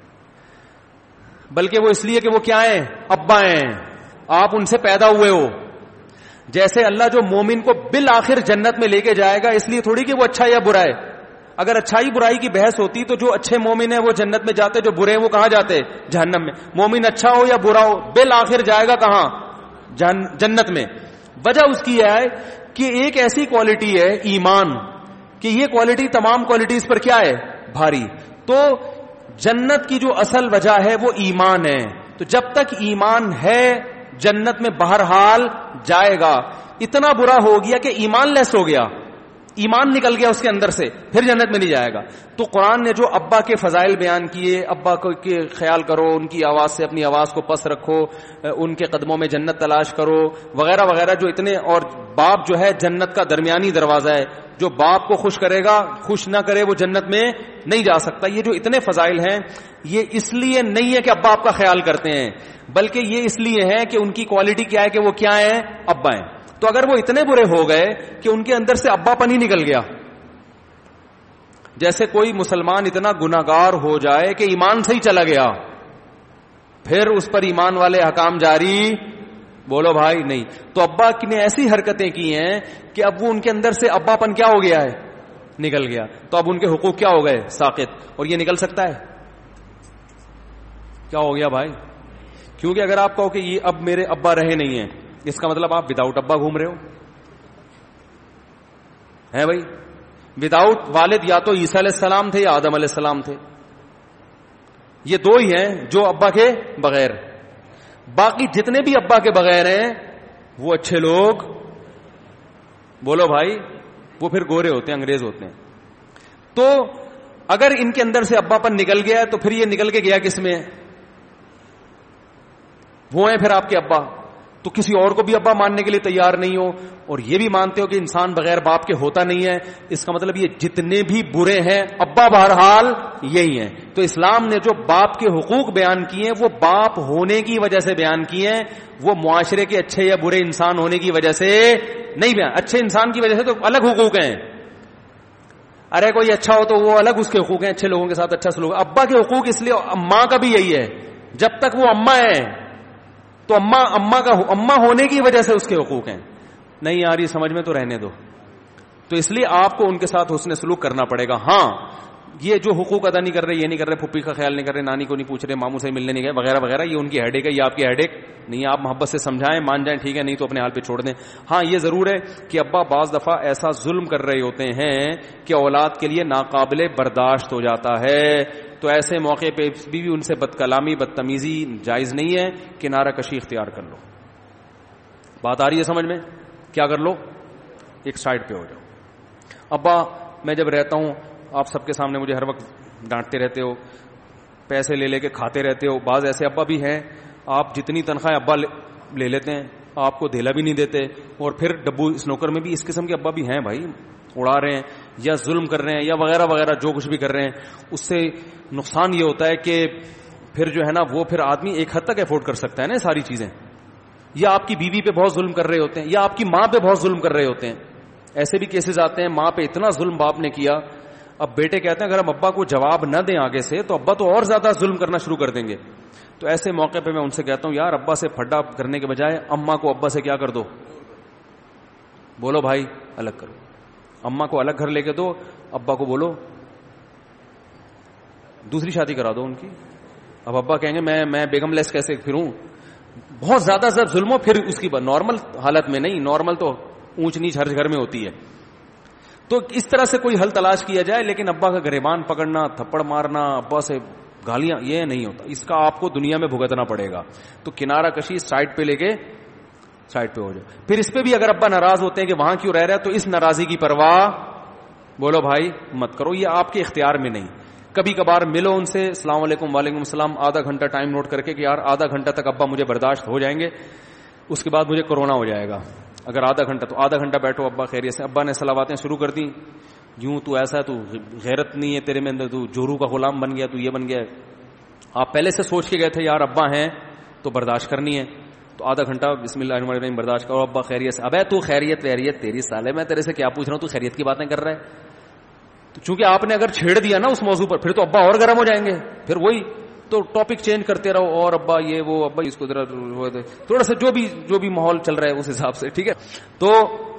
بلکہ وہ اس لیے کہ وہ کیا ہیں؟ ابا ہیں, آپ ان سے پیدا ہوئے ہو. جیسے اللہ جو مومن کو بالآخر جنت میں لے کے جائے گا, اس لیے تھوڑی کہ وہ اچھا یا برا ہے. اگر اچھائی برائی کی بحث ہوتی تو جو اچھے مومن ہیں وہ جنت میں جاتے, جو برے ہیں وہ کہاں جاتے؟ جہنم میں. مومن اچھا ہو یا برا ہو بالآخر جائے گا کہاں؟ جنت میں. وجہ اس کی ہے کہ ایک ایسی کوالٹی ہے ایمان, کہ یہ کوالٹی تمام کوالٹیز پر کیا ہے؟ بھاری. تو جنت کی جو اصل وجہ ہے وہ ایمان ہے. تو جب تک ایمان ہے جنت میں بہرحال جائے گا. اتنا برا ہو گیا کہ ایمان لیس ہو گیا, ایمان نکل گیا اس کے اندر سے، پھر جنت میں نہیں جائے گا. تو قرآن نے جو ابا کے فضائل بیان کیے، ابا کو کے خیال کرو، ان کی آواز سے اپنی آواز کو پس رکھو، ان کے قدموں میں جنت تلاش کرو وغیرہ وغیرہ، جو اتنے، اور باپ جو ہے جنت کا درمیانی دروازہ ہے، جو باپ کو خوش کرے گا، خوش نہ کرے وہ جنت میں نہیں جا سکتا. یہ جو اتنے فضائل ہیں، یہ اس لیے نہیں ہے کہ ابا آپ کا خیال کرتے ہیں، بلکہ یہ اس لیے ہے کہ ان کی کوالٹی کیا ہے کہ وہ کیا ہیں؟ ابا ہیں. تو اگر وہ اتنے برے ہو گئے کہ ان کے اندر سے ابا پن ہی نکل گیا، جیسے کوئی مسلمان اتنا گناہگار ہو جائے کہ ایمان سے ہی چلا گیا، پھر اس پر ایمان والے احکام جاری، بولو بھائی نہیں. تو ابا نے ایسی حرکتیں کی ہیں کہ اب وہ ان کے اندر سے ابا پن کیا ہو گیا ہے؟ نکل گیا. تو اب ان کے حقوق کیا ہو گئے؟ ساقط. اور یہ نکل سکتا ہے؟ کیا ہو گیا بھائی؟ کیونکہ اگر آپ کہو کہ یہ اب میرے ابا رہے نہیں ہیں، اس کا مطلب آپ وداؤٹ ابا گھوم رہے ہو ہے بھائی. وداؤٹ والد یا تو عیسیٰ علیہ السلام تھے یا آدم علیہ السلام تھے، یہ دو ہی ہیں جو ابا کے بغیر. باقی جتنے بھی ابا کے بغیر ہیں وہ اچھے لوگ، بولو بھائی، وہ پھر گورے ہوتے ہیں، انگریز ہوتے ہیں. تو اگر ان کے اندر سے ابا پن نکل گیا تو پھر یہ نکل کے گیا کس میں؟ وہ ہیں پھر آپ کے ابا. تو کسی اور کو بھی ابا ماننے کے لیے تیار نہیں ہو، اور یہ بھی مانتے ہو کہ انسان بغیر باپ کے ہوتا نہیں ہے، اس کا مطلب یہ جتنے بھی برے ہیں ابا بہرحال یہی ہیں. تو اسلام نے جو باپ کے حقوق بیان کیے ہیں وہ باپ ہونے کی وجہ سے بیان کیے ہیں، وہ معاشرے کے اچھے یا برے انسان ہونے کی وجہ سے نہیں بیان. اچھے انسان کی وجہ سے تو الگ حقوق ہیں، ارے کوئی اچھا ہو تو وہ الگ اس کے حقوق ہیں، اچھے لوگوں کے ساتھ اچھا سلوک. ابا کے حقوق اس لیے، ماں کا بھی یہی ہے، جب تک وہ اماں ہے تو اماں ہونے کی وجہ سے اس کے حقوق ہیں. نہیں آ رہی سمجھ میں تو رہنے دو. تو اس لیے آپ کو ان کے ساتھ حسن سلوک کرنا پڑے گا. ہاں یہ جو حقوق ادا نہیں کر رہے، یہ نہیں کر رہے، پھپھی کا خیال نہیں کر رہے، نانی کو نہیں پوچھ رہے، ماموں سے ملنے نہیں گئے وغیرہ وغیرہ، یہ ان کی ہیڈیک ہے، یہ آپ کی ہیڈیک نہیں ہے. آپ محبت سے سمجھائیں، مان جائیں، ٹھیک ہے، نہیں تو اپنے حال پہ چھوڑ دیں. ہاں یہ ضرور ہے کہ ابا بعض دفعہ ایسا ظلم کر رہے ہوتے ہیں کہ اولاد کے لیے ناقابل برداشت ہو جاتا ہے. تو ایسے موقع پہ بھی ان سے بد کلامی، بدتمیزی جائز نہیں ہے، کنارہ کشی اختیار کر لو. بات آ رہی ہے سمجھ میں؟ کیا کر لو؟ ایک سائڈ پہ ہو جاؤ. ابا میں جب رہتا ہوں آپ سب کے سامنے مجھے ہر وقت ڈانٹتے رہتے ہو، پیسے لے لے کے کھاتے رہتے ہو. بعض ایسے ابا بھی ہیں، آپ جتنی تنخواہ ابا لے لیتے ہیں آپ کو دھیلا بھی نہیں دیتے، اور پھر ڈبو اسنوکر میں بھی اس قسم کے ابا بھی ہیں بھائی، اڑا رہے ہیں یا ظلم کر رہے ہیں یا وغیرہ وغیرہ جو کچھ بھی کر رہے ہیں. اس سے نقصان یہ ہوتا ہے کہ پھر جو ہے نا وہ پھر آدمی ایک حد تک افورڈ کر سکتا ہے نا ساری چیزیں. یا آپ کی بیوی پہ بہت ظلم کر رہے ہوتے ہیں، یا آپ کی ماں پہ بہت ظلم کر رہے ہوتے ہیں. ایسے بھی کیسز آتے ہیں ماں پہ اتنا ظلم باپ نے کیا، اب بیٹے کہتے ہیں اگر ہم ابا کو جواب نہ دیں آگے سے تو ابا تو اور زیادہ ظلم کرنا شروع کر دیں گے. تو ایسے موقع پہ میں ان سے کہتا ہوں یار ابا سے پھڈا کرنے کے بجائے اماں کو ابا سے کیا کر دو، بولو بھائی الگ کرو. اماں کو الگ گھر لے کے دو، ابا کو بولو دوسری شادی کرا دو ان کی. اب ابا کہیں گے میں بیگم لیس کیسے پھروں؟ بہت زیادہ ظلم ہو پھر اس کی نارمل حالت میں نہیں، نارمل تو اونچ نیچ ہر گھر میں ہوتی ہے. تو اس طرح سے کوئی حل تلاش کیا جائے، لیکن ابا کا گریبان پکڑنا، تھپڑ مارنا، ابا سے گالیاں، یہ نہیں ہوتا. اس کا آپ کو دنیا میں بھگتنا پڑے گا. تو کنارہ کشی سائڈ پہ لے کے سائڈ پہ ہو جائے. پھر اس پہ بھی اگر ابا ناراض ہوتے ہیں کہ وہاں کیوں رہ رہا ہے تو اس ناراضی کی پرواہ بولو بھائی مت کرو، یہ آپ کے اختیار میں نہیں. کبھی کبھار ملو ان سے، السلام علیکم وعلیکم السلام، آدھا گھنٹہ ٹائم نوٹ کر کے کہ یار آدھا گھنٹہ تک ابا مجھے برداشت ہو جائیں گے، اس کے بعد مجھے کورونا ہو جائے گا. اگر آدھا گھنٹہ تو آدھا گھنٹہ بیٹھو، ابا خیریت سے. ابا نے صلواتیں شروع کر دیں، یوں تو ایسا، تو غیرت نہیں ہے تیرے میں اندر، تو جورو کا غلام بن گیا، تو یہ بن گیا. آپ پہلے سے سوچ کے گئے تھے یار ابا ہیں تو برداشت کرنی ہے، تو آدھا گھنٹہ بسم اللہ الرحمن الرحیم برداشت کرو. ابا خیریت سے. ابے تو خیریت ویریت تیری سالے، میں تیرے سے کیا پوچھ رہا ہوں، تو خیریت کی باتیں کر رہا ہے. تو چونکہ آپ نے اگر چھیڑ دیا نا اس موضوع پر، پھر تو ابا اور گرم ہو جائیں گے، پھر وہی تو ٹاپک چینج کرتے رہو، اور ابا یہ وہ، ابا اس کو ذرا تھوڑا سا جو بھی ماحول چل رہا ہے اس حساب سے، ٹھیک ہے. تو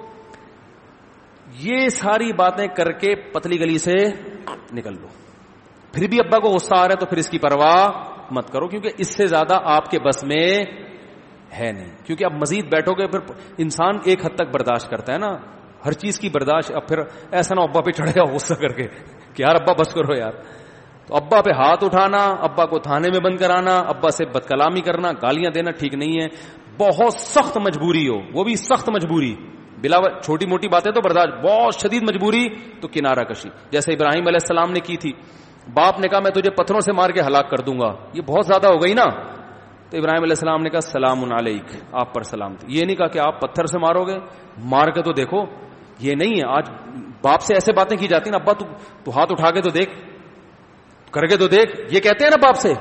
یہ ساری باتیں کر کے پتلی گلی سے نکل لو. پھر بھی ابا کو غصہ آ رہا ہے تو پھر اس کی پرواہ مت کرو، کیونکہ اس سے زیادہ آپ کے بس میں ہے نہیں. کیونکہ اب مزید بیٹھو گے پھر انسان ایک حد تک برداشت کرتا ہے نا ہر چیز کی برداشت. اب پھر ایسا نہ ابا پہ چڑھے گا غصہ کر کے کہ یار ابا بس کرو یار. تو ابا پہ ہاتھ اٹھانا، ابا کو تھانے میں بند کرانا، ابا سے بد کلامی کرنا، گالیاں دینا ٹھیک نہیں ہے. بہت سخت مجبوری ہو، وہ بھی سخت مجبوری، بلا چھوٹی موٹی باتیں تو برداشت, بہت شدید مجبوری تو کنارہ کشی, جیسے ابراہیم علیہ السلام نے کی تھی. باپ نے کہا میں تجھے پتھروں سے مار کے ہلاک کر دوں گا, یہ بہت زیادہ ہو گئی نا. تو ابراہیم علیہ السلام نے کہا سلام علیک, آپ پر سلام تھی. یہ نہیں کہا کہ آپ پتھر سے مارو گے, مار کے تو دیکھو. یہ نہیں ہے, آج باپ سے ایسے باتیں کی جاتی ہیں, ابا تو ہاتھ اٹھا کے تو دیکھ, کر کے تو دیکھ, یہ کہتے ہیں نا باپ سے.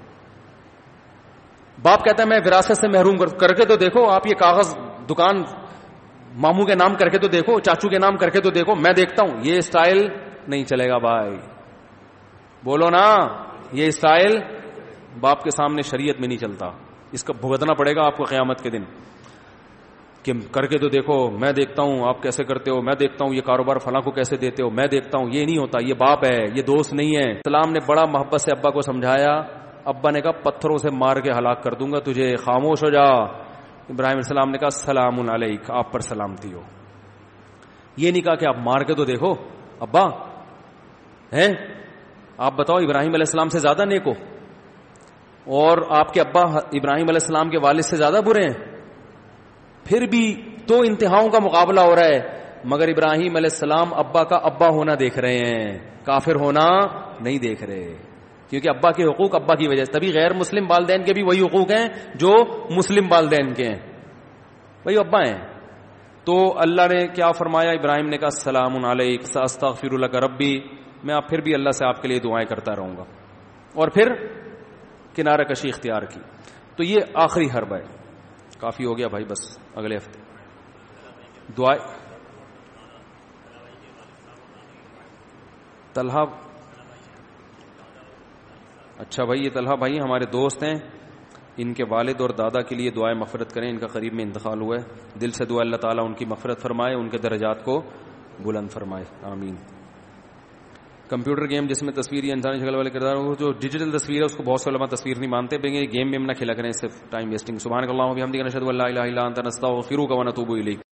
باپ کہتا ہے میں وراثت سے محروم کر کے تو دیکھو, آپ یہ کاغذ دکان ماموں کے نام کر کے تو دیکھو, چاچو کے نام کر کے تو دیکھو, میں دیکھتا ہوں. یہ اسٹائل نہیں چلے گا بھائی, بولو نا, یہ اسٹائل باپ کے سامنے شریعت میں نہیں چلتا. اس کا بھگتنا پڑے گا آپ کو قیامت کے دن, کہ کر کے تو دیکھو, میں دیکھتا ہوں آپ کیسے کرتے ہو, میں دیکھتا ہوں یہ کاروبار فلاں کو کیسے دیتے ہو, میں دیکھتا ہوں. یہ نہیں ہوتا, یہ باپ ہے, یہ دوست نہیں ہے. اسلام نے بڑا محبت سے ابا کو سمجھایا. ابا نے کہا پتھروں سے مار کے ہلاک کر دوں گا تجھے, خاموش ہو جا. ابراہیم علیہ السلام نے کہا سلام علیک, آپ پر سلامتی ہو. یہ نہیں کہا کہ آپ مار کے تو دیکھو ابا ہیں, آپ بتاؤ ابراہیم علیہ السلام سے زیادہ نیک ہو, اور آپ کے ابا ابراہیم علیہ السلام کے والد سے زیادہ برے ہیں. پھر بھی تو انتہاؤں کا مقابلہ ہو رہا ہے, مگر ابراہیم علیہ السلام ابا کا ابا ہونا دیکھ رہے ہیں, کافر ہونا نہیں دیکھ رہے. کیونکہ ابا کے حقوق ابا کی وجہ سے, تبھی غیر مسلم والدین کے بھی وہی حقوق ہیں جو مسلم والدین کے ہیں, وہی ابا ہیں. تو اللہ نے کیا فرمایا, ابراہیم نے کہا سلام علیک ساستغفر لک ربی, میں آپ پھر بھی اللہ سے آپ کے لیے دعائیں کرتا رہوں گا. اور پھر کنارہ کشی اختیار کی. تو یہ آخری حرب ہے. کافی ہو گیا بھائی, بس اگلے ہفتے دعائیں. طلحہ, اچھا بھائی, یہ طلحہ بھائی ہمارے دوست ہیں, ان کے والد اور دادا کے لیے دعائیں مغفرت کریں, ان کا قریب میں انتقال ہوا ہے. دل سے دعا اللہ تعالیٰ ان کی مغفرت فرمائے, ان کے درجات کو بلند فرمائے, آمین. کمپیوٹر گیم جس میں تصویر یا انسانی شکل والے کردار ہو, جو ڈیجیٹل تصویر ہے اس کو بہت سے علماء تصویر نہیں مانتے, گیم میں نہ کھیلا کریں, اس سے ٹائم ویسٹنگ. سبحانک اللہم و بحمدک نشہد ان لا الہ الا انت نستغفرک و نتوب الیک.